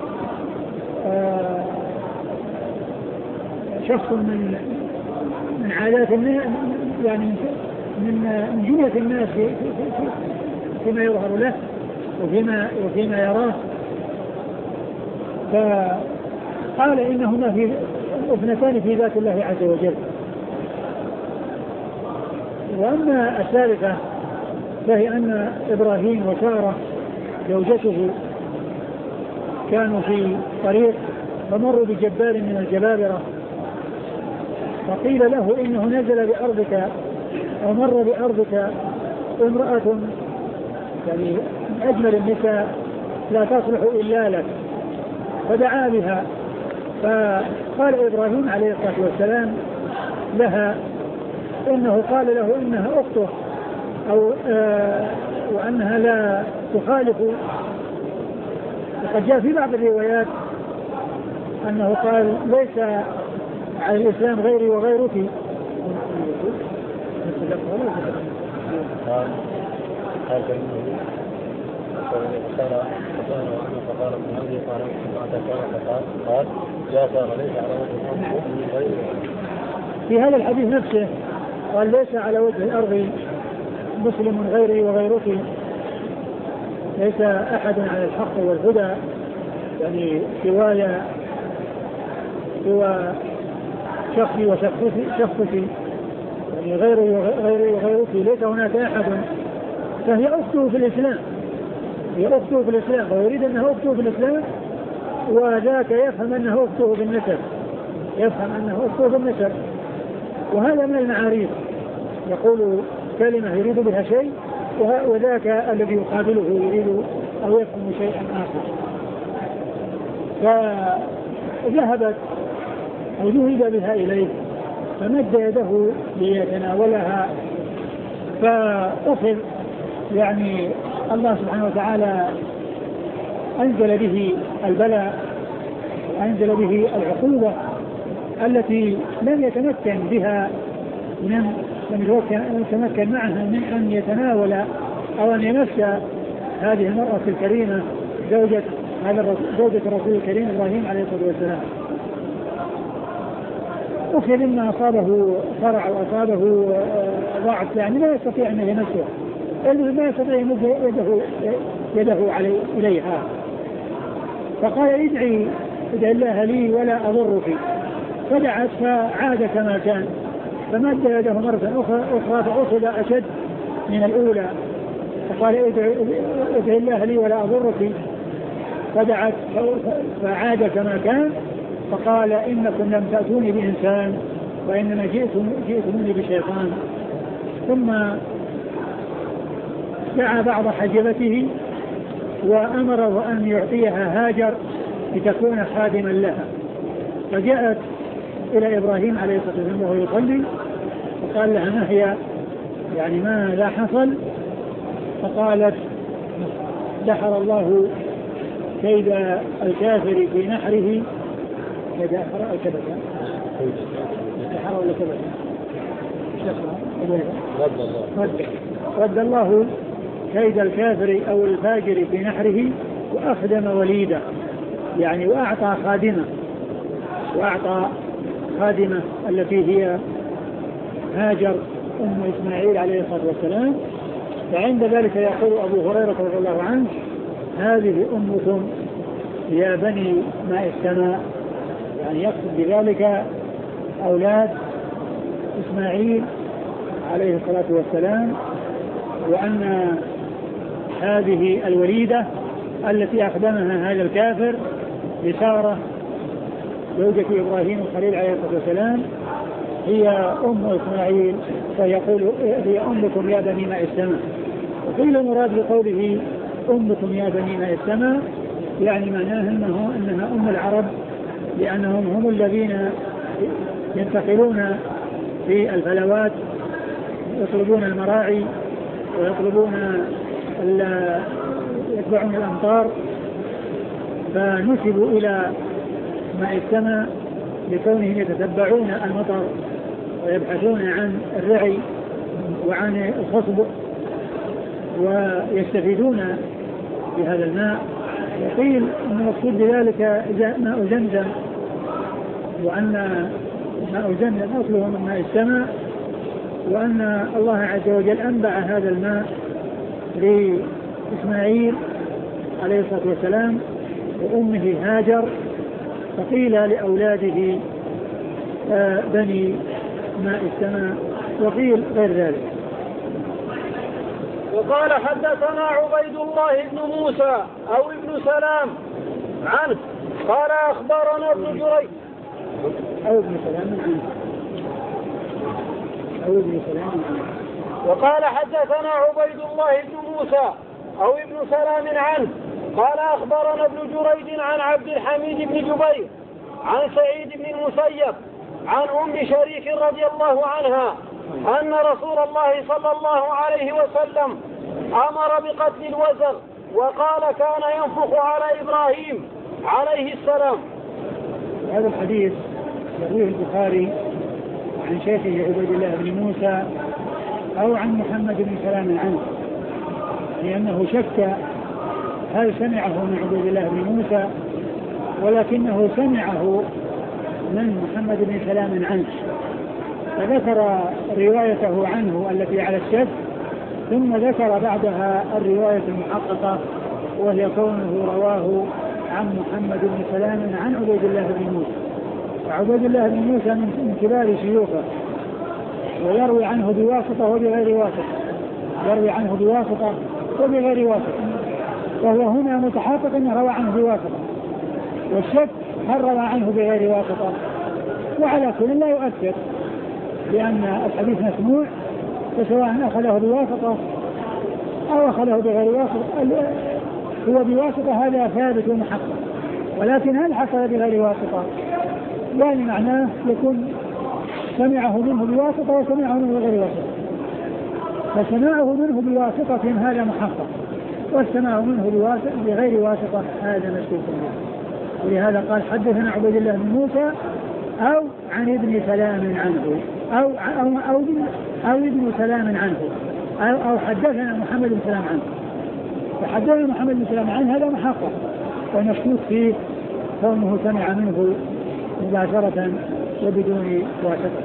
شخص من من عادات الناس، يعني من من جملة الناس في في فيما يظهر له وفيما وفيما يراه. فقال إنهما في اثنتان في ذات الله عز وجل. وأما الثالثة فهي أن إبراهيم وسارة زوجته كانوا في طريق فمروا بجبار من الجبابرة، فقيل له إنه نزل بأرضك أو مر بأرضك امرأة يعني من أجمل النساء لا تصلح إلا لك، فدعا بها. فقال إبراهيم عليه الصلاة والسلام لها إنه قال له إنها أخته أو آه وأنها لا تخالف. وقد جاء في بعض الروايات أنه قال ليس على الإسلام غيري وغيرك. قال قال فقال ابن عمري قال قال جاء ليس على وجه الأرض. في هذا الحديث نفسه قال ليس على وجه الأرض مسلم غيري وغيرك، ليس أحد على الحق والهدى يعني سواي سوى شخصي وشخصتي يعني غيري وغيري وغيرك، ليس هناك أحد. فهي أخته في الإسلام، هي أخته في الإسلام، ويريد أنها أخته في الإسلام، وذاك يفهم أنه أخته بالنسب، يفهم أنه أخته بالنسب. وهذا من المعاريف، يقول كلمة يريد بها شيء وذاك الذي يقابله يريد أو يفهم شيئا آخر. فذهبت أو ذهب بها إليه فمد يده ليتناولها، فأخذ يعني الله سبحانه وتعالى أنزل به البلاء، أنزل به العقوبة التي لم يتمكن بها من لم يتمكن معها من أن يتناول أو أن يمس هذه المرأة الكريمة زوجة هذا زوجة الرسول الكريم إبراهيم عليه الصلاة والسلام. أخذ مما أصابه صرع وأصابه ضعف يعني لا يستطيع أن يمسه، إنه ما يستطيع أن يده يده علي إليها. فقال ادعي ادعي الله لي ولا أضرك، فدعت فعاد كما كان، فمد يده مرة أخرى فأخذ أشد من الأولى، فقال ادعي الله لي ولا أضرك، فدعت فعاد كما كان، فقال إنكم لم تأتوني بإنسان وإنما جئتم جئتموني بشيطان. ثم دعا بعض حجبته وأمره أن يعطيها هاجر لتكون خادما لها، فجاءت إلى إبراهيم عليه الصلاة والسلام وهو يصلي، فقال لها ما هي يعني ما لا حصل؟ فقالت دحر الله كيد الكافر في نحره. كيد أخرى أو كبتا دحر ولا كبتا رد, رد الله كيد الكافر أو الفاجر في نحره وأخدم وليدا، يعني وأعطى خادمة وأعطى خادمة التي هي هاجر أم إسماعيل عليه الصلاة والسلام. فعند ذلك يقول أبو هريرة رضي الله عنه هذه أمكم يا بني ماء السماء، يعني يقصد بذلك أولاد إسماعيل عليه الصلاة والسلام، وأن هذه الوليدة التي أخدمها هذا الكافر بسارة زوجة إبراهيم الخليل عليه الصلاة والسلام هي أم إسماعيل، فيقول هي أمكم يا بني ماء السماء. وقيل المراد بقوله أمكم يا بني ماء السماء يعني معناه أنه أنها أم العرب، لأنهم هم الذين ينتقلون في الفلوات يطلبون المراعي ويطلبون يتبعون الأمطار فنسبوا إلى ماء السماء لكونهم يتتبعون المطر ويبحثون عن الرعي وعن الخصب ويستفيدون بهذا الماء. وقيل أن المقصود بذلك ماء زمزم، وأن ماء زمزم أصله من ماء السماء، وأن الله عز وجل أنبع هذا الماء لإسماعيل عليه الصلاة والسلام وأمه هاجر، فقيل لأولاده آه بني ماء السماء، وقيل غير ذلك. وقال حدثنا عبيد الله بن موسى أو ابن سلام عنه قال أخبرنا ابن جريج أو ابن سلام عنه أو ابن سلام عنه وقال حدثنا عبيد الله بن موسى أو ابن سلام عنه قال أخبرنا ابن جريج عن عبد الحميد بن جبير عن سعيد بن المسيب عن أم شريك رضي الله عنها أن رسول الله صلى الله عليه وسلم أمر بقتل الوزغ وقال كان ينفخ على إبراهيم عليه السلام. هذا الحديث يرويه البخاري عن شيخه عبيد الله بن موسى أو عن محمد بن سلام عنه، لأنه شك هل سمعه من عبيد الله بن موسى، ولكنه سمعه من محمد بن سلام عنه، فذكر روايته عنه التي على الشك، ثم ذكر بعدها الرواية المحققة وهي كونه رواه عن محمد بن سلام عن عبيد الله بن موسى. وعبيد الله بن موسى من كبار شيوخه، ويروي عنه بواسطة وبغير واسطة، يروي عنه بواسطة وبغير واسطة، وهو هنا متحقق أنه روى عنه بواسطة، والشك هل روى عنه بغير واسطة، وعلى كل لا يؤثر، لأن الحديث مسموع، فسواء أخذه بواسطة أو أخذه بغير واسطة هو بواسطة هذا ثابت ومحقق، ولكن هل حصل بغير واسطة؟ يعني معناه يكون سمعه منه بواسطة وسمعه منه بغير واسطة، فسمعه منه بواسطة هذا محقق، والسماع منه بغير واسطة هذا مشكوك به. ولهذا قال حدثنا عبيد الله بن موسى أو عن ابن سلام عنه أو أو أو, أو ابن سلام عنه أو, أو حدثنا محمد بن سلام عنه. فحدثنا محمد بن سلام عنه هذا محقق ومشكوك فيه كونه سمع منه مباشرة وبدون واسطة.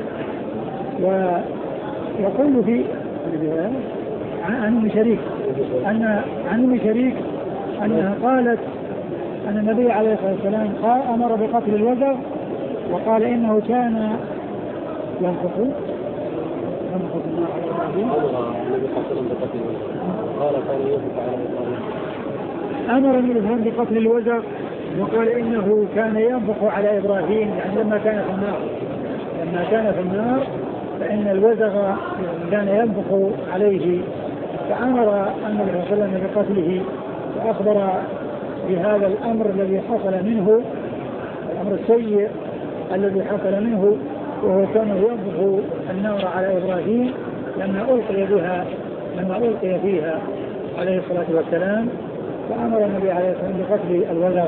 ويقول في عن أم شريك أن عن أم شريك أنها قالت أن النبي عليه الصلاة والسلام قال أمر بقتل الوزغ، وقال إنه كان ينفخ ينفخ النار على إبراهيم. قال كان ينفخ على إبراهيم. أمر النبي بقتل الوزغ وقال إنه كان ينفخ على إبراهيم، يعني لما كان في النار لما كان في النار فإن الوزغ كان ينفخ عليه، فأمر النبي صلى الله عليه وسلم بقتله، وأخبر بهذا الأمر الذي حصل منه، الأمر السيء الذي حصل منه، وهو كان ينفخ النار على إبراهيم لما ألقي بها لما ألقي فيها عليه الصلاة والسلام، فأمر النبي عليه الصلاة والسلام بقتل الوزغ.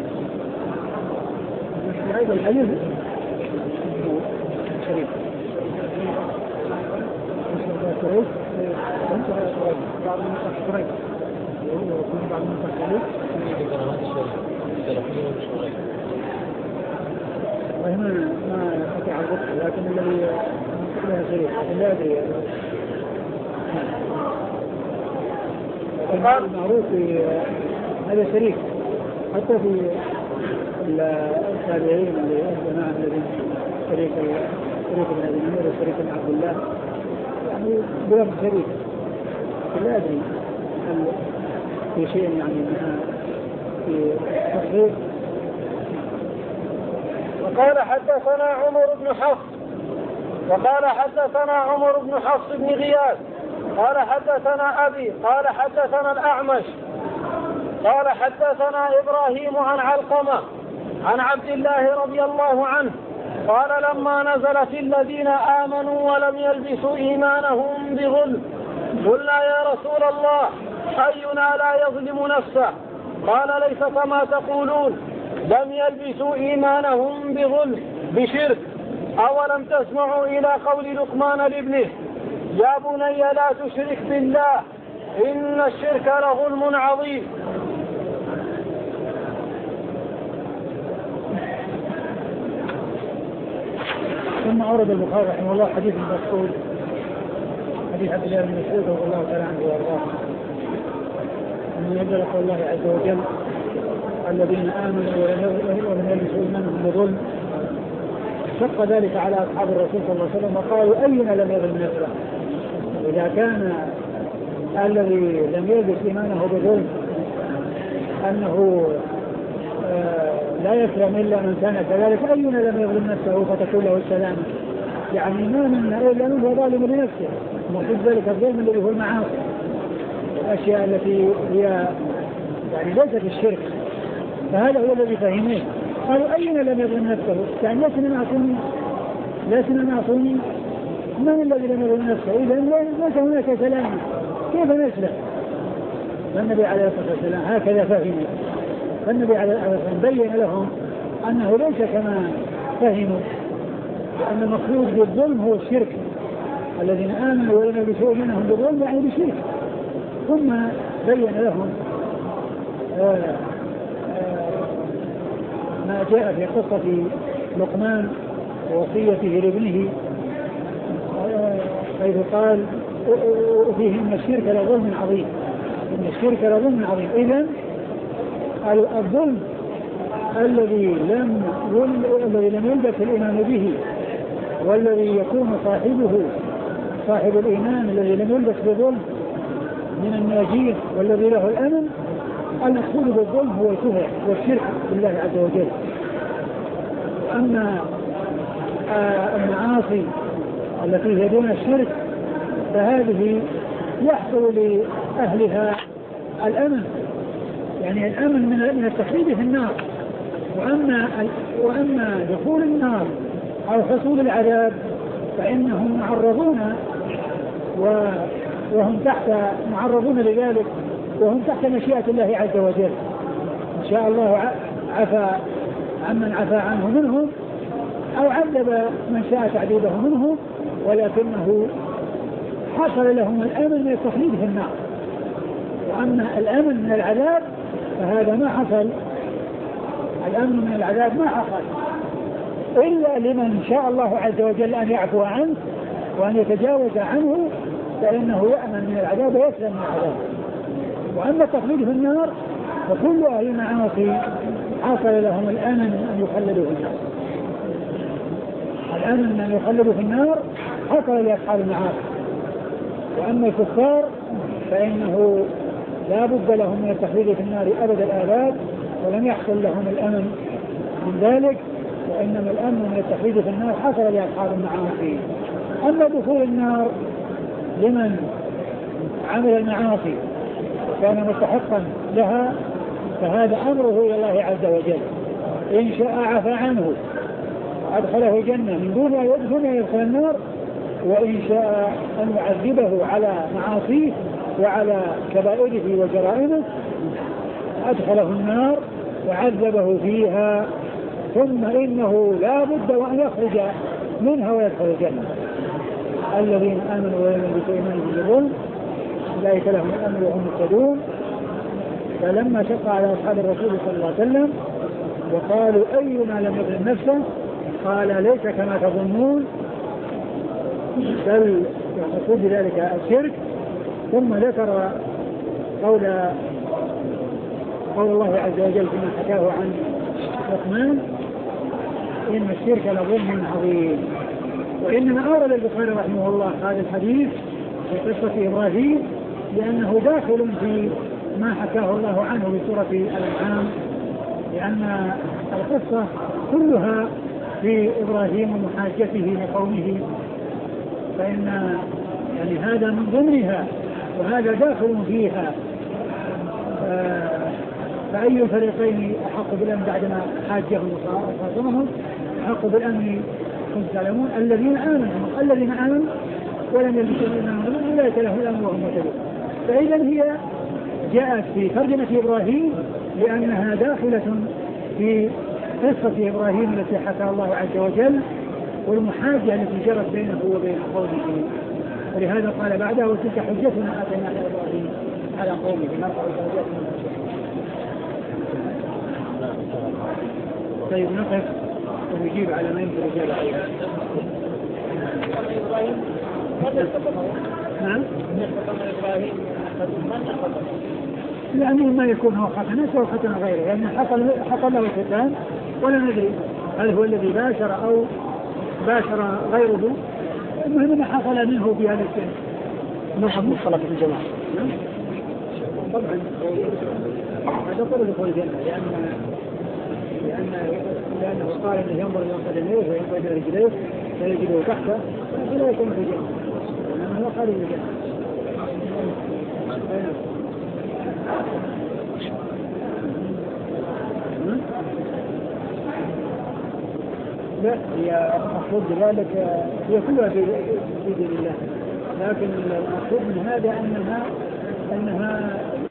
هذا الحديث شريف شريف بعض المفسرين يقولون بعض المفسرين وهنا ما قطع الربط، لكن الذي لها شريف لا أدري. المعروف هذا شريك حتى في التابعين اللي الجماعة الذين شريك شريك بن أبي نمير وشريك بن عبد الله، يعني بلغ شريك، لا أدري هل في شيء يعني منها في تصغير. وقال حدثنا عمر بن حفص وقال حدثنا عمر بن حفص بن غياث قال حدثنا أبي قال حدثنا الأعمش قال حدثنا إبراهيم عن علقمة عن عبد الله رضي الله عنه قال لما نزلت الذين آمنوا ولم يلبسوا إيمانهم بظلم قلنا يا رسول الله أينا لا يظلم نفسه قال ليس كما تقولون لم يلبسوا إيمانهم بظلم بشرك. أولم تسمعوا إلى قول لقمان لابنه يا بني لا تشرك بالله إن الشرك لظلم عظيم. ثم أورد البخاري رحمه الله حديث مسعود حديث عبد الله بن مسعود رضي الله تعالى عنه وارضاه أن يدل قول الله عز وجل الذين آمنوا ولم يلبسوا إيمانهم بظلم شق ذلك على أصحاب الرسول صلى الله عليه وسلم وقالوا أينا لم يظلم نفسه. إذا كان الذي لم يلبس إيمانه بظلم أنه آه لا يسلم إلا من كان كذلك أينا لم يظلم نفسه فتكون له السلامة. يعني ما منا إلا من هو ظالم لنفسه ومقصود ذلك الظلم الذي هو المعاصي الأشياء التي هي يعني ليست الشرك. فهذا هو الذي فهمه. قالوا أين لم يظلم نفسه يعني لسنا معصومين لسنا معصومين من الذي لم يظلم نفسه إذا ليس هناك سلام كيف نسلم. فالنبي عليه الصلاة والسلام هكذا فهمه. فالنبي عليه الصلاة والسلام بين لهم أنه ليس كما فهموا لأن المقصود بالظلم هو الشرك. الذين آمنوا ولم يلبسوا إيمانهم بالظلم يعني بشرك. ثم بين لهم آآ آآ ما جاء في قصة لقمان ووصيته لابنه حيث قال فيه إن الشرك لظلم عظيم إن الشرك لظلم عظيم. إذن الظلم الذي لم الذي لم يلبس الإيمان به والذي يكون صاحبه صاحب الإيمان الذي لم يلبس بظلم من الناجين والذي له الأمن المقصود بالظلم هو الكفر والشرك بالله عز وجل. أما المعاصي التي هي دون الشرك فهذه يحصل لأهلها الأمن يعني الأمن من التخليد في النار. وأما وأما دخول النار أو حصول العذاب فإنهم معرضون وهم تحت معرضون لذلك وهم تحت مشيئة الله عز وجل. إن شاء الله عفى عمن عفى عنه منهم أو عذب من شاء تعذيبه منهم ولكنه حصل لهم الأمن من التخليد في النار. وأما الأمن من العذاب فهذا ما حصل. الأمن من العذاب ما حصل إلا لمن شاء الله عز وجل أن يعفو عنه وأن يتجاوز عنه فإنه يأمن من العذاب ويسلم من العذاب. وأما التخليد في النار فكل أهل المعاصي حصل لهم الأمن أن يخلدوا في النار. الأمن أن يخلدوا في النار حصل لأصحاب المعاصي. وأما الكفار فإنه لا بد لهم من التخليد في النار أبد الآباد ولم يحصل لهم الأمن من ذلك وإنما الأمن من التخليد في النار حصل لأصحاب المعاصي. أما دخول النار لمن عمل المعاصي كان مستحقا لها فهذا أمره إلى الله عز وجل. إن شاء عفى عنه أدخله جنة من دون أن يدخل النار وإن شاء أن يعذبه على معاصيه وعلى كبائره وجرائمه أدخله النار وعذبه فيها ثم إنه لا بد وأن يخرج منها ويدخل الجنة. الذين آمنوا ولم يلبسوا إيمانهم بظلم أولئك لهم الأمن وهم مهتدون. فلما شق على أصحاب الرسول صلى الله عليه وسلم وقالوا أينا لم يظلم نفسه قال ليس كما تظنون بل يقصد بذلك الشرك. ثم ذكر قول قول الله عز وجل فيما حكاه عن لقمان إن الشرك لظلم عظيم. وإنما أورد البخاري رحمه الله هذا الحديث في قصة إبراهيم لأنه داخل في ما حكاه الله عنه بسورة الأنعام لأن القصة كلها في إبراهيم ومحاجته لقومه فإن يعني هذا من ضمنها وهذا داخل فيها. فأي الفريقين أحق بالأمن بعدما حاجهم وخاصمهم أحق بالأمن كنت تعلمون الذين آمنوا الذين آمنوا ولم يلبسوا إيمانهم أولئك لهم الأمن وهم مهتدون. فإذا هي جاءت في ترجمة إبراهيم لأنها داخلة في قصة إبراهيم التي حكى الله عز وجل والمحاجة التي جرت بينه وبين قومه. ولهذا قال بعدها وتلك حجتنا آتيناها إبراهيم على قومه نرفع درجات من نشاء. طيب نقف ونجيب على من يمكن الإجابة عليها. نعم. لأنه ما يكون هو ختنته أو ختن غيره، لأن يعني حصل حصل له ختان ولا ندري هل هو الذي باشر أو باشر غيره. المهم أن حصل منه في هذا الشيء. نحن الصلاة في الجماعة. طبعا هذا طلب دخول الجنة لأن لأن لأنه قال أنه ينظر إلى قدميه وينظر إلى رجليه فيجده تحته فلا يكون في الجنة لأنه هو خارج الجنة. لا هي المقصود بذلك هي كلها في دين الله، لكن المقصود من هذا أنها أنها